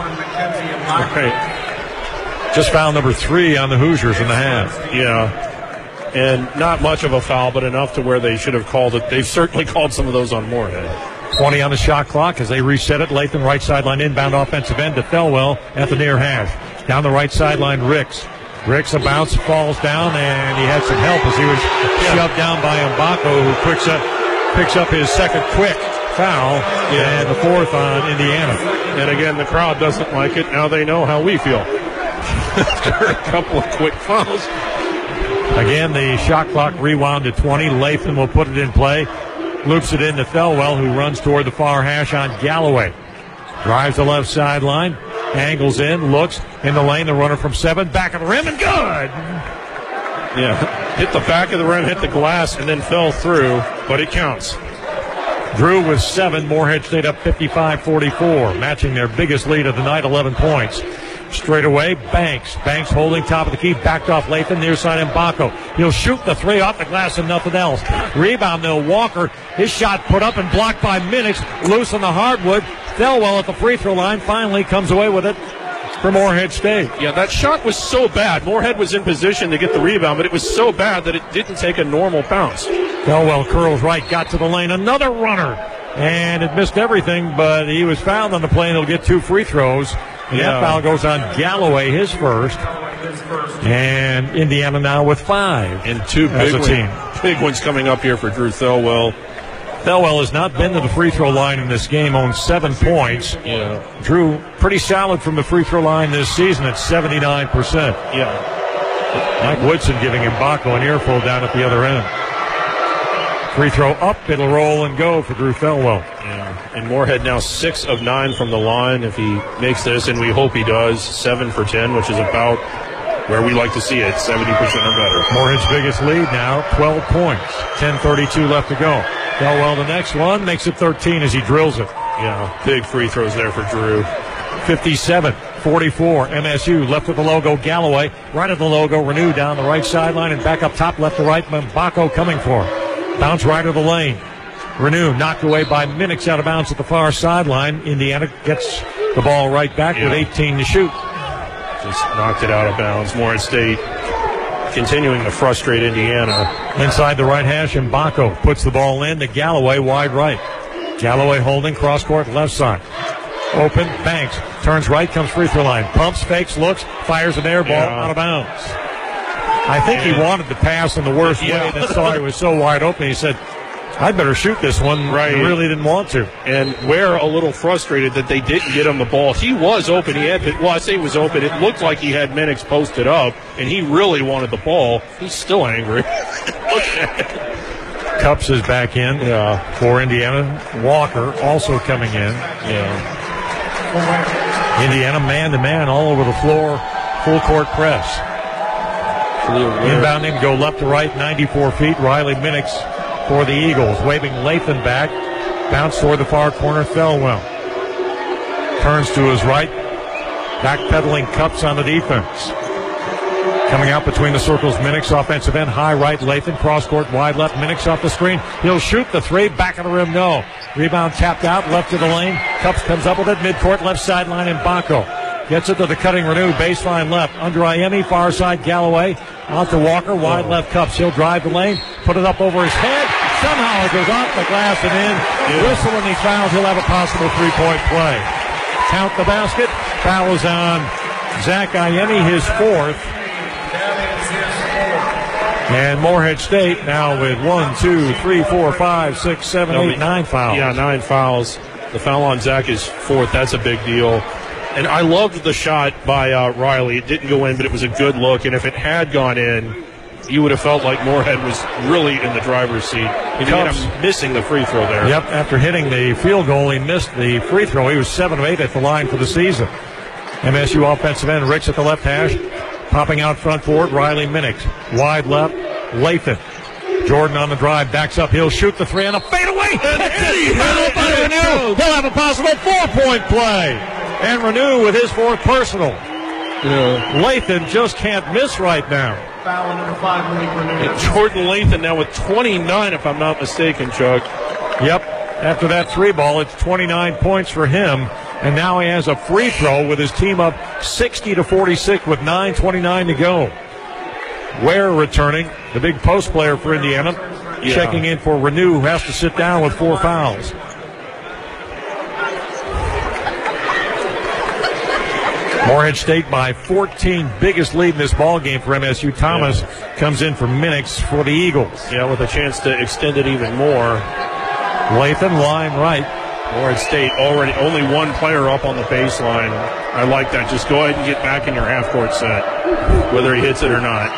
Right. Just foul number three on the Hoosiers in the half. Yeah. And not much of a foul, but enough to where they should have called it. They've certainly called some of those on Morehead. twenty on the shot clock as they reset it. Latham right sideline inbound offensive end to Thelwell at the near hash. Down the right sideline, Ricks. Ricks, a bounce, falls down, and he had some help as he was yeah. shoved down by Mbako, who picks up, picks up his second quick foul, yeah. and the fourth on Indiana. And again, the crowd doesn't like it. Now they know how we feel. After a couple of quick fouls. Again, the shot clock rewound to twenty. Latham will put it in play. Loops it into Thelwell, who runs toward the far hash on Galloway. Drives the left sideline. Angles in. Looks in the lane. The runner from seven. Back of the rim and good. Yeah. Hit the back of the rim, hit the glass, and then fell through. But it counts. Drew with seven. Morehead State up fifty-five forty-four. Matching their biggest lead of the night, eleven points. Straight away, Banks. Banks holding top of the key, backed off Latham, near side Mbako. He'll shoot the three off the glass and nothing else. Rebound, though, Walker. His shot put up and blocked by Minix. Loose on the hardwood. Thelwell at the free throw line finally comes away with it for Morehead State. Yeah, that shot was so bad. Morehead was in position to get the rebound, but it was so bad that it didn't take a normal bounce. Thelwell curls right, got to the lane. Another runner. And it missed everything, but he was fouled on the play, and he'll get two free throws. And yeah. that foul goes on Galloway, his first. And Indiana now with five. And two big, one, big ones coming up here for Drew Thelwell. Thelwell has not been to the free throw line in this game, owns seven points. Yeah. Drew, pretty solid from the free throw line this season at seventy-nine percent. Yeah. Mike Woodson giving Mbako an earful down at the other end. Free throw up, it'll roll and go for Drew Thelwell. Yeah. And Morehead now six of nine from the line. If he makes this, and we hope he does, seven for ten, which is about where we like to see it, seventy percent or better. Morehead's biggest lead now, twelve points. ten thirty-two left to go. Thelwell, the next one, makes it thirteen as he drills it. Yeah, big free throws there for Drew. fifty-seven forty-four, M S U left of the logo, Galloway. Right of the logo, Renew down the right sideline and back up top, left to right, Mbako coming for him. Bounce right of the lane. Renew knocked away by Minix out of bounds at the far sideline. Indiana gets the ball right back yeah. with eighteen to shoot. Just knocked it out of bounds. Morehead State continuing to frustrate Indiana. Inside the right hash, Mbako puts the ball in to Galloway, wide right. Galloway holding, cross court, left side. Open, Banks, turns right, comes free throw line. Pumps, fakes, looks, fires an air ball yeah. out of bounds. I think he wanted to pass in the worst yeah. way, and then saw it was so wide open. He said, I better shoot this one. Right. He really didn't want to. And Ware a little frustrated that they didn't get him the ball. He was open. He had, well, I say he was open. It looked like he had Minix posted up, and he really wanted the ball. He's still angry. Look at it. Cups is back in yeah. for Indiana. Walker also coming in. Yeah. Indiana man-to-man all over the floor. Full court press. Inbounding, go left to right, ninety-four feet. Riley Minix for the Eagles, waving Latham back. Bounce toward the far corner, Thelwell. Turns to his right. Backpedaling Cups on the defense. Coming out between the circles, Minix, offensive end, high right, Latham, cross court, wide left, Minix off the screen. He'll shoot the three, back of the rim, no. Rebound tapped out, left to the lane. Cups comes up with it, midcourt, left sideline, Mbako. Gets it to the cutting Renew, baseline left. Under Iemi, far side, Galloway. Out to Walker, wide left, Cups. He'll drive the lane, put it up over his head. Somehow it goes off the glass and in. Yeah. Whistle and he fouls. He'll have a possible three-point play. Count the basket. Foul is on Zach Iemi, his fourth. And Morehead State now with one, two, three, four, five, six, seven, no, eight, nine fouls. Yeah, nine fouls. The foul on Zach is fourth. That's a big deal. And I loved the shot by uh, Riley. It didn't go in, but it was a good look. And if it had gone in, you would have felt like Moorhead was really in the driver's seat. Indiana missing the free throw there. Yep, after hitting the field goal, he missed the free throw. He was seven of eight at the line for the season. M S U offensive end, Ricks at the left hash. Popping out front forward, Riley Minix. Wide left, Lathan. Jordan on the drive, backs up. He'll shoot the three on a fadeaway. He'll have a possible four-point play. And Renew with his fourth personal. Yeah. Lathan just can't miss right now. Foul number five, and Jordan Lathan now with twenty-nine, if I'm not mistaken, Chuck. Yep. After that three ball, it's twenty-nine points for him. And now he has a free throw with his team up sixty to forty-six with nine twenty-nine to go. Ware returning, the big post player for Indiana, yeah. Checking in for Renew, who has to sit down with four fouls. Morehead State by fourteen, biggest lead in this ball game for M S U. Thomas yeah. comes in for Minix for the Eagles. Yeah, with a chance to extend it even more. Lathan, line right. Morehead State already only one player up on the baseline. I like that. Just go ahead and get back in your half-court set, whether he hits it or not.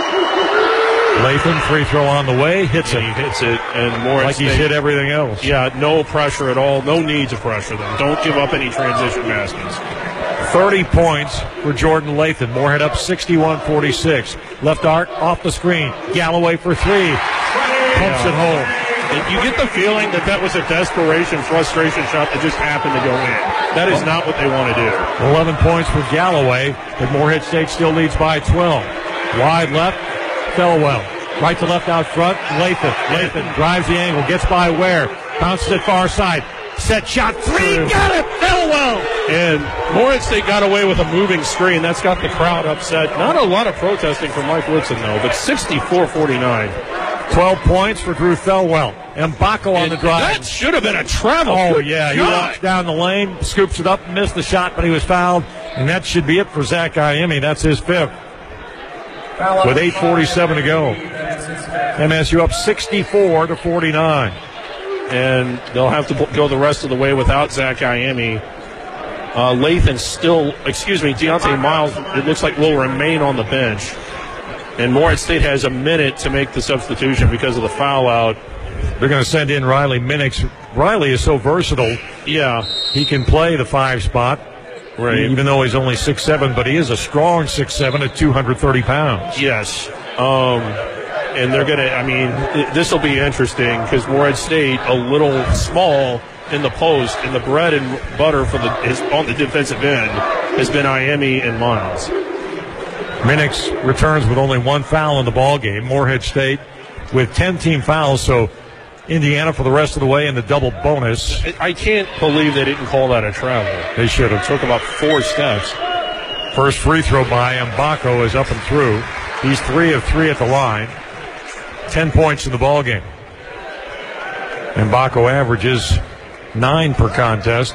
Lathan, free throw on the way, hits and it. He hits it, and Morehead like State, he's hit everything else. Yeah, no pressure at all. No need to pressure them. Don't give up any transition baskets. thirty points for Jordan Lathan. Morehead up sixty-one forty-six. Left arc, off the screen. Galloway for three. Pumps yeah. it home. You get the feeling that that was a desperation, frustration shot that just happened to go in. That is not what they want to do. eleven points for Galloway, but Morehead State still leads by twelve. Wide left, Thelwell. Right to left out front, Lathan. Lathan drives the angle, gets by Ware, bounces it far side. Set shot, three, got it, Thelwell! And Morehead State got away with a moving screen. That's got the crowd upset. Not a lot of protesting from Mike Woodson, though, but sixty-four forty-nine. twelve points for Drew Thelwell. Mbako on the drive. That should have been a travel. Oh, Good yeah. God. He walks down the lane, scoops it up, missed the shot, but he was fouled. And that should be it for Zach Iemi. That's his fifth. With eight forty-seven to go. M S U up sixty-four to forty-nine. And they'll have to go the rest of the way without Zach Iemi. Uh, Lathan still, excuse me, Deontay Miles, it looks like will remain on the bench. And Morehead State has a minute to make the substitution because of the foul out. They're going to send in Riley Minix. Riley is so versatile. Yeah. He can play the five spot. Right. Even though he's only six seven, but he is a strong six seven at two hundred thirty pounds. Yes. Um, and they're going to, I mean, this will be interesting because Morehead State, a little small in the post, and the bread and butter for the is on the defensive end has been Iemi and Miles. Minix returns with only one foul in the ball game. Morehead State with ten team fouls, so Indiana for the rest of the way in the double bonus. I can't believe they didn't call that a travel. They should have. Took about four steps. First free throw by Mbako is up and through. He's three of three at the line. Ten points in the ball game. Mbako averages nine per contest.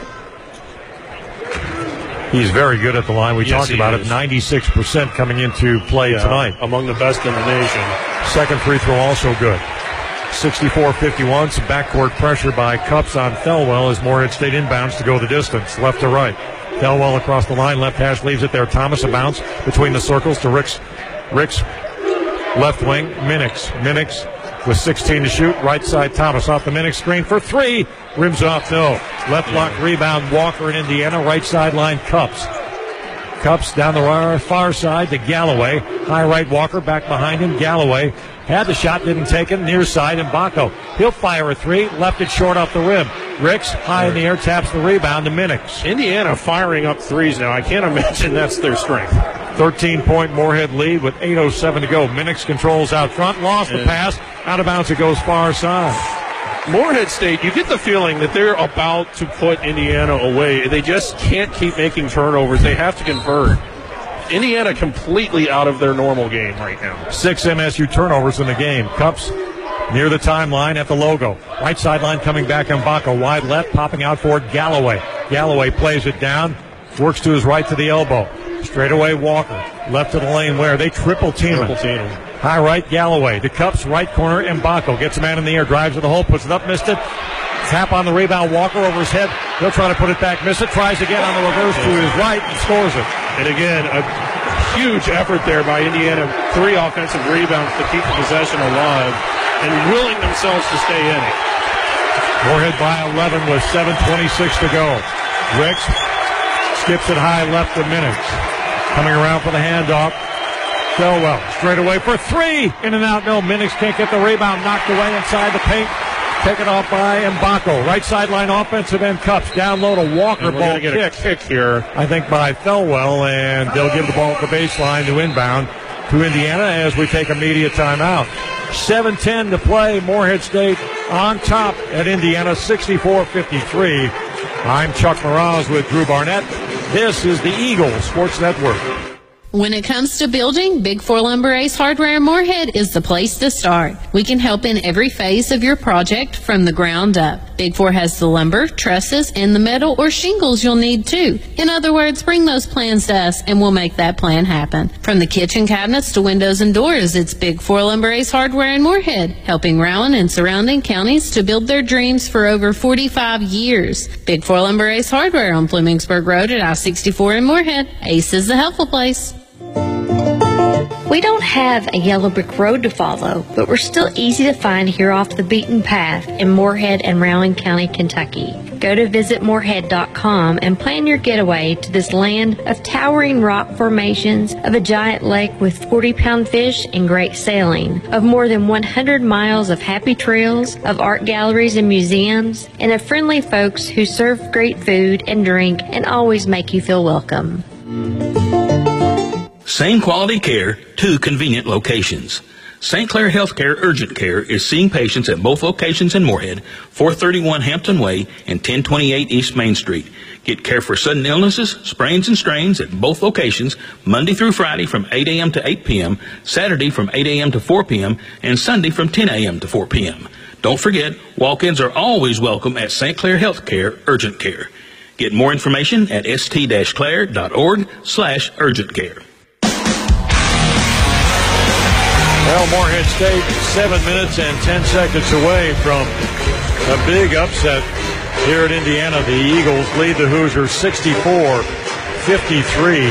He's very good at the line. We yes, talked about is. it. ninety-six percent coming into play yeah, tonight. Among the best in the nation. Second free throw also good. sixty-four fifty-one. Some backcourt pressure by Cups on Thelwell as Morehead State inbounds to go the distance, left to right. Thelwell across the line. Left hash leaves it there. Thomas a bounce between the circles to Ricks. Ricks, left wing. Minix. Minix with sixteen to shoot. Right side Thomas off the Minix screen for three. Rims off, no. Left block rebound, Walker in Indiana. Right sideline, Cups. Cups down the far side to Galloway. High right, Walker back behind him. Galloway had the shot, didn't take it. Near side, Mbako. He'll fire a three. Left it short off the rim. Ricks high in the air, taps the rebound to Minix. Indiana firing up threes now. I can't imagine that's their strength. thirteen-point Morehead lead with eight oh seven to go. Minix controls out front. Lost the pass. Out of bounds it goes far side. Morehead State, you get the feeling that they're about to put Indiana away. They just can't keep making turnovers. They have to convert. Indiana completely out of their normal game right now. Six M S U turnovers in the game. Cups near the timeline at the logo. Right sideline coming back. Mbako wide left, popping out for Galloway. Galloway plays it down, works to his right to the elbow. Straight away Walker. Left to the lane where they triple team him. Triple team him. High right, Galloway. To Cups, right corner, Mbako. Gets a man in the air, drives to the hole, puts it up, missed it. Tap on the rebound, Walker over his head. He'll try to put it back, miss it. Tries again on the reverse to his right and scores it. And again, a huge effort there by Indiana. Three offensive rebounds to keep the possession alive and willing themselves to stay in it. Moorhead by eleven with seven twenty-six to go. Ricks skips it high left to Minix. Coming around for the handoff. Thelwell straight away for three. In and out. No, Minix can't get the rebound. Knocked away inside the paint. Taken off by Mbako. Right sideline offensive end cups. Down low to Walker. And we're Ball get kick. a kick here. I think by Thelwell, and they'll give the ball at the baseline to inbound to Indiana as we take a media timeout. seven ten to play. Moorhead State on top at Indiana, sixty-four fifty-three. I'm Chuck Moraz with Drew Barnett. This is the Eagle Sports Network. When it comes to building, Big Four Lumber Ace Hardware Moorhead is the place to start. We can help in every phase of your project from the ground up. Big Four has the lumber, trusses, and the metal or shingles you'll need too. In other words, bring those plans to us and we'll make that plan happen. From the kitchen cabinets to windows and doors, it's Big Four Lumber Ace Hardware in Moorhead, helping Rowan and surrounding counties to build their dreams for over forty-five years. Big Four Lumber Ace Hardware on Flemingburg Road at I sixty-four in Moorhead. Ace is the helpful place. We don't have a yellow brick road to follow, but we're still easy to find here off the beaten path in Moorhead and Rowan County, Kentucky. Go to visit moorhead dot com and plan your getaway to this land of towering rock formations, of a giant lake with forty-pound fish and great sailing, of more than one hundred miles of happy trails, of art galleries and museums, and of friendly folks who serve great food and drink and always make you feel welcome. Same quality care, two convenient locations. Saint Clair Healthcare Urgent Care is seeing patients at both locations in Moorhead, four thirty-one Hampton Way and ten twenty-eight East Main Street. Get care for sudden illnesses, sprains and strains at both locations, Monday through Friday from eight a.m. to eight p.m., Saturday from eight a.m. to four p.m., and Sunday from ten a.m. to four p.m. Don't forget, walk-ins are always welcome at Saint Clair Healthcare Urgent Care. Get more information at st-clair.org slash urgent care. Well, Moorhead State, seven minutes and ten seconds away from a big upset here at Indiana. The Eagles lead the Hoosiers sixty-four fifty-three.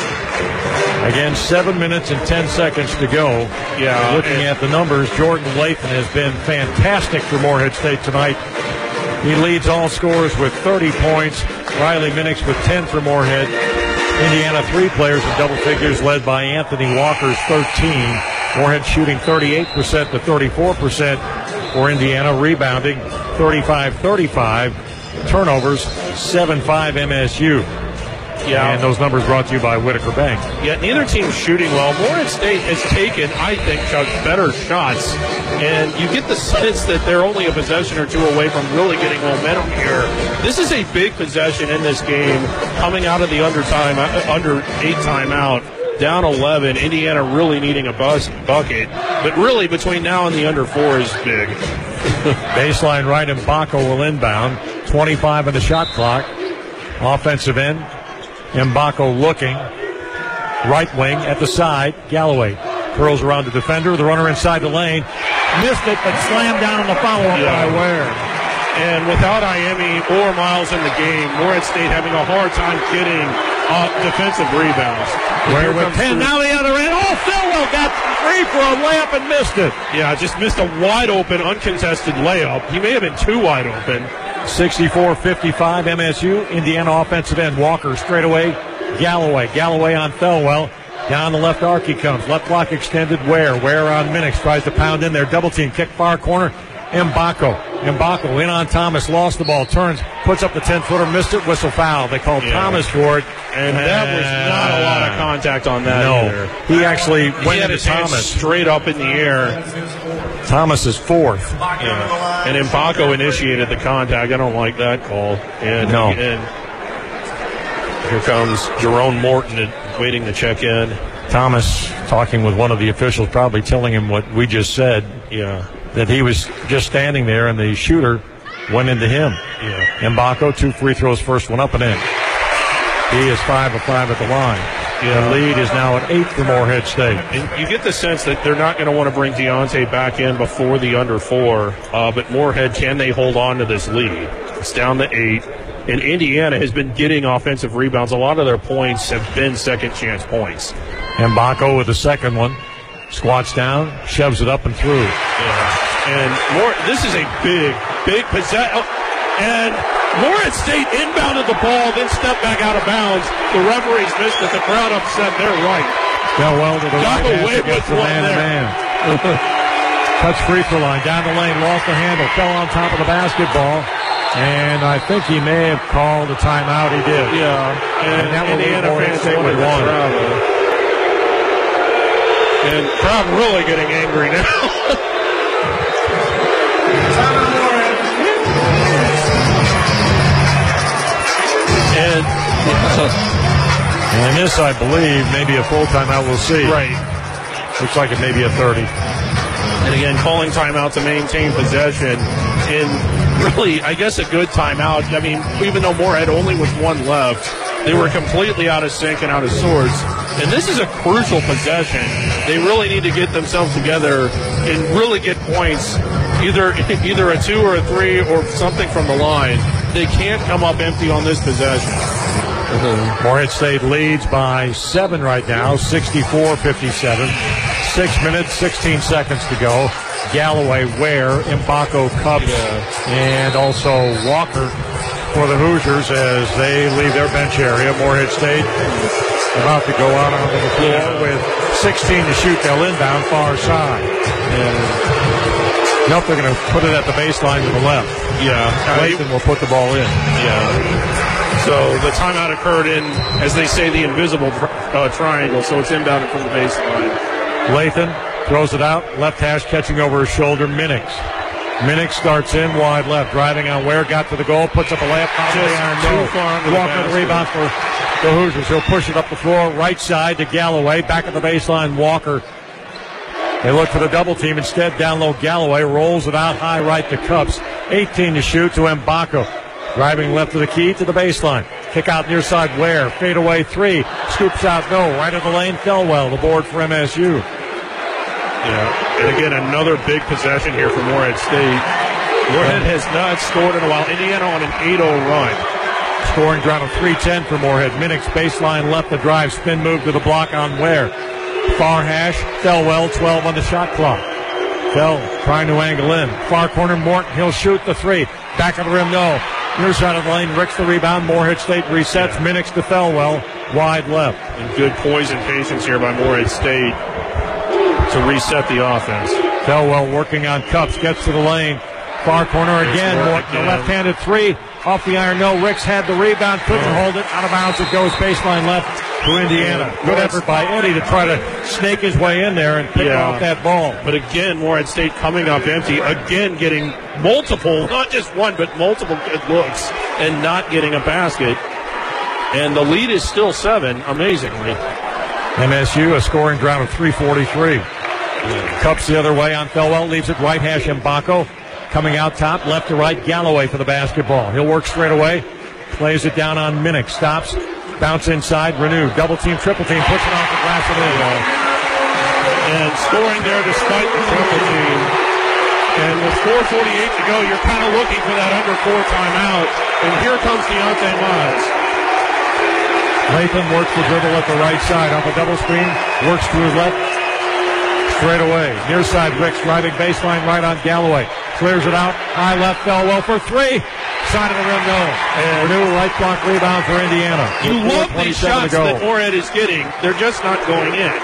Again, seven minutes and ten seconds to go. Yeah. Looking at the numbers, Jordan Lathan has been fantastic for Moorhead State tonight. He leads all scorers with thirty points. Riley Minix with ten for Moorhead. Indiana, three players in double figures, led by Anthony Walker's thirteen. Moorhead shooting thirty-eight percent to thirty-four percent for Indiana, rebounding thirty-five thirty-five. Turnovers, seven five M S U. Yeah. And those numbers brought to you by Whitaker Bank. Yeah, neither team's shooting well. Moorhead State has taken, I think, Chuck, better shots. And you get the sense that they're only a possession or two away from really getting momentum here. This is a big possession in this game, coming out of the under time, under eight timeout. Down eleven, Indiana really needing a bus bucket. But really, between now and the under four is big. Baseline right, and Mbako will inbound. twenty-five on the shot clock. Offensive end, Mbako looking. Right wing at the side. Galloway curls around the defender. The runner inside the lane. Missed it, but slammed down on the follow-up Yeah. by Ware. And without Iemi or Miles in the game, Moorhead State having a hard time getting uh, defensive rebounds. Ware with ten. Now the other end. Oh, Thelwell got free for a layup and missed it. Yeah, just missed a wide open, uncontested layup. He may have been too wide open. sixty-four fifty-five M S U. Indiana offensive end. Walker straight away. Galloway. Galloway on Thelwell. Down the left arc he comes. Left block extended. Ware. Ware on Minix. Tries to pound in there. Double team. Kick far corner. Mbako. Mbako in on Thomas. Lost the ball. Turns. Puts up the ten-footer. Missed it. Whistle foul. They called Yeah. Thomas for it. And that was not a lot of contact on that No. either. He actually He went had into his hands Thomas. straight up in the air. Thomas is fourth. Yeah. And Mbako initiated the contact. I don't like that call. And, No. and here comes Jerome Morton waiting to check in. Thomas talking with one of the officials, probably telling him what we just said. Yeah. That he was just standing there and the shooter went into him. Yeah. Mbako, two free throws, first one up and in. He is five of five at the line. Yeah. The lead is now at eight for Moorhead State. And you get the sense that they're not going to want to bring Deontay back in before the under four. Uh, but Moorhead, can they hold on to this lead? It's down to eight. And Indiana has been getting offensive rebounds. A lot of their points have been second chance points. Mbako with the second one. Squats down, shoves it up and through. Yeah. And more, this is a big, big possession. And Morehead State inbounded the ball, then stepped back out of bounds. The referees missed it. The crowd upset. They're right. Well, to the Got right away with one man there. man. Touch free throw line down the lane, lost the handle, fell on top of the basketball. And I think he may have called a timeout. He did. Yeah. And, and that will Indiana leave Morehead fans State with one. And crowd really getting angry now. and, and this, I believe, maybe a full timeout. We'll see. Right. Looks like it may be a thirty. And again, calling timeout to maintain possession. And really, I guess a good timeout. I mean, even though Morehead only was one left, they were completely out of sync and out of sorts. And this is a crucial possession. They really need to get themselves together and really get points, either either a two or a three or something from the line. They can't come up empty on this possession. Mm-hmm. Morehead State leads by seven right now, sixty-four fifty-seven. Six minutes, sixteen seconds to go. Galloway, Ware, Mbako, Cubs, yeah. and also Walker for the Hoosiers as they leave their bench area. Morehead State about to go out onto the floor yeah. with sixteen to shoot. They'll inbound far side. And nope, they're going to put it at the baseline to the left. Yeah. Lathan will put the ball in. Yeah. So the timeout occurred in, as they say, the invisible uh, triangle. So it's inbounded from the baseline. Lathan throws it out. Left hash catching over his shoulder. Minix. Minix starts in wide left. Driving on Ware. Got to the goal. Puts up a layup. Too far under the Walker the rebound for the Hoosiers. He'll push it up the floor. Right side to Galloway. Back at the baseline. Walker. They look for the double team. Instead, down low Galloway. Rolls it out high right to Cups. eighteen to shoot to Mbako. Driving left of the key to the baseline. Kick out near side Ware. Fade away three. Scoops out no. Right of the lane. Thelwell. The board for M S U. Yeah. And again, another big possession here for Morehead State. Morehead has not scored in a while. Indiana on an eight oh run. Scoring ground of three ten for Morehead. Minix baseline left the drive. Spin move to the block on Ware. Far hash. Thelwell. twelve on the shot clock. Tell trying to angle in. Far corner Morton. He'll shoot the three. Back of the rim. No. Near side of the lane, Ricks the rebound. Morehead State resets. Yeah. Minix to Thelwell, wide left. And good poise and patience here by Morehead State to reset the offense. Thelwell working on Cups, gets to the lane. Far corner again. Morton, the left-handed three off the iron. No, Ricks had the rebound, couldn't oh. hold it. Out of bounds it goes, baseline left to Indiana. Yeah. Good effort by Eddie to try to snake his way in there and pick yeah. off that ball. But again, Morehead State coming up empty. Again, getting multiple, not just one, but multiple good looks and not getting a basket. And the lead is still seven, amazingly. M S U a scoring drought of three forty-three. Yeah. Cups the other way on Thelwell, leaves it right hash Mbako. Coming out top, left to right, Galloway for the basketball. He'll work straight away, plays it down on Minix, stops, bounce inside, Renew, double team, triple team, puts it off the glass and in. And scoring there despite the triple team. And with four forty-eight to go, you're kind of looking for that under four timeout. And here comes Deontay Miles. Lathan works the dribble at the right side off a double screen, works to his left, straight away. Near side, Ricks driving baseline right on Galloway. Clears it out, high left, Thelwell for three. Side of the rim, no. And Renew right block rebound for Indiana. You love these shots that Morehead is getting. They're just not going in.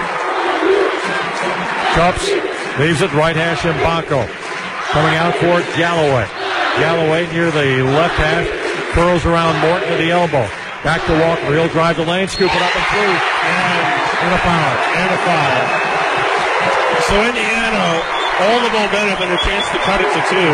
Cups leaves it right hash Mbako. Coming out for it, Galloway. Galloway near the left hash, curls around Morton to the elbow. Back to Walker. He'll drive the lane, scoop it up and through. And, and a foul. And a foul. So Indiana, all the momentum and a chance to cut it to two.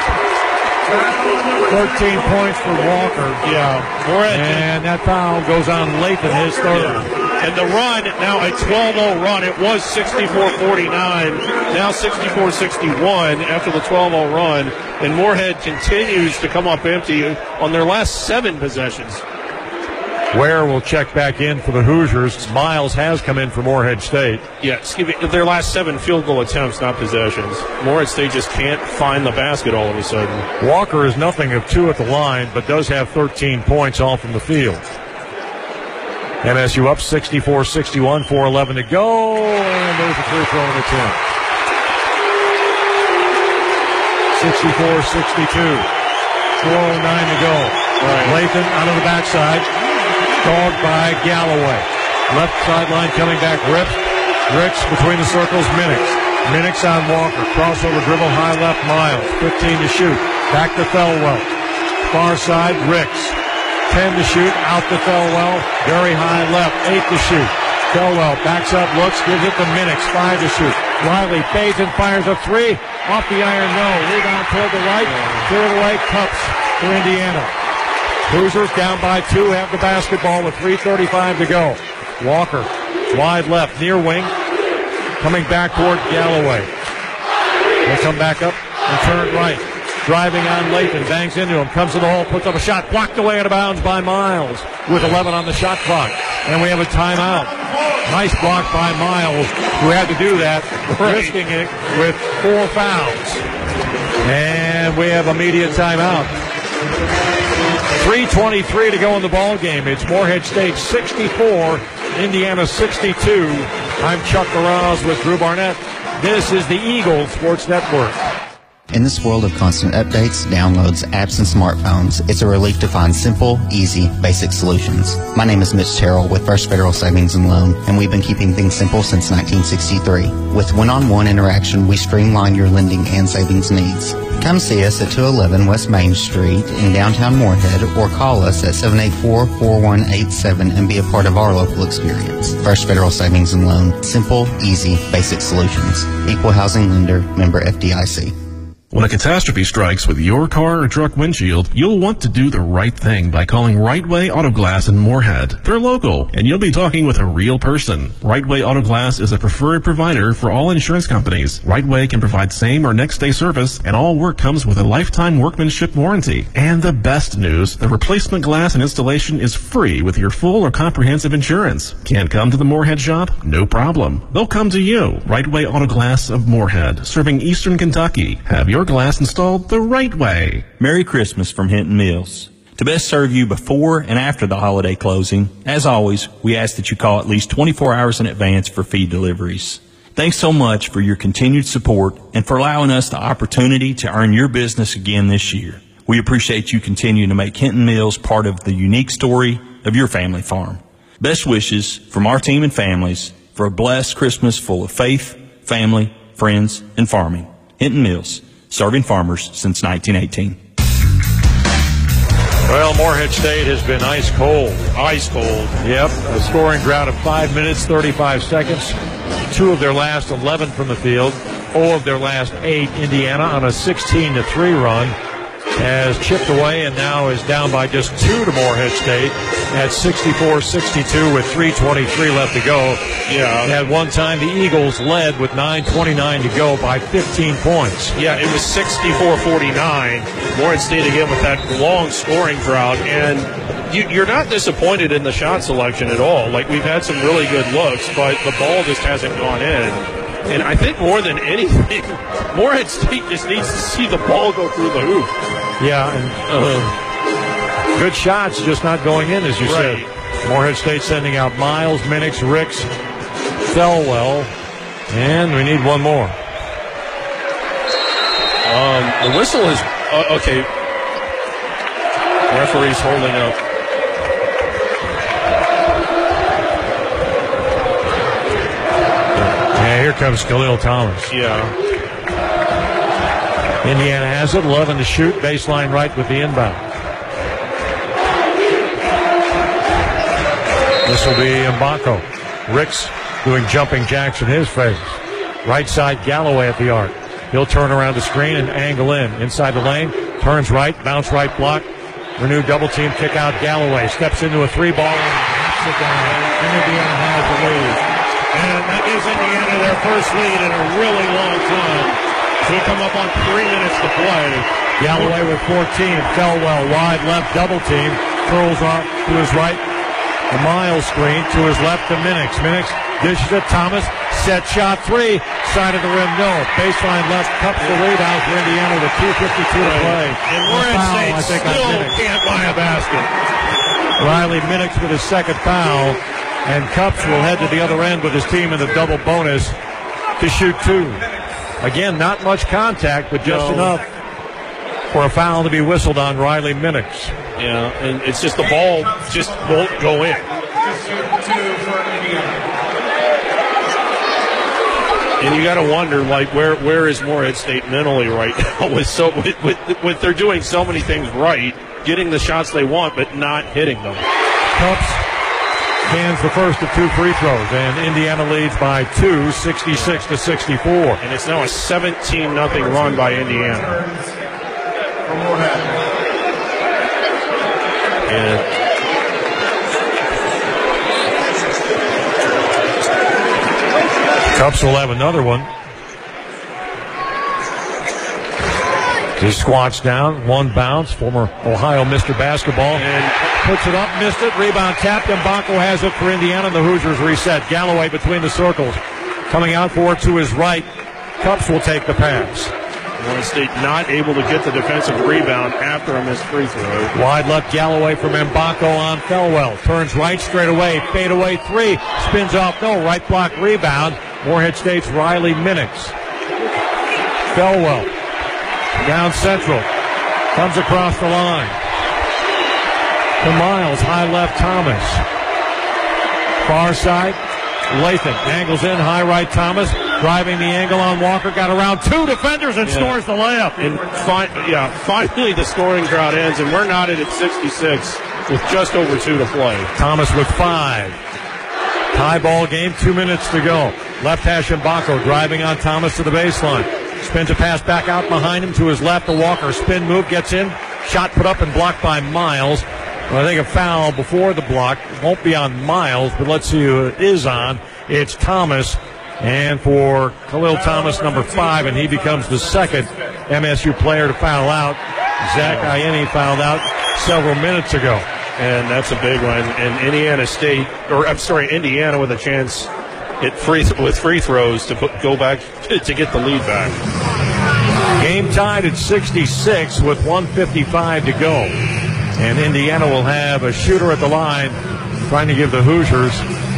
thirteen points for Walker. Yeah. Morehead. And that foul goes on Lathan, his third. Yeah. And the run, now a twelve oh run. It was sixty-four forty-nine. Now sixty-four sixty-one after the twelve oh run. And Morehead continues to come up empty on their last seven possessions. Ware will check back in for the Hoosiers. Miles has come in for Morehead State. Yeah, excuse me, their last seven field goal attempts, not possessions. Morehead State just can't find the basket all of a sudden. Walker is nothing of two at the line, but does have thirteen points all from the field. M S U up sixty-four sixty-one, four eleven to go, and there's a free throw attempt. sixty-four sixty-two, four oh nine to go. Right. Lathan out of the backside. Dogged by Galloway. Left sideline coming back. Rips. Ricks between the circles. Minix. Minix on Walker. Crossover dribble high left. Miles. fifteen to shoot. Back to Thelwell. Far side. Ricks. ten to shoot. Out to Thelwell. Very high left. eight to shoot. Thelwell backs up. Looks. Gives it to Minix. five to shoot. Riley fades and fires a three. Off the iron. No. Rebound toward the right. Clear the right. Cups for Indiana. Hoosiers down by two, have the basketball with three thirty-five to go. Walker, wide left, near wing, coming back toward Galloway. He'll come back up and turn right. Driving on Lathan, bangs into him, comes to the hole, puts up a shot, blocked away out of bounds by Miles with eleven on the shot clock. And we have a timeout. Nice block by Miles, who had to do that, risking it with four fouls. And we have immediate timeout. three twenty-three to go in the ball game. It's Morehead State sixty-four, Indiana sixty-two. I'm Chuck Meraz with Drew Barnett. This is the Eagle Sports Network. In this world of constant updates, downloads, apps, and smartphones, it's a relief to find simple, easy, basic solutions. My name is Mitch Terrell with First Federal Savings and Loan, and we've been keeping things simple since nineteen sixty-three. With one-on-one interaction, we streamline your lending and savings needs. Come see us at two eleven West Main Street in downtown Morehead, or call us at seven eight four, four one eight seven and be a part of our local experience. First Federal Savings and Loan. Simple, easy, basic solutions. Equal housing lender, member F D I C. When a catastrophe strikes with your car or truck windshield, you'll want to do the right thing by calling Right Way Auto Glass in Morehead. They're local, and you'll be talking with a real person. Right Way Auto Glass is a preferred provider for all insurance companies. Right Way can provide same or next day service, and all work comes with a lifetime workmanship warranty. And the best news, the replacement glass and installation is free with your full or comprehensive insurance. Can't come to the Morehead shop? No problem. They'll come to you. Right Way Auto Glass of Morehead, serving Eastern Kentucky. Have your glass installed the right way. Merry Christmas from Hinton Mills. To best serve you before and after the holiday closing, as always, we ask that you call at least twenty-four hours in advance for feed deliveries. Thanks so much for your continued support and for allowing us the opportunity to earn your business again this year. We appreciate you continuing to make Hinton Mills part of the unique story of your family farm. Best wishes from our team and families for a blessed Christmas full of faith, family, friends, and farming. Hinton Mills, serving farmers since nineteen eighteen. Well, Morehead State has been ice cold. Ice cold. Yep, a scoring drought of five minutes, thirty-five seconds. Two of their last eleven from the field. Oh of their last eight. Indiana on a sixteen to three run has chipped away and now is down by just two to Morehead State at sixty-four sixty-two with three twenty-three left to go. Yeah. At one time, the Eagles led with nine twenty-nine to go by fifteen points. Yeah, it was sixty-four forty-nine. Morehead State again with that long scoring drought, and you, you're not disappointed in the shot selection at all. Like, we've had some really good looks, but the ball just hasn't gone in. And I think more than anything, Morehead State just needs to see the ball go through the hoop. Yeah, and uh, good shots just not going in, as you right. said. Morehead State sending out Miles, Minix, Ricks, Thelwell, and we need one more. Um, the whistle is uh, okay. Referee's holding up. Yeah, here comes Khalil Thomas. Yeah. Indiana has it, eleven to shoot, baseline right with the inbound. This will be Mbako. Ricks doing jumping jacks in his face. Right side, Galloway at the arc. He'll turn around the screen and angle in. Inside the lane, turns right, bounce right block. Renewed double team, kick out Galloway. Steps into a three ball and knocks it down. And Indiana has the lead. And that gives Indiana their first lead in a really long time. So we come up on three minutes to play. Galloway with fourteen. Thelwell wide left double team. Curls off to his right. The Miles screen to his left to Minix. Minix dishes it. Thomas. Set shot three. Side of the rim, no. Baseline left. Cups the rebound for Indiana with two fifty-two to play. And Morehead State still can't buy a basket. Riley Minix with his second foul. And Cups will head to the other end with his team in the double bonus to shoot two. Again, not much contact, but just no. enough for a foul to be whistled on Riley Minix. Yeah, and it's just the ball just won't go in. And you got to wonder, like, where where is Morehead State mentally right now? With so with, with, with they're doing so many things right, getting the shots they want, but not hitting them. Cups cans the first of two free throws, and Indiana leads by two, sixty-six to sixty-four. And it's now a seventeen nothing run by Indiana. And Cups will have another one. Just squats down, one bounce, former Ohio Mister Basketball, and puts it up, missed it, rebound tapped, and Bonko has it for Indiana, and the Hoosiers reset. Galloway between the circles, coming out for it to his right. Cups will take the pass. Morehead State not able to get the defensive rebound after a missed free throw. Wide left Galloway from Mbako on Thelwell. Turns right straight away, fade away three, spins off, no, right block rebound. Morehead State's Riley Minix. Thelwell down central, comes across the line. To Miles, high left Thomas. Far side, Lathan angles in, high right Thomas, driving the angle on Walker, got around two defenders and yeah. scores the layup. And fi- yeah, finally the scoring drought ends, and we're knotted at sixty-six with just over two to play. Thomas with five. Tie ball game, two minutes to go. Left hash Mbako driving on Thomas to the baseline. Spins a pass back out behind him to his left to Walker. Spin move, gets in. Shot put up and blocked by Miles. Well, I think a foul before the block. It won't be on Miles, but let's see who it is on. It's Thomas. And for Khalil Thomas, number five, and he becomes the second M S U player to foul out. Zach Ianni fouled out several minutes ago. And that's a big one. And Indiana State, or I'm sorry, Indiana with a chance at free th- with free throws to put, go back to, to get the lead back. Game tied at sixty-six with one fifty-five to go. And Indiana will have a shooter at the line trying to give the Hoosiers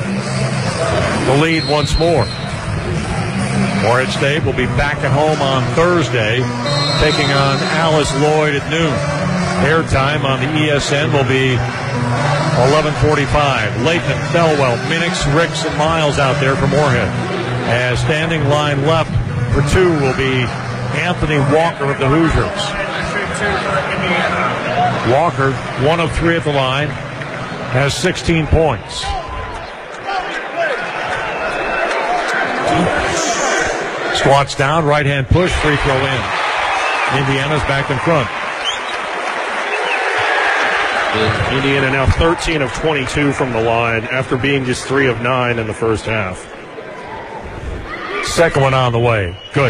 the lead once more. Morehead State will be back at home on Thursday, taking on Alice Lloyd at noon. Airtime on the E S N will be eleven forty-five. Lathan, Thelwell, Minix, Ricks, and Miles out there for Morehead. As standing line left for two will be Anthony Walker of the Hoosiers. Walker, one of three at the line, has sixteen points. Squats down, right-hand push, free throw in. Indiana's back in front. Indiana now thirteen of twenty-two from the line after being just three of nine in the first half. Second one on the way. Good.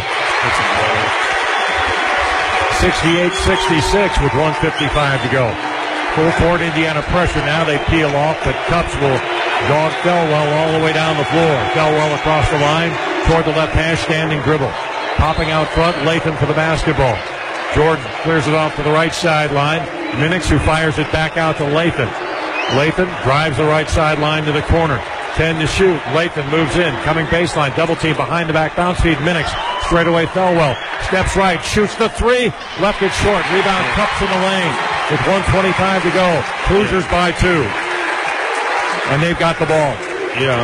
sixty-eight sixty-six with one fifty-five to go. Full court Indiana pressure. Now they peel off, but Cups will dog Thelwell all the way down the floor. Thelwell across the line toward the left hash, standing dribble. Popping out front, Lathan for the basketball. Jordan clears it off to the right sideline. Minix, who fires it back out to Lathan. Lathan drives the right sideline to the corner. ten to shoot. Lathan moves in. Coming baseline. Double team behind the back. Bounce feed. Minix. Straight away Thelwell. Steps right. Shoots the three. Left it short. Rebound Cups in the lane. With one twenty-five to go. Hoosiers by two. And they've got the ball. Yeah.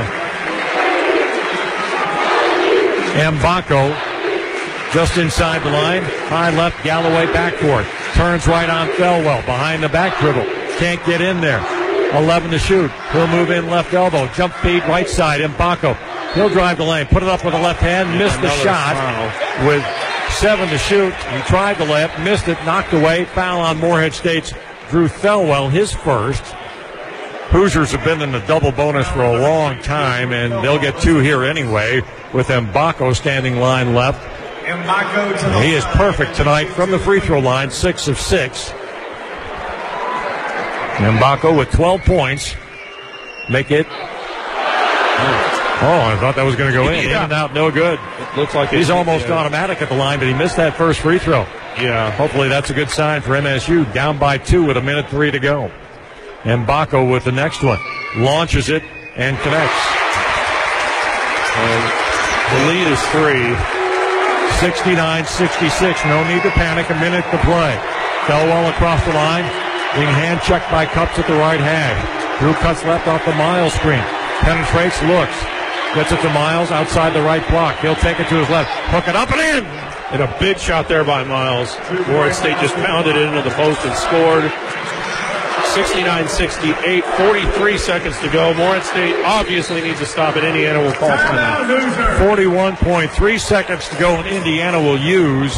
Mbako just inside the line. High left, Galloway backcourt. Turns right on Thelwell. Behind the back dribble. Can't get in there. eleven to shoot. He'll move in left elbow. Jump feed right side. Mbako. He'll drive the lane. Put it up with the left hand. Missed the shot. Foul. With seven to shoot. He tried the layup. Missed it. Knocked away. Foul on Morehead State's Drew Thelwell. His first. Hoosiers have been in the double bonus for a long time, and they'll get two here anyway with Mbako standing line left. He is perfect tonight from the free throw line, six of six. Mbako with twelve points make it. Oh, I thought that was going to go in. Yeah. In and out, no good. It looks like He's it, almost yeah. automatic at the line, but he missed that first free throw. Yeah. Hopefully that's a good sign for M S U. Down by two with a minute three to go. Mbako with the next one. Launches it and connects. And the lead is three. sixty-nine sixty-six. No need to panic. A minute to play. Felwell across the line. Being hand checked by Cups at the right hash. Drew cuts left off the Miles screen. Penetrates, looks. Gets it to Miles outside the right block. He'll take it to his left. Hook it up and in. And a big shot there by Miles. Morehead State just pounded it into the post and scored. sixty-nine sixty-eight, forty-three seconds to go. Morehead State obviously needs to stop it. Indiana will call timeout. forty-one point three seconds to go, and Indiana will use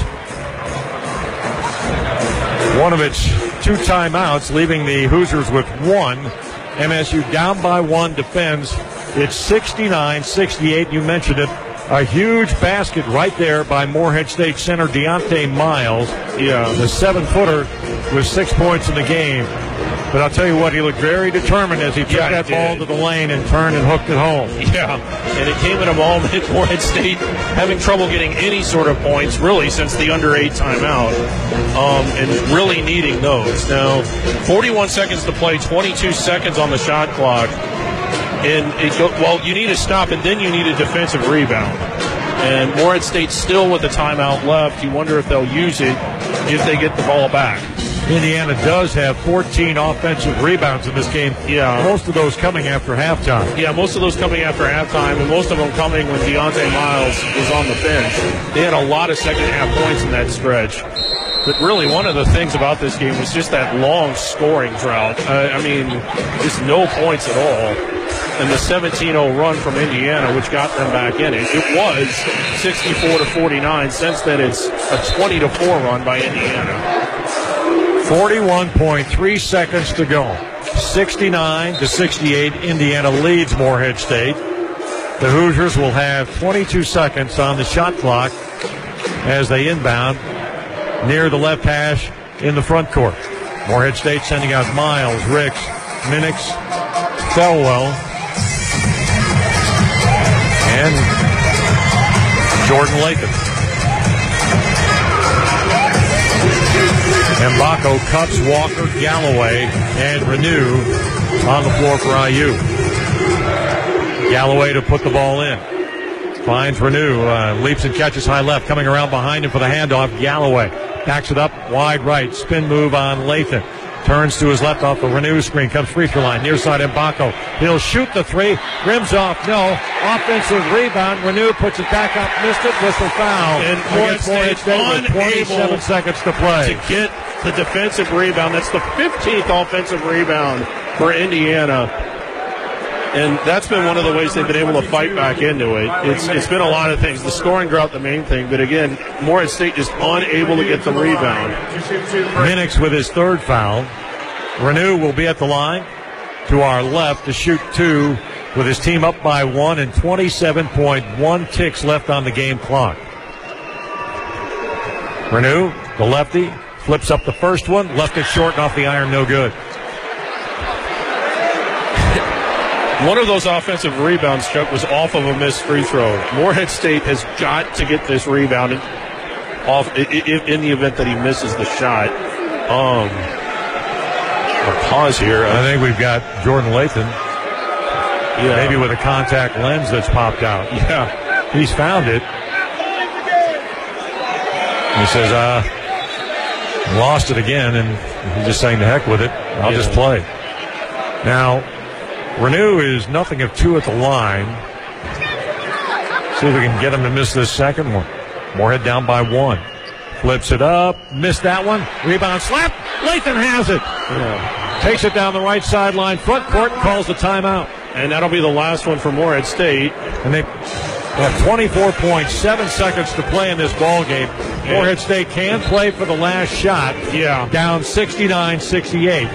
one of its two timeouts, leaving the Hoosiers with one. M S U down by one, defends. It's sixty-nine sixty-eight. You mentioned it. A huge basket right there by Morehead State center Deontay Miles. Yeah. The seven-footer with six points in the game. But I'll tell you what, he looked very determined as he took Yeah, that he ball did. to the lane and turned and hooked it home. Yeah, and it came at a moment Morehead State having trouble getting any sort of points, really, since the under eight timeout, um, and really needing those. Now, forty-one seconds to play, twenty-two seconds on the shot clock. And it go, well, you need to stop, and then you need a defensive rebound. And Morehead State still with the timeout left. You wonder if they'll use it if they get the ball back. Indiana does have fourteen offensive rebounds in this game. Yeah. Most of those coming after halftime. Yeah, most of those coming after halftime, and most of them coming when Deontay Miles was on the bench. They had a lot of second-half points in that stretch. But really, one of the things about this game was just that long scoring drought. Uh, I mean, just no points at all. And the seventeen oh run from Indiana, which got them back in it. It was sixty-four to forty-nine. Since then, it's a twenty to four run by Indiana. forty-one point three seconds to go. sixty-nine to sixty-eight. Indiana leads Morehead State. The Hoosiers will have twenty-two seconds on the shot clock as they inbound near the left hash in the front court. Morehead State sending out Miles, Ricks, Minix, Felwell, and Jordan Latham. Mbako, Cups, Walker, Galloway, and Renew on the floor for I U. Galloway to put the ball in. Finds Renew, uh, leaps and catches high left, coming around behind him for the handoff. Galloway backs it up, wide right, spin move on Latham. Turns to his left off the Renew screen, comes free throw line, near side Mbako. He'll shoot the three, rims off, no. Offensive rebound, Renew puts it back up, missed it, whistle foul. And Against Morehead State with twenty-seven seconds to play. To get the defensive rebound. That's the fifteenth offensive rebound for Indiana. And that's been one of the ways they've been able to fight back into it. It's It's been a lot of things. The scoring drought, the main thing. But again, Morehead State just unable to get the rebound. Minix with his third foul. Renew will be at the line to our left to shoot two with his team up by one and twenty-seven point one ticks left on the game clock. Renew, the lefty, flips up the first one, left it short and off the iron, no good. One of those offensive rebounds, Chuck, was off of a missed free throw. Morehead State has got to get this rebound off in the event that he misses the shot. Um, a pause here. I think we've got Jordan Latham. Yeah. Maybe with a contact lens that's popped out. Yeah. He's found it. He says, uh, lost it again, and he's just saying to heck with it. I'll Yeah. just play. Now, Renew is nothing of two at the line. See if we can get him to miss this second one. Morehead down by one. Flips it up. Missed that one. Rebound slap. Latham has it. Yeah. Takes it down the right sideline. Front court, calls the timeout. And that'll be the last one for Morehead State. And they have twenty-four point seven seconds to play in this ball game. Yeah. Morehead State can play for the last shot. Yeah. Down sixty-nine sixty-eight.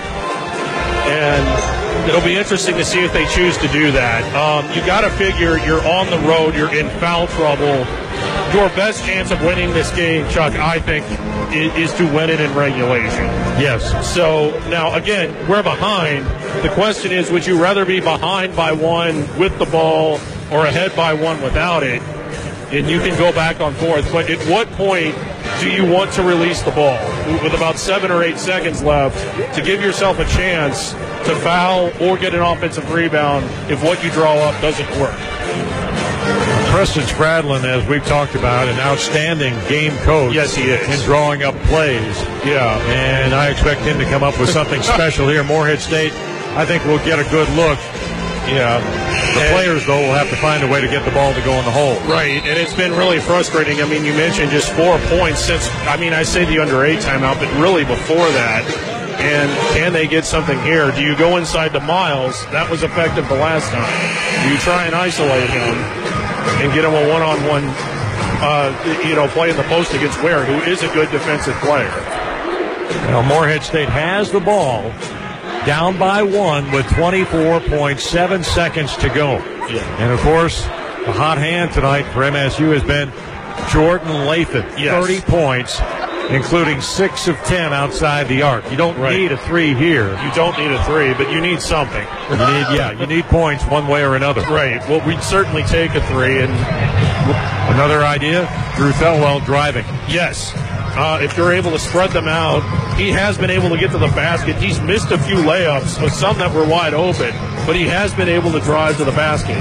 And it'll be interesting to see if they choose to do that. Um, you got to figure you're on the road, you're in foul trouble. your best chance of winning this game, Chuck, I think, is, is to win it in regulation. Yes. So now, again, we're behind. The question is, would you rather be behind by one with the ball or ahead by one without it? And you can go back on fourth. But at what point do you want to release the ball with about seven or eight seconds left to give yourself a chance to foul or get an offensive rebound if what you draw up doesn't work? Preston Spradlin, as we've talked about, an outstanding game coach. Yes, he is. In drawing up plays. Yeah. And I expect him to come up with something special here. Morehead State, I think we'll get a good look. Yeah. The and players, though, will have to find a way to get the ball to go in the hole. Right, and it's been really frustrating. I mean, you mentioned just four points since, I mean, I say the under eight timeout, but really before that. And can they get something here? Do you go inside to Miles? That was effective the last time. Do you try and isolate him and get him a one-on-one, uh, you know, play in the post against Ware, who is a good defensive player? Now, Morehead State has the ball. Down by one with twenty-four point seven seconds to go. Yeah. And, of course, the hot hand tonight for M S U has been Jordan Lathan. Yes. thirty points, including six of ten outside the arc. You don't right. need a three here. You don't need a three, but you need something. You need, yeah, you need points one way or another. Right. Well, we'd certainly take a three. And another idea, Drew Thelwell driving. Yes. Uh, if you're able to spread them out, he has been able to get to the basket. He's missed a few layups, some that were wide open, but he has been able to drive to the basket.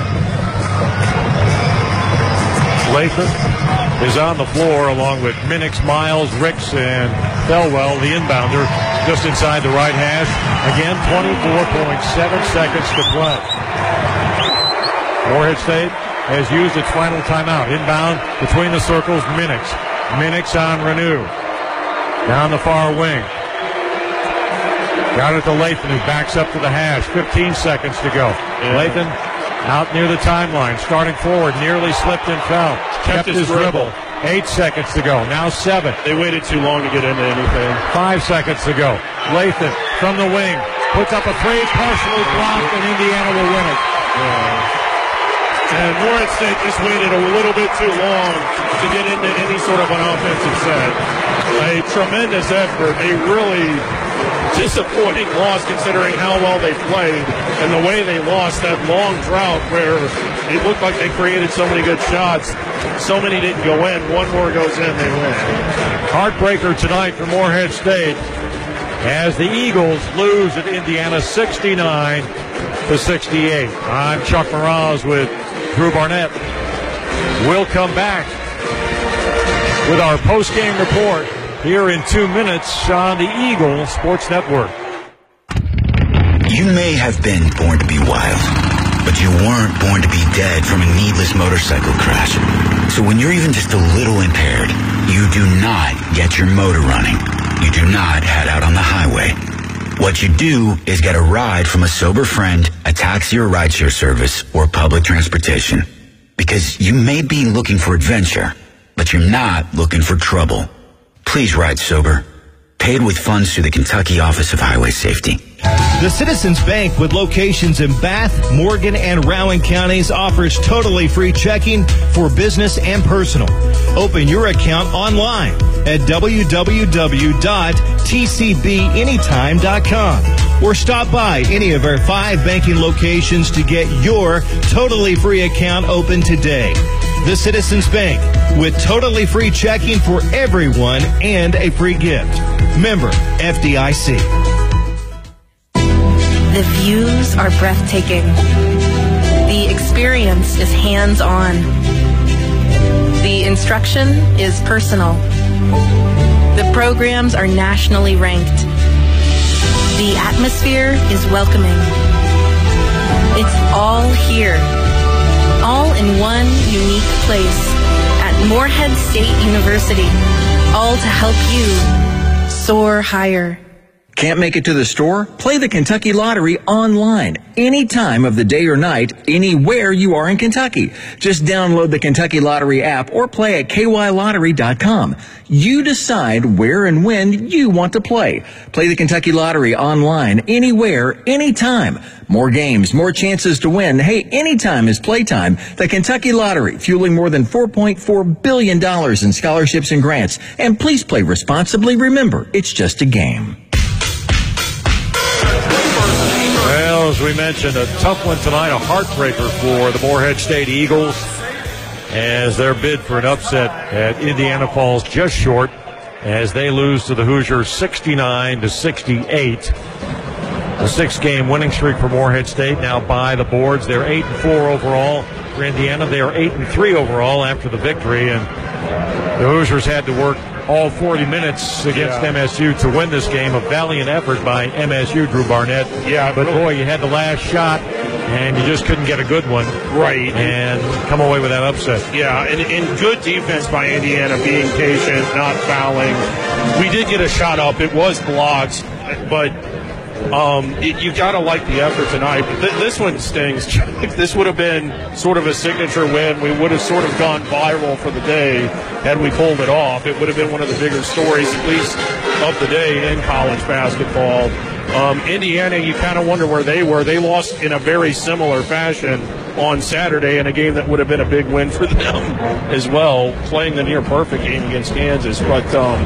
Lathan is on the floor along with Minix, Miles, Ricks, and Thelwell, the inbounder, just inside the right hash. Again, twenty-four point seven seconds to play. Morehead State has used its final timeout. Inbound between the circles, Minix. Minix on Renew. Down the far wing. Got it to Lathan, who backs up to the hash. fifteen seconds to go. Yeah. Lathan out near the timeline, starting forward, nearly slipped and fell. Kept, Kept his dribble. dribble. Eight seconds to go. Now seven. They waited too long to get into anything. Five seconds to go. Lathan from the wing puts up a three, partially blocked, and Indiana will win it. Yeah. And Morehead State just waited a little bit too long to get into any sort of an offensive set. A tremendous effort. A really disappointing loss considering how well they played and the way they lost that long drought where it looked like they created so many good shots. So many didn't go in. One more goes in, they win. Heartbreaker tonight for Morehead State as the Eagles lose at Indiana sixty-nine to sixty-eight. I'm Chuck Moraz with Drew Barnett. We'll come back with our post-game report here in two minutes on the Eagle Sports Network. You may have been born to be wild, but you weren't born to be dead from a needless motorcycle crash. So when you're even just a little impaired, you do not get your motor running. You do not head out on the highway. What you do is get a ride from a sober friend, a taxi or rideshare service, or public transportation. Because you may be looking for adventure, but you're not looking for trouble. Please ride sober. Paid with funds through the Kentucky Office of Highway Safety. The Citizens Bank, with locations in Bath, Morgan, and Rowan counties, offers totally free checking for business and personal. Open your account online at w w w dot t c b anytime dot com or stop by any of our five banking locations to get your totally free account open today. The Citizens Bank, with totally free checking for everyone and a free gift. Member F D I C. The views are breathtaking. The experience is hands-on. The instruction is personal. The programs are nationally ranked. The atmosphere is welcoming. It's all here, all in one unique place at Morehead State University, all to help you soar higher. Can't make it to the store? Play the Kentucky Lottery online, any time of the day or night, anywhere you are in Kentucky. Just download the Kentucky Lottery app or play at k y lottery dot com. You decide where and when you want to play. Play the Kentucky Lottery online, anywhere, anytime. More games, more chances to win. Hey, anytime is playtime. The Kentucky Lottery, fueling more than four point four billion dollars in scholarships and grants. And please play responsibly. Remember, it's just a game. Well, as we mentioned, a tough one tonight, a heartbreaker for the Morehead State Eagles as their bid for an upset at Indiana falls just short as they lose to the Hoosiers sixty-nine to sixty-eight. A six-game winning streak for Morehead State now by the boards. They're eight and four overall for Indiana. They are eight and three overall after the victory, and the Hoosiers had to work all forty minutes against yeah. M S U to win this game. A valiant effort by M S U, Drew Barnett. Yeah, but really. boy, you had the last shot, and you just couldn't get a good one. Right. And come away with that upset. Yeah, and, and good defense by Indiana, being patient, not fouling. We did get a shot up. It was blocked, but um, it, you got to like the effort tonight. Th- this one stings. If this would have been sort of a signature win, we would have sort of gone viral for the day had we pulled it off. It would have been one of the bigger stories, at least of the day in college basketball. Um, Indiana, you kind of wonder where they were. They lost in a very similar fashion on Saturday in a game that would have been a big win for them as well, playing the near-perfect game against Kansas. But, um,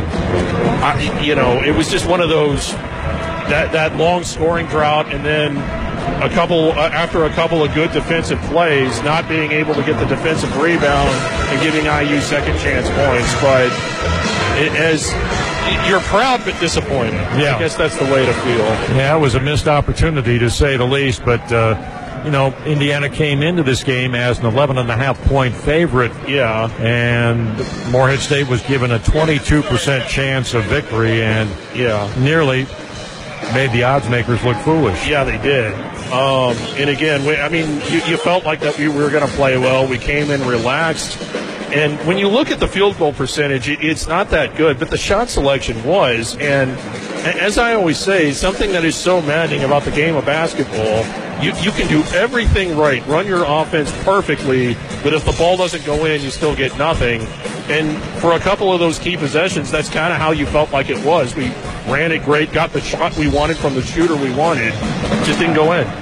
I, you know, it was just one of those, that, that long scoring drought, and then a couple uh, after a couple of good defensive plays, not being able to get the defensive rebound and giving I U second chance points. But it, as you're proud but disappointed. Yeah. I guess that's the way to feel. Yeah, it was a missed opportunity to say the least, but uh, you know, Indiana came into this game as an eleven and a half point favorite. Yeah. And Morehead State was given a twenty-two percent chance of victory, and yeah, nearly made the odds makers look foolish. Yeah, they did. Um, and again, we, I mean, you, you felt like that we were going to play well. We came in relaxed. And when you look at the field goal percentage, it, it's not that good, but the shot selection was. And as I always say, something that is so maddening about the game of basketball, you, you can do everything right, run your offense perfectly, but if the ball doesn't go in, you still get nothing. And for a couple of those key possessions, that's kind of how you felt like it was. We ran it great, got the shot we wanted from the shooter we wanted, just didn't go in.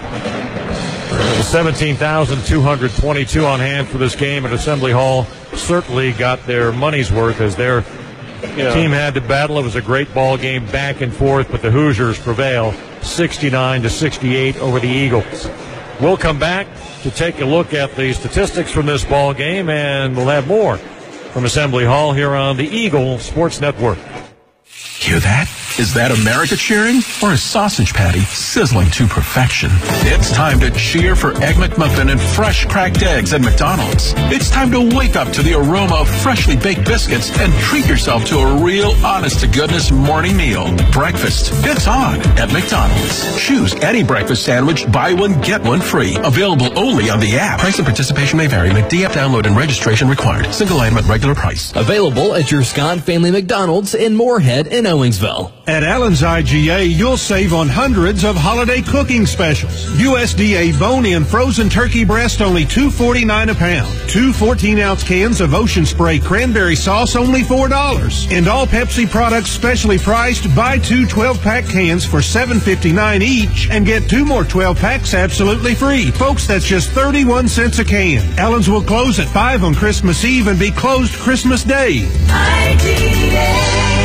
seventeen thousand two hundred twenty-two on hand for this game at Assembly Hall. Certainly got their money's worth as their yeah. team had to battle. It was a great ball game back and forth, but the Hoosiers prevail sixty-nine to sixty-eight over the Eagles. We'll come back to take a look at the statistics from this ball game, and we'll have more from Assembly Hall here on the Eagle Sports Network. Hear that? Is that America cheering or a sausage patty sizzling to perfection? It's time to cheer for Egg McMuffin and fresh cracked eggs at McDonald's. It's time to wake up to the aroma of freshly baked biscuits and treat yourself to a real honest-to-goodness morning meal. Breakfast, it's on at McDonald's. Choose any breakfast sandwich, buy one, get one free. Available only on the app. Price and participation may vary. McD app download and registration required. Single item at regular price. Available at your Scott Family McDonald's in Morehead and Owensville. At Allen's I G A, you'll save on hundreds of holiday cooking specials. U S D A bone-in frozen turkey breast only two forty-nine a pound. Two fourteen-ounce cans of Ocean Spray cranberry sauce only four dollars. And all Pepsi products specially priced. Buy two twelve-pack cans for seven fifty-nine each and get two more twelve-packs absolutely free. Folks, that's just thirty-one cents a can. Allen's will close at five on Christmas Eve and be closed Christmas Day. I G A.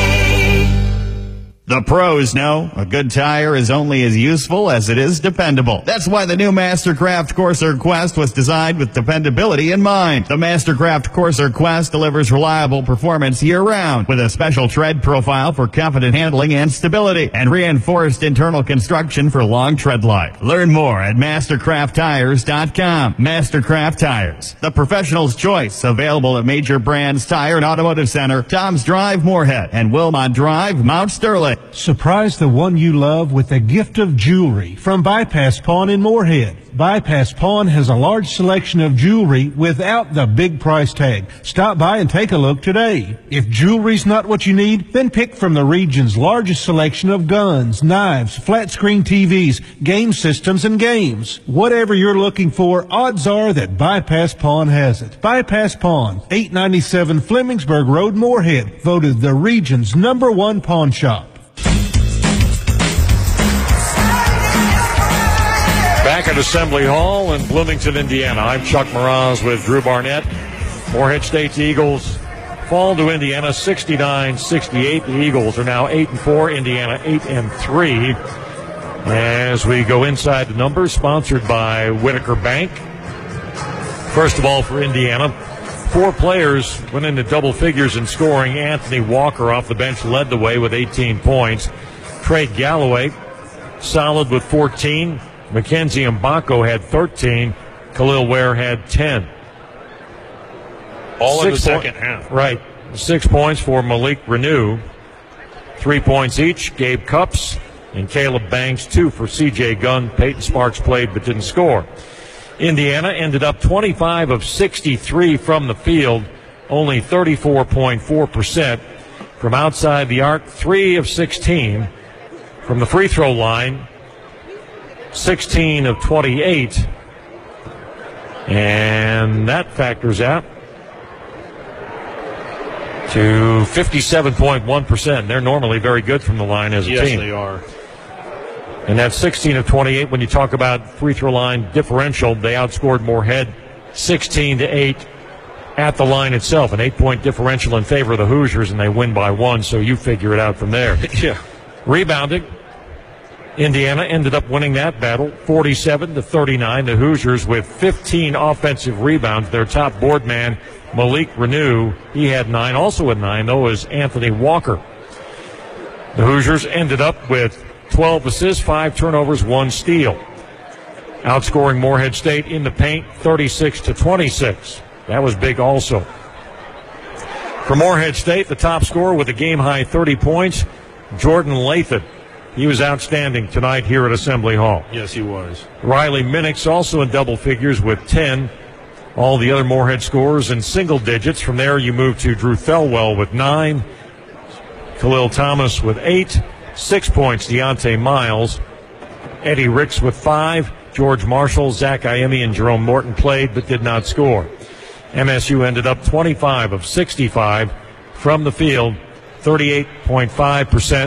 The pros know a good tire is only as useful as it is dependable. That's why the new Mastercraft Corsair Quest was designed with dependability in mind. The Mastercraft Corsair Quest delivers reliable performance year-round with a special tread profile for confident handling and stability and reinforced internal construction for long tread life. Learn more at mastercraft tires dot com. Mastercraft Tires, the professional's choice, available at major brands Tire and Automotive Center, Tom's Drive, Moorhead, and Wilmot Drive, Mount Sterling. Surprise the one you love with a gift of jewelry from Bypass Pawn in Moorhead. Bypass Pawn has a large selection of jewelry without the big price tag. Stop by and take a look today. If jewelry's not what you need, then pick from the region's largest selection of guns, knives, flat screen T Vs, game systems, and games. Whatever you're looking for, odds are that Bypass Pawn has it. Bypass Pawn, eight ninety-seven Flemingsburg Road, Moorhead, voted the region's number one pawn shop. Back at Assembly Hall in Bloomington, Indiana. I'm Chuck Mraz with Drew Barnett. Morehead State's Eagles fall to Indiana sixty-nine sixty-eight. The Eagles are now eight and four, Indiana eight and three. As we go inside the numbers, sponsored by Whitaker Bank. First of all, for Indiana, four players went into double figures in scoring. Anthony Walker off the bench led the way with eighteen points. Trey Galloway solid with fourteen. Mackenzie Mbako had thirteen. Khalil Ware had ten. All in the Six second point, half. Right. Six points for Malik Renew. Three points each. Gabe Cups and Caleb Banks. Two for C J Gunn. Peyton Sparks played but didn't score. Indiana ended up twenty-five of sixty-three from the field. Only thirty-four point four percent. From outside the arc, three of sixteen. From the free throw line, sixteen of twenty-eight, and that factors out to fifty-seven point one percent. They're normally very good from the line as a yes, team. Yes, they are. And that's sixteen of twenty-eight. When you talk about free throw line differential, they outscored Moorhead sixteen to eight at the line itself. An eight-point differential in favor of the Hoosiers, and they win by one, so you figure it out from there. Yeah. Rebounding, Indiana ended up winning that battle, forty-seven to thirty-nine. The Hoosiers with fifteen offensive rebounds. Their top board man, Malik Renew, he had nine. Also with nine, though, is Anthony Walker. The Hoosiers ended up with twelve assists, five turnovers, one steal. Outscoring Morehead State in the paint, thirty-six to twenty-six. That was big also. For Morehead State, the top scorer with a game-high thirty points, Jordan Lathan. He was outstanding tonight here at Assembly Hall. Yes, he was. Riley Minix also in double figures with ten. All the other Morehead scorers in single digits. From there, you move to Drew Thelwell with nine. Khalil Thomas with eight. Six points, Deontay Miles. Eddie Ricks with five. George Marshall, Zach Iemi, and Jerome Morton played but did not score. M S U ended up twenty-five of sixty-five from the field, thirty-eight point five percent.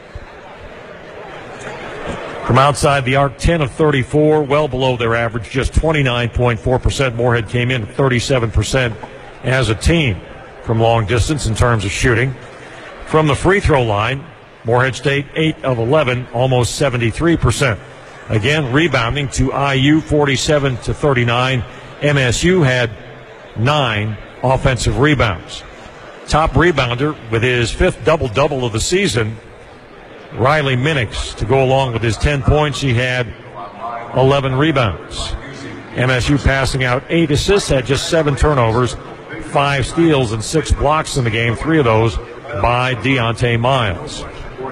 From outside the arc, ten of thirty-four, well below their average, just twenty-nine point four percent. Morehead came in at thirty-seven percent as a team from long distance in terms of shooting. From the free throw line, Morehead State eight of eleven, almost seventy-three percent. Again, rebounding to I U, forty-seven to thirty-nine. M S U had nine offensive rebounds. Top rebounder with his fifth double-double of the season, Riley Minix. To go along with his ten points, he had eleven rebounds. M S U passing out eight assists, had just seven turnovers, five steals, and six blocks in the game, three of those by Deontay Miles.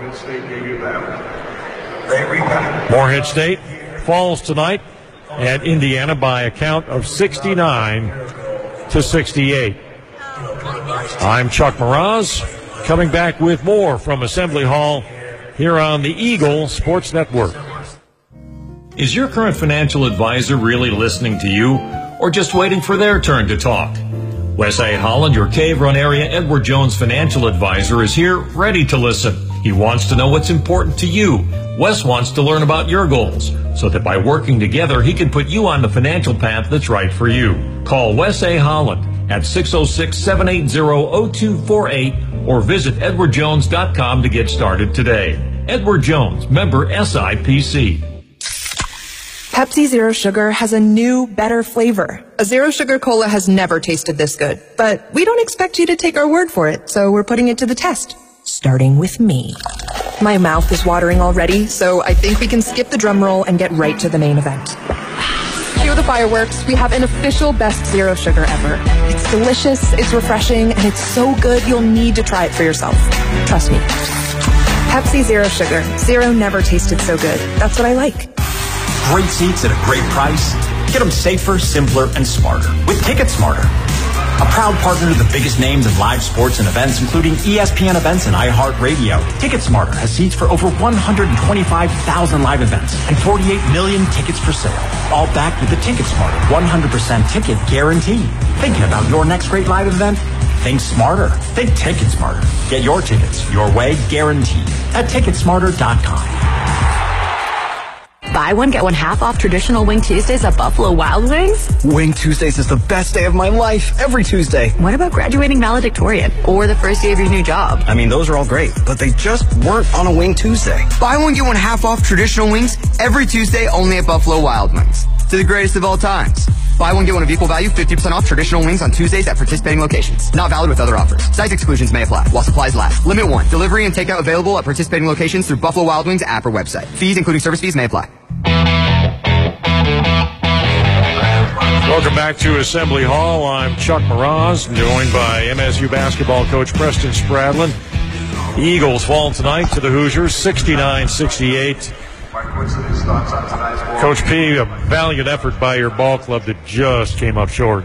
Morehead State falls tonight at Indiana by a count of sixty-nine to sixty-eight. I'm Chuck Mraz, coming back with more from Assembly Hall here on the Eagle Sports Network. Is your current financial advisor really listening to you, or just waiting for their turn to talk? Wes A. Holland, your Cave Run area Edward Jones financial advisor, is here ready to listen. He wants to know what's important to you. Wes wants to learn about your goals, so that by working together, he can put you on the financial path that's right for you. Call Wes A. Holland at six oh six, seven eight zero, oh two four eight or visit edward jones dot com to get started today. Edward Jones, member S I P C. Pepsi Zero Sugar has a new, better flavor. A Zero Sugar Cola has never tasted this good, but we don't expect you to take our word for it, so we're putting it to the test. Starting with me. My mouth is watering already, so I think we can skip the drum roll and get right to the main event. Cue the fireworks. We have an official best Zero Sugar ever. It's delicious, it's refreshing, and it's so good you'll need to try it for yourself. Trust me. Pepsi Zero Sugar. Zero never tasted so good. That's what I like. Great seats at a great price. Get them safer, simpler, and smarter with Ticket Smarter. A proud partner to the biggest names in live sports and events, including E S P N events and iHeartRadio. TicketSmarter has seats for over one hundred twenty-five thousand live events and forty-eight million tickets for sale. All backed with the TicketSmarter one hundred percent ticket guarantee. Thinking about your next great live event? Think smarter. Think TicketSmarter. Get your tickets your way, guaranteed, at Ticket Smarter dot com. Buy one, get one half off traditional Wing Tuesdays at Buffalo Wild Wings? Wing Tuesdays is the best day of my life, every Tuesday. What about graduating valedictorian or the first day of your new job? I mean, those are all great, but they just weren't on a Wing Tuesday. Buy one, get one half off traditional wings every Tuesday only at Buffalo Wild Wings. To the greatest of all times. Buy one, get one of equal value, fifty percent off traditional wings on Tuesdays at participating locations. Not valid with other offers. Size exclusions may apply while supplies last. Limit one. Delivery and takeout available at participating locations through Buffalo Wild Wings app or website. Fees, including service fees, may apply. Welcome back to Assembly Hall. I'm Chuck Mraz, joined by M S U basketball coach Preston Spradlin. The Eagles fall tonight to the Hoosiers, sixty-nine sixty-eight. Coach P, a valiant effort by your ball club that just came up short.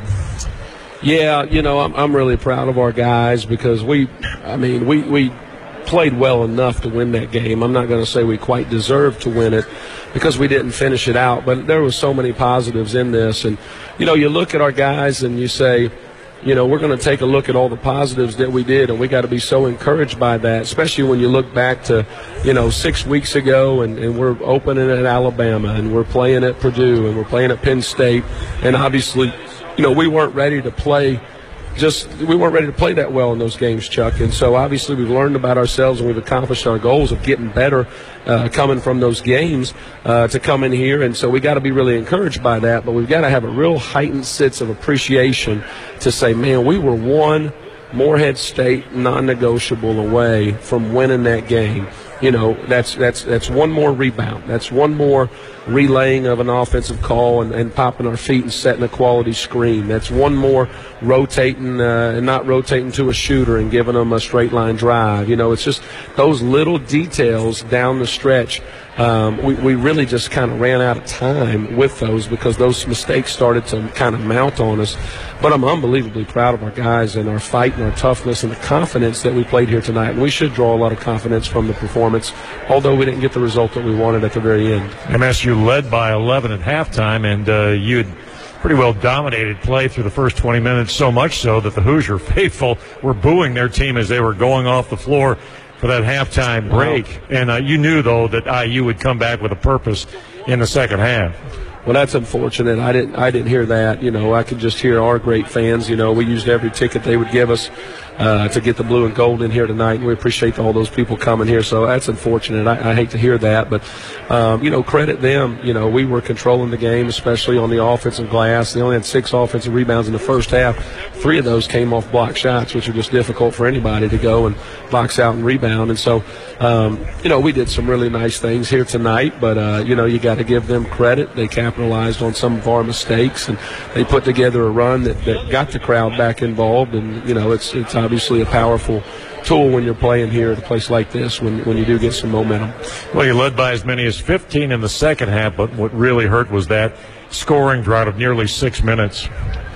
Yeah, you know, I'm, I'm really proud of our guys because we, I mean, we, we played well enough to win that game. I'm not going to say we quite deserved to win it because we didn't finish it out, but there was so many positives in this. And, you know, you look at our guys and you say, you know, we're going to take a look at all the positives that we did, and we got to be so encouraged by that, especially when you look back to, you know, six weeks ago, and, and we're opening at Alabama, and we're playing at Purdue, and we're playing at Penn State, and obviously, you know, we weren't ready to play just we weren't ready to play that well in those games, Chuck. And so obviously we've learned about ourselves and we've accomplished our goals of getting better uh, coming from those games uh, to come in here. And so we got to be really encouraged by that. But we've got to have a real heightened sense of appreciation to say, man, we were one Morehead State non-negotiable away from winning that game. You know, that's that's that's one more rebound. That's one more relaying of an offensive call and, and popping our feet and setting a quality screen. That's one more rotating uh, and not rotating to a shooter and giving them a straight line drive. You know, it's just those little details down the stretch. Um, we, we really just kind of ran out of time with those because those mistakes started to kind of mount on us. But I'm unbelievably proud of our guys and our fight and our toughness and the confidence that we played here tonight. And we should draw a lot of confidence from the performance, although we didn't get the result that we wanted at the very end. M S U led by eleven at halftime, and uh, you had pretty well dominated play through the first twenty minutes, so much so that the Hoosier faithful were booing their team as they were going off the floor for that halftime break. Wow. And uh, you knew, though, that I U would come back with a purpose in the second half. Well, that's unfortunate. I didn't I didn't hear that. You know, I could just hear our great fans. You know, we used every ticket they would give us uh, to get the blue and gold in here tonight, and we appreciate all those people coming here. So that's unfortunate. I, I hate to hear that, but, um, you know, credit them. You know, we were controlling the game, especially on the offensive glass. They only had six offensive rebounds in the first half. Three of those came off block shots, which are just difficult for anybody to go and box out and rebound. And so, um, you know, we did some really nice things here tonight, but, uh, you know, you got to give them credit. They capitalized on some of our mistakes, and they put together a run that, that got the crowd back involved. And, you know, it's it's obviously a powerful tool when you're playing here at a place like this when, when you do get some momentum. Well, you led by as many as fifteen in the second half, but what really hurt was that scoring drought of nearly six minutes.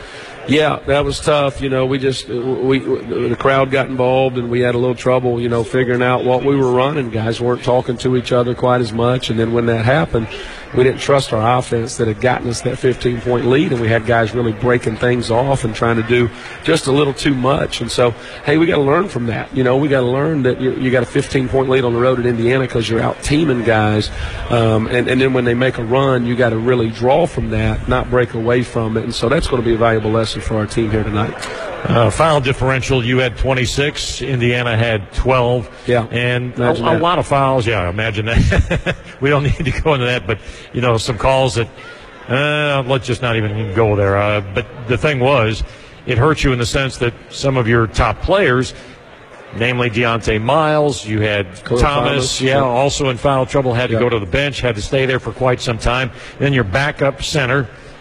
Yeah, that was tough. You know, we just we the crowd got involved and we had a little trouble, you know, figuring out what we were running. Guys weren't talking to each other quite as much, and then when that happened, we didn't trust our offense that had gotten us that fifteen-point lead, and we had guys really breaking things off and trying to do just a little too much. And so, hey, we got to learn from that. You know, we got to learn that you, you got a fifteen-point lead on the road at Indiana because you're out teaming guys, um, and and then when they make a run, you got to really draw from that, not break away from it. And so that's going to be a valuable lesson for our team here tonight. Uh, foul differential, you had twenty-six, Indiana had twelve. Yeah. And a, a lot of fouls, yeah, imagine that. We don't need to go into that, but, you know, some calls that, uh, let's just not even go there. Uh, but the thing was, it hurt you in the sense that some of your top players, namely Deontay Miles, you had Thomas, Thomas, yeah, also in foul trouble, had to yeah. go to the bench, had to stay there for quite some time. Then your backup center,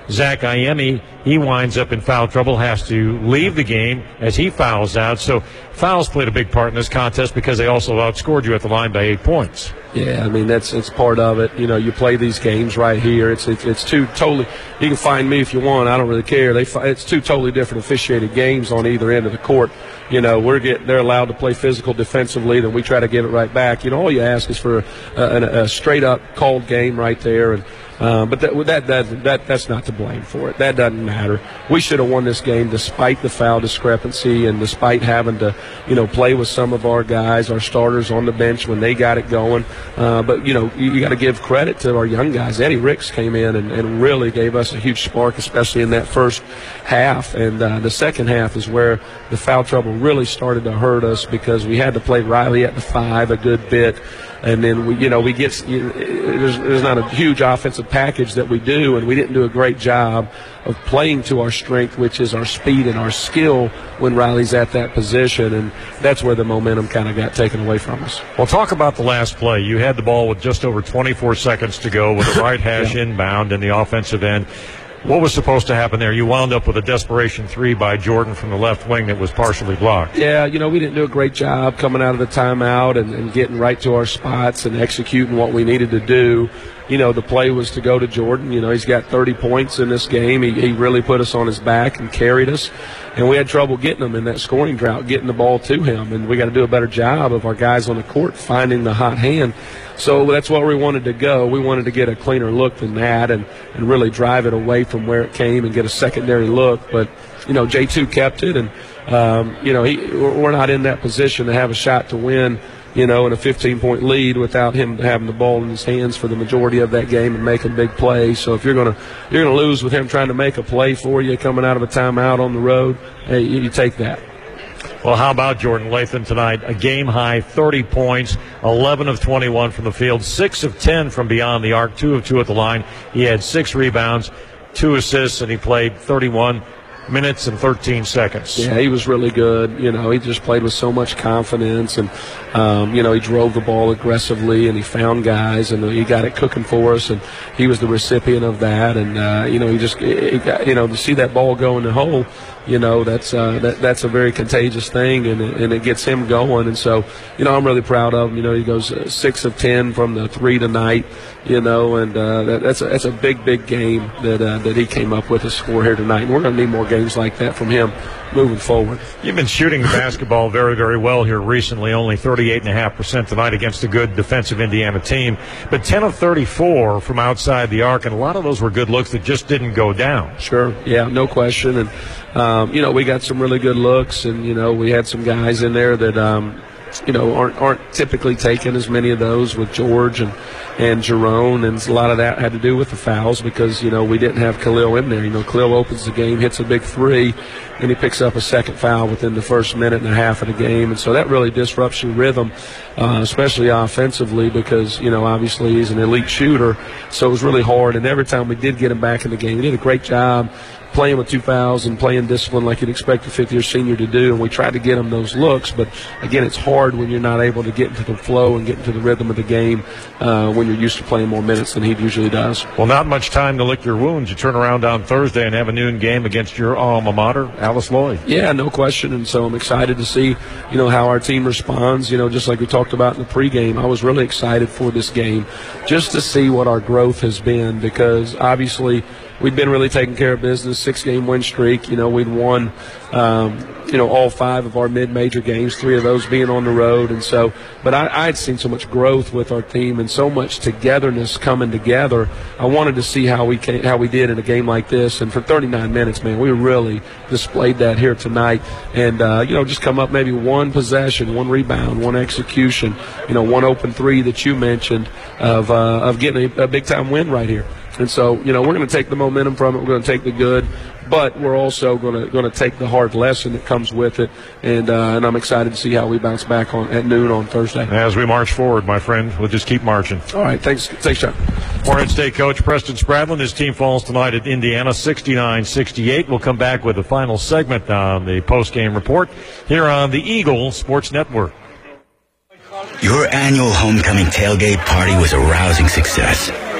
Zach Iemi, he winds up in foul trouble, has to leave the game as he fouls out. So fouls played a big part in this contest because they also outscored you at the line by eight points. Yeah, I mean, that's it's part of it. You know, you play these games right here. It's it's, it's two totally – you can find me if you want. I don't really care. They It's two totally different officiated games on either end of the court. You know, we're get, they're allowed to play physical defensively, then we try to give it right back. You know, all you ask is for a, a, a straight-up called game right there. And uh, But that, that, that, that that's not to blame for it. That doesn't matter. We should have won this game despite the foul discrepancy and despite having to, you know, play with some of our guys, our starters on the bench when they got it going. Uh, but, you know, you, you got to give credit to our young guys. Eddie Ricks came in and, and really gave us a huge spark, especially in that first half. And uh, the second half is where the foul trouble really started to hurt us because we had to play Riley at the five a good bit. And then, we, you know, we get you know, there's, there's not a huge offensive package that we do, and we didn't do a great job of playing to our strength, which is our speed and our skill when Riley's at that position, and that's where the momentum kind of got taken away from us. Well, talk about the last play. You had the ball with just over twenty-four seconds to go with the right hash yeah. inbound in the offensive end. What was supposed to happen there? You wound up with a desperation three by Jordan from the left wing that was partially blocked. Yeah, you know, we didn't do a great job coming out of the timeout and, and getting right to our spots and executing what we needed to do. You know, the play was to go to Jordan. You know, he's got thirty points in this game. He, he really put us on his back and carried us. And we had trouble getting him in that scoring drought, getting the ball to him. And we got to do a better job of our guys on the court finding the hot hand. So that's where we wanted to go. We wanted to get a cleaner look than that and, and really drive it away from where it came and get a secondary look. But, you know, J two kept it. And, um, you know, he, we're not in that position to have a shot to win, you know, in a fifteen-point lead without him having the ball in his hands for the majority of that game and making big plays. So if you're going to you're going to lose with him trying to make a play for you coming out of a timeout on the road, hey, you, you take that. Well, how about Jordan Latham tonight? A game-high thirty points, eleven of twenty-one from the field, six of ten from beyond the arc, two of two at the line. He had six rebounds, two assists, and he played thirty-one minutes and thirteen seconds. Yeah, he was really good. You know, he just played with so much confidence, and um, you know, he drove the ball aggressively, and he found guys, and he got it cooking for us, and he was the recipient of that. And uh, you know, he just, he got, you know, to see that ball go in the hole, you know, that's uh, that that's a very contagious thing, and it, and it gets him going. And so, you know, I'm really proud of him. You know, he goes uh, six of ten from the three tonight. You know, and uh, that, that's a, that's a big, big game that uh, that he came up with to score here tonight. And we're going to need more games like that from him moving forward. You've been shooting the basketball very, very well here recently, only thirty-eight point five percent tonight against a good defensive Indiana team. But ten of thirty-four from outside the arc, and a lot of those were good looks that just didn't go down. Sure, yeah, no question. And, um, you know, we got some really good looks, and, you know, we had some guys in there that, um, you know, aren't aren't typically taking as many of those with George and and Jerome, and a lot of that had to do with the fouls because, you know, we didn't have Khalil in there. You know, Khalil opens the game, hits a big three, and he picks up a second foul within the first minute and a half of the game. And so that really disrupts your rhythm, uh, especially offensively because, you know, obviously he's an elite shooter. So it was really hard. And every time we did get him back in the game, he did a great job playing with two fouls and playing discipline like you'd expect a fifth-year senior to do, and we tried to get him those looks. But, again, it's hard when you're not able to get into the flow and get into the rhythm of the game uh, when you're used to playing more minutes than he usually does. Well, not much time to lick your wounds. You turn around on Thursday and have a noon game against your alma mater, Alice Lloyd. Yeah, no question, and so I'm excited to see, you know, how our team responds. You know, just like we talked about in the pregame, I was really excited for this game just to see what our growth has been because, obviously, we'd been really taking care of business, six-game win streak. You know, we'd won, um, you know, all five of our mid-major games, three of those being on the road. And so, but I, I'd seen so much growth with our team and so much togetherness coming together. I wanted to see how we came, how we did in a game like this. And for thirty-nine minutes, man, we really displayed that here tonight. And, uh, you know, just come up maybe one possession, one rebound, one execution, you know, one open three that you mentioned of, uh, of getting a, a big-time win right here. And so, you know, we're going to take the momentum from it. We're going to take the good, but we're also going to going to take the hard lesson that comes with it. And uh, and I'm excited to see how we bounce back on at noon on Thursday. As we march forward, my friend, we'll just keep marching. All right, thanks, thanks, John. Morehead State coach Preston Spradlin. His team falls tonight at Indiana, sixty-nine sixty-eight. We'll come back with the final segment on the post-game report here on the Eagle Sports Network. Your annual homecoming tailgate party was a rousing success.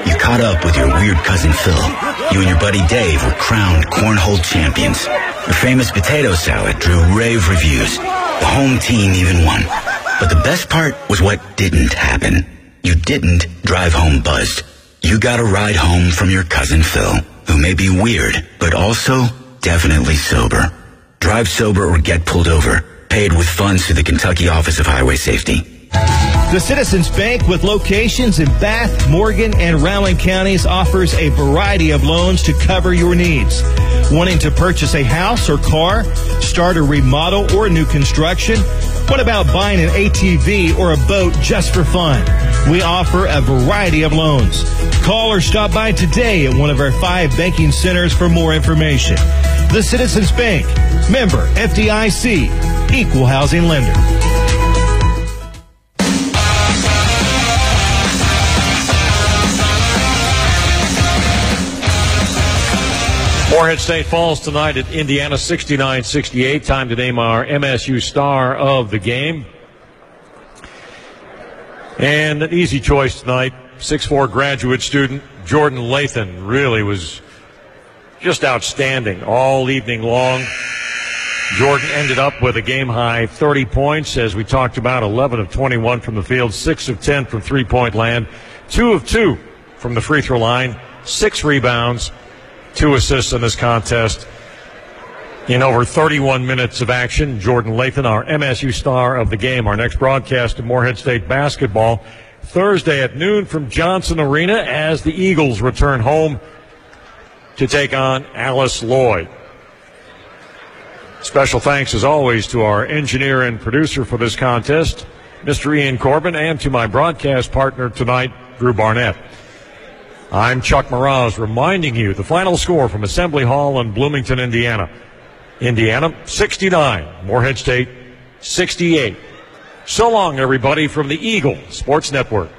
You caught up with your weird cousin Phil. You and your buddy Dave were crowned cornhole champions. Your famous potato salad drew rave reviews. The home team even won. But the best part was what didn't happen. You didn't drive home buzzed. You got a ride home from your cousin Phil, who may be weird, but also definitely sober. Drive sober or get pulled over. Paid with funds through the Kentucky Office of Highway Safety. The Citizens Bank, with locations in Bath, Morgan, and Rowland counties, offers a variety of loans to cover your needs. Wanting to purchase a house or car, start a remodel or new construction? What about buying an A T V or a boat just for fun? We offer a variety of loans. Call or stop by today at one of our five banking centers for more information. The Citizens Bank, member F D I C, equal housing lender. Morehead State falls tonight at Indiana sixty-nine sixty-eight. Time to name our M S U star of the game. And an easy choice tonight, six foot four graduate student Jordan Lathan really was just outstanding all evening long. Jordan ended up with a game-high thirty points, as we talked about, eleven of twenty-one from the field, six of ten from three-point land, two of two from the free throw line, six rebounds, two assists in this contest. In over thirty-one minutes of action, Jordan Lathan, our M S U star of the game. Our next broadcast of Morehead State basketball Thursday at noon from Johnson Arena as the Eagles return home to take on Alice Lloyd. Special thanks, as always, to our engineer and producer for this contest, Mister Ian Corbin, and to my broadcast partner tonight, Drew Barnett. I'm Chuck Mraz, reminding you the final score from Assembly Hall in Bloomington, Indiana. Indiana, sixty-nine. Morehead State, sixty-eight. So long, everybody, from the Eagle Sports Network.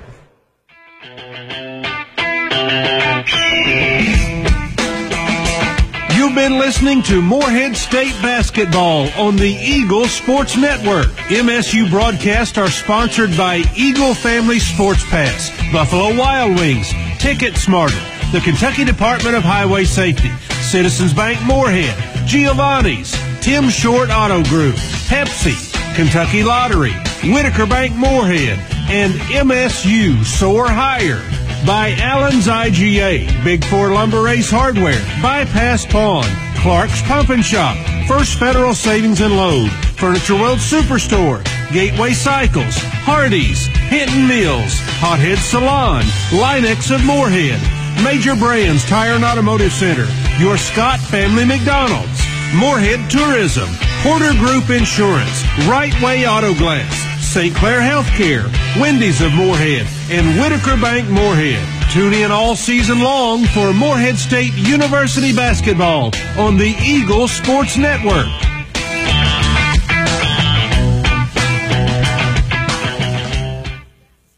You've been listening to Morehead State basketball on the Eagle Sports Network. M S U broadcasts are sponsored by Eagle Family Sports Pass, Buffalo Wild Wings, Ticket Smarter, the Kentucky Department of Highway Safety, Citizens Bank Morehead, Giovanni's, Tim Short Auto Group, Pepsi, Kentucky Lottery, Whitaker Bank Morehead, and M S U Soar Higher. By Allen's I G A, Big Four Lumber Ace Hardware, Bypass Pawn, Clark's Pump and Shop, First Federal Savings and Loan, Furniture World Superstore, Gateway Cycles, Hardee's, Hinton Mills, Hothead Salon, Linex of Morehead, Major Brands Tire and Automotive Center, your Scott Family McDonald's, Morehead Tourism, Porter Group Insurance, Right Way Auto Glass, Saint Clair Healthcare, Wendy's of Morehead, and Whitaker Bank Morehead. Tune in all season long for Morehead State University basketball on the Eagle Sports Network.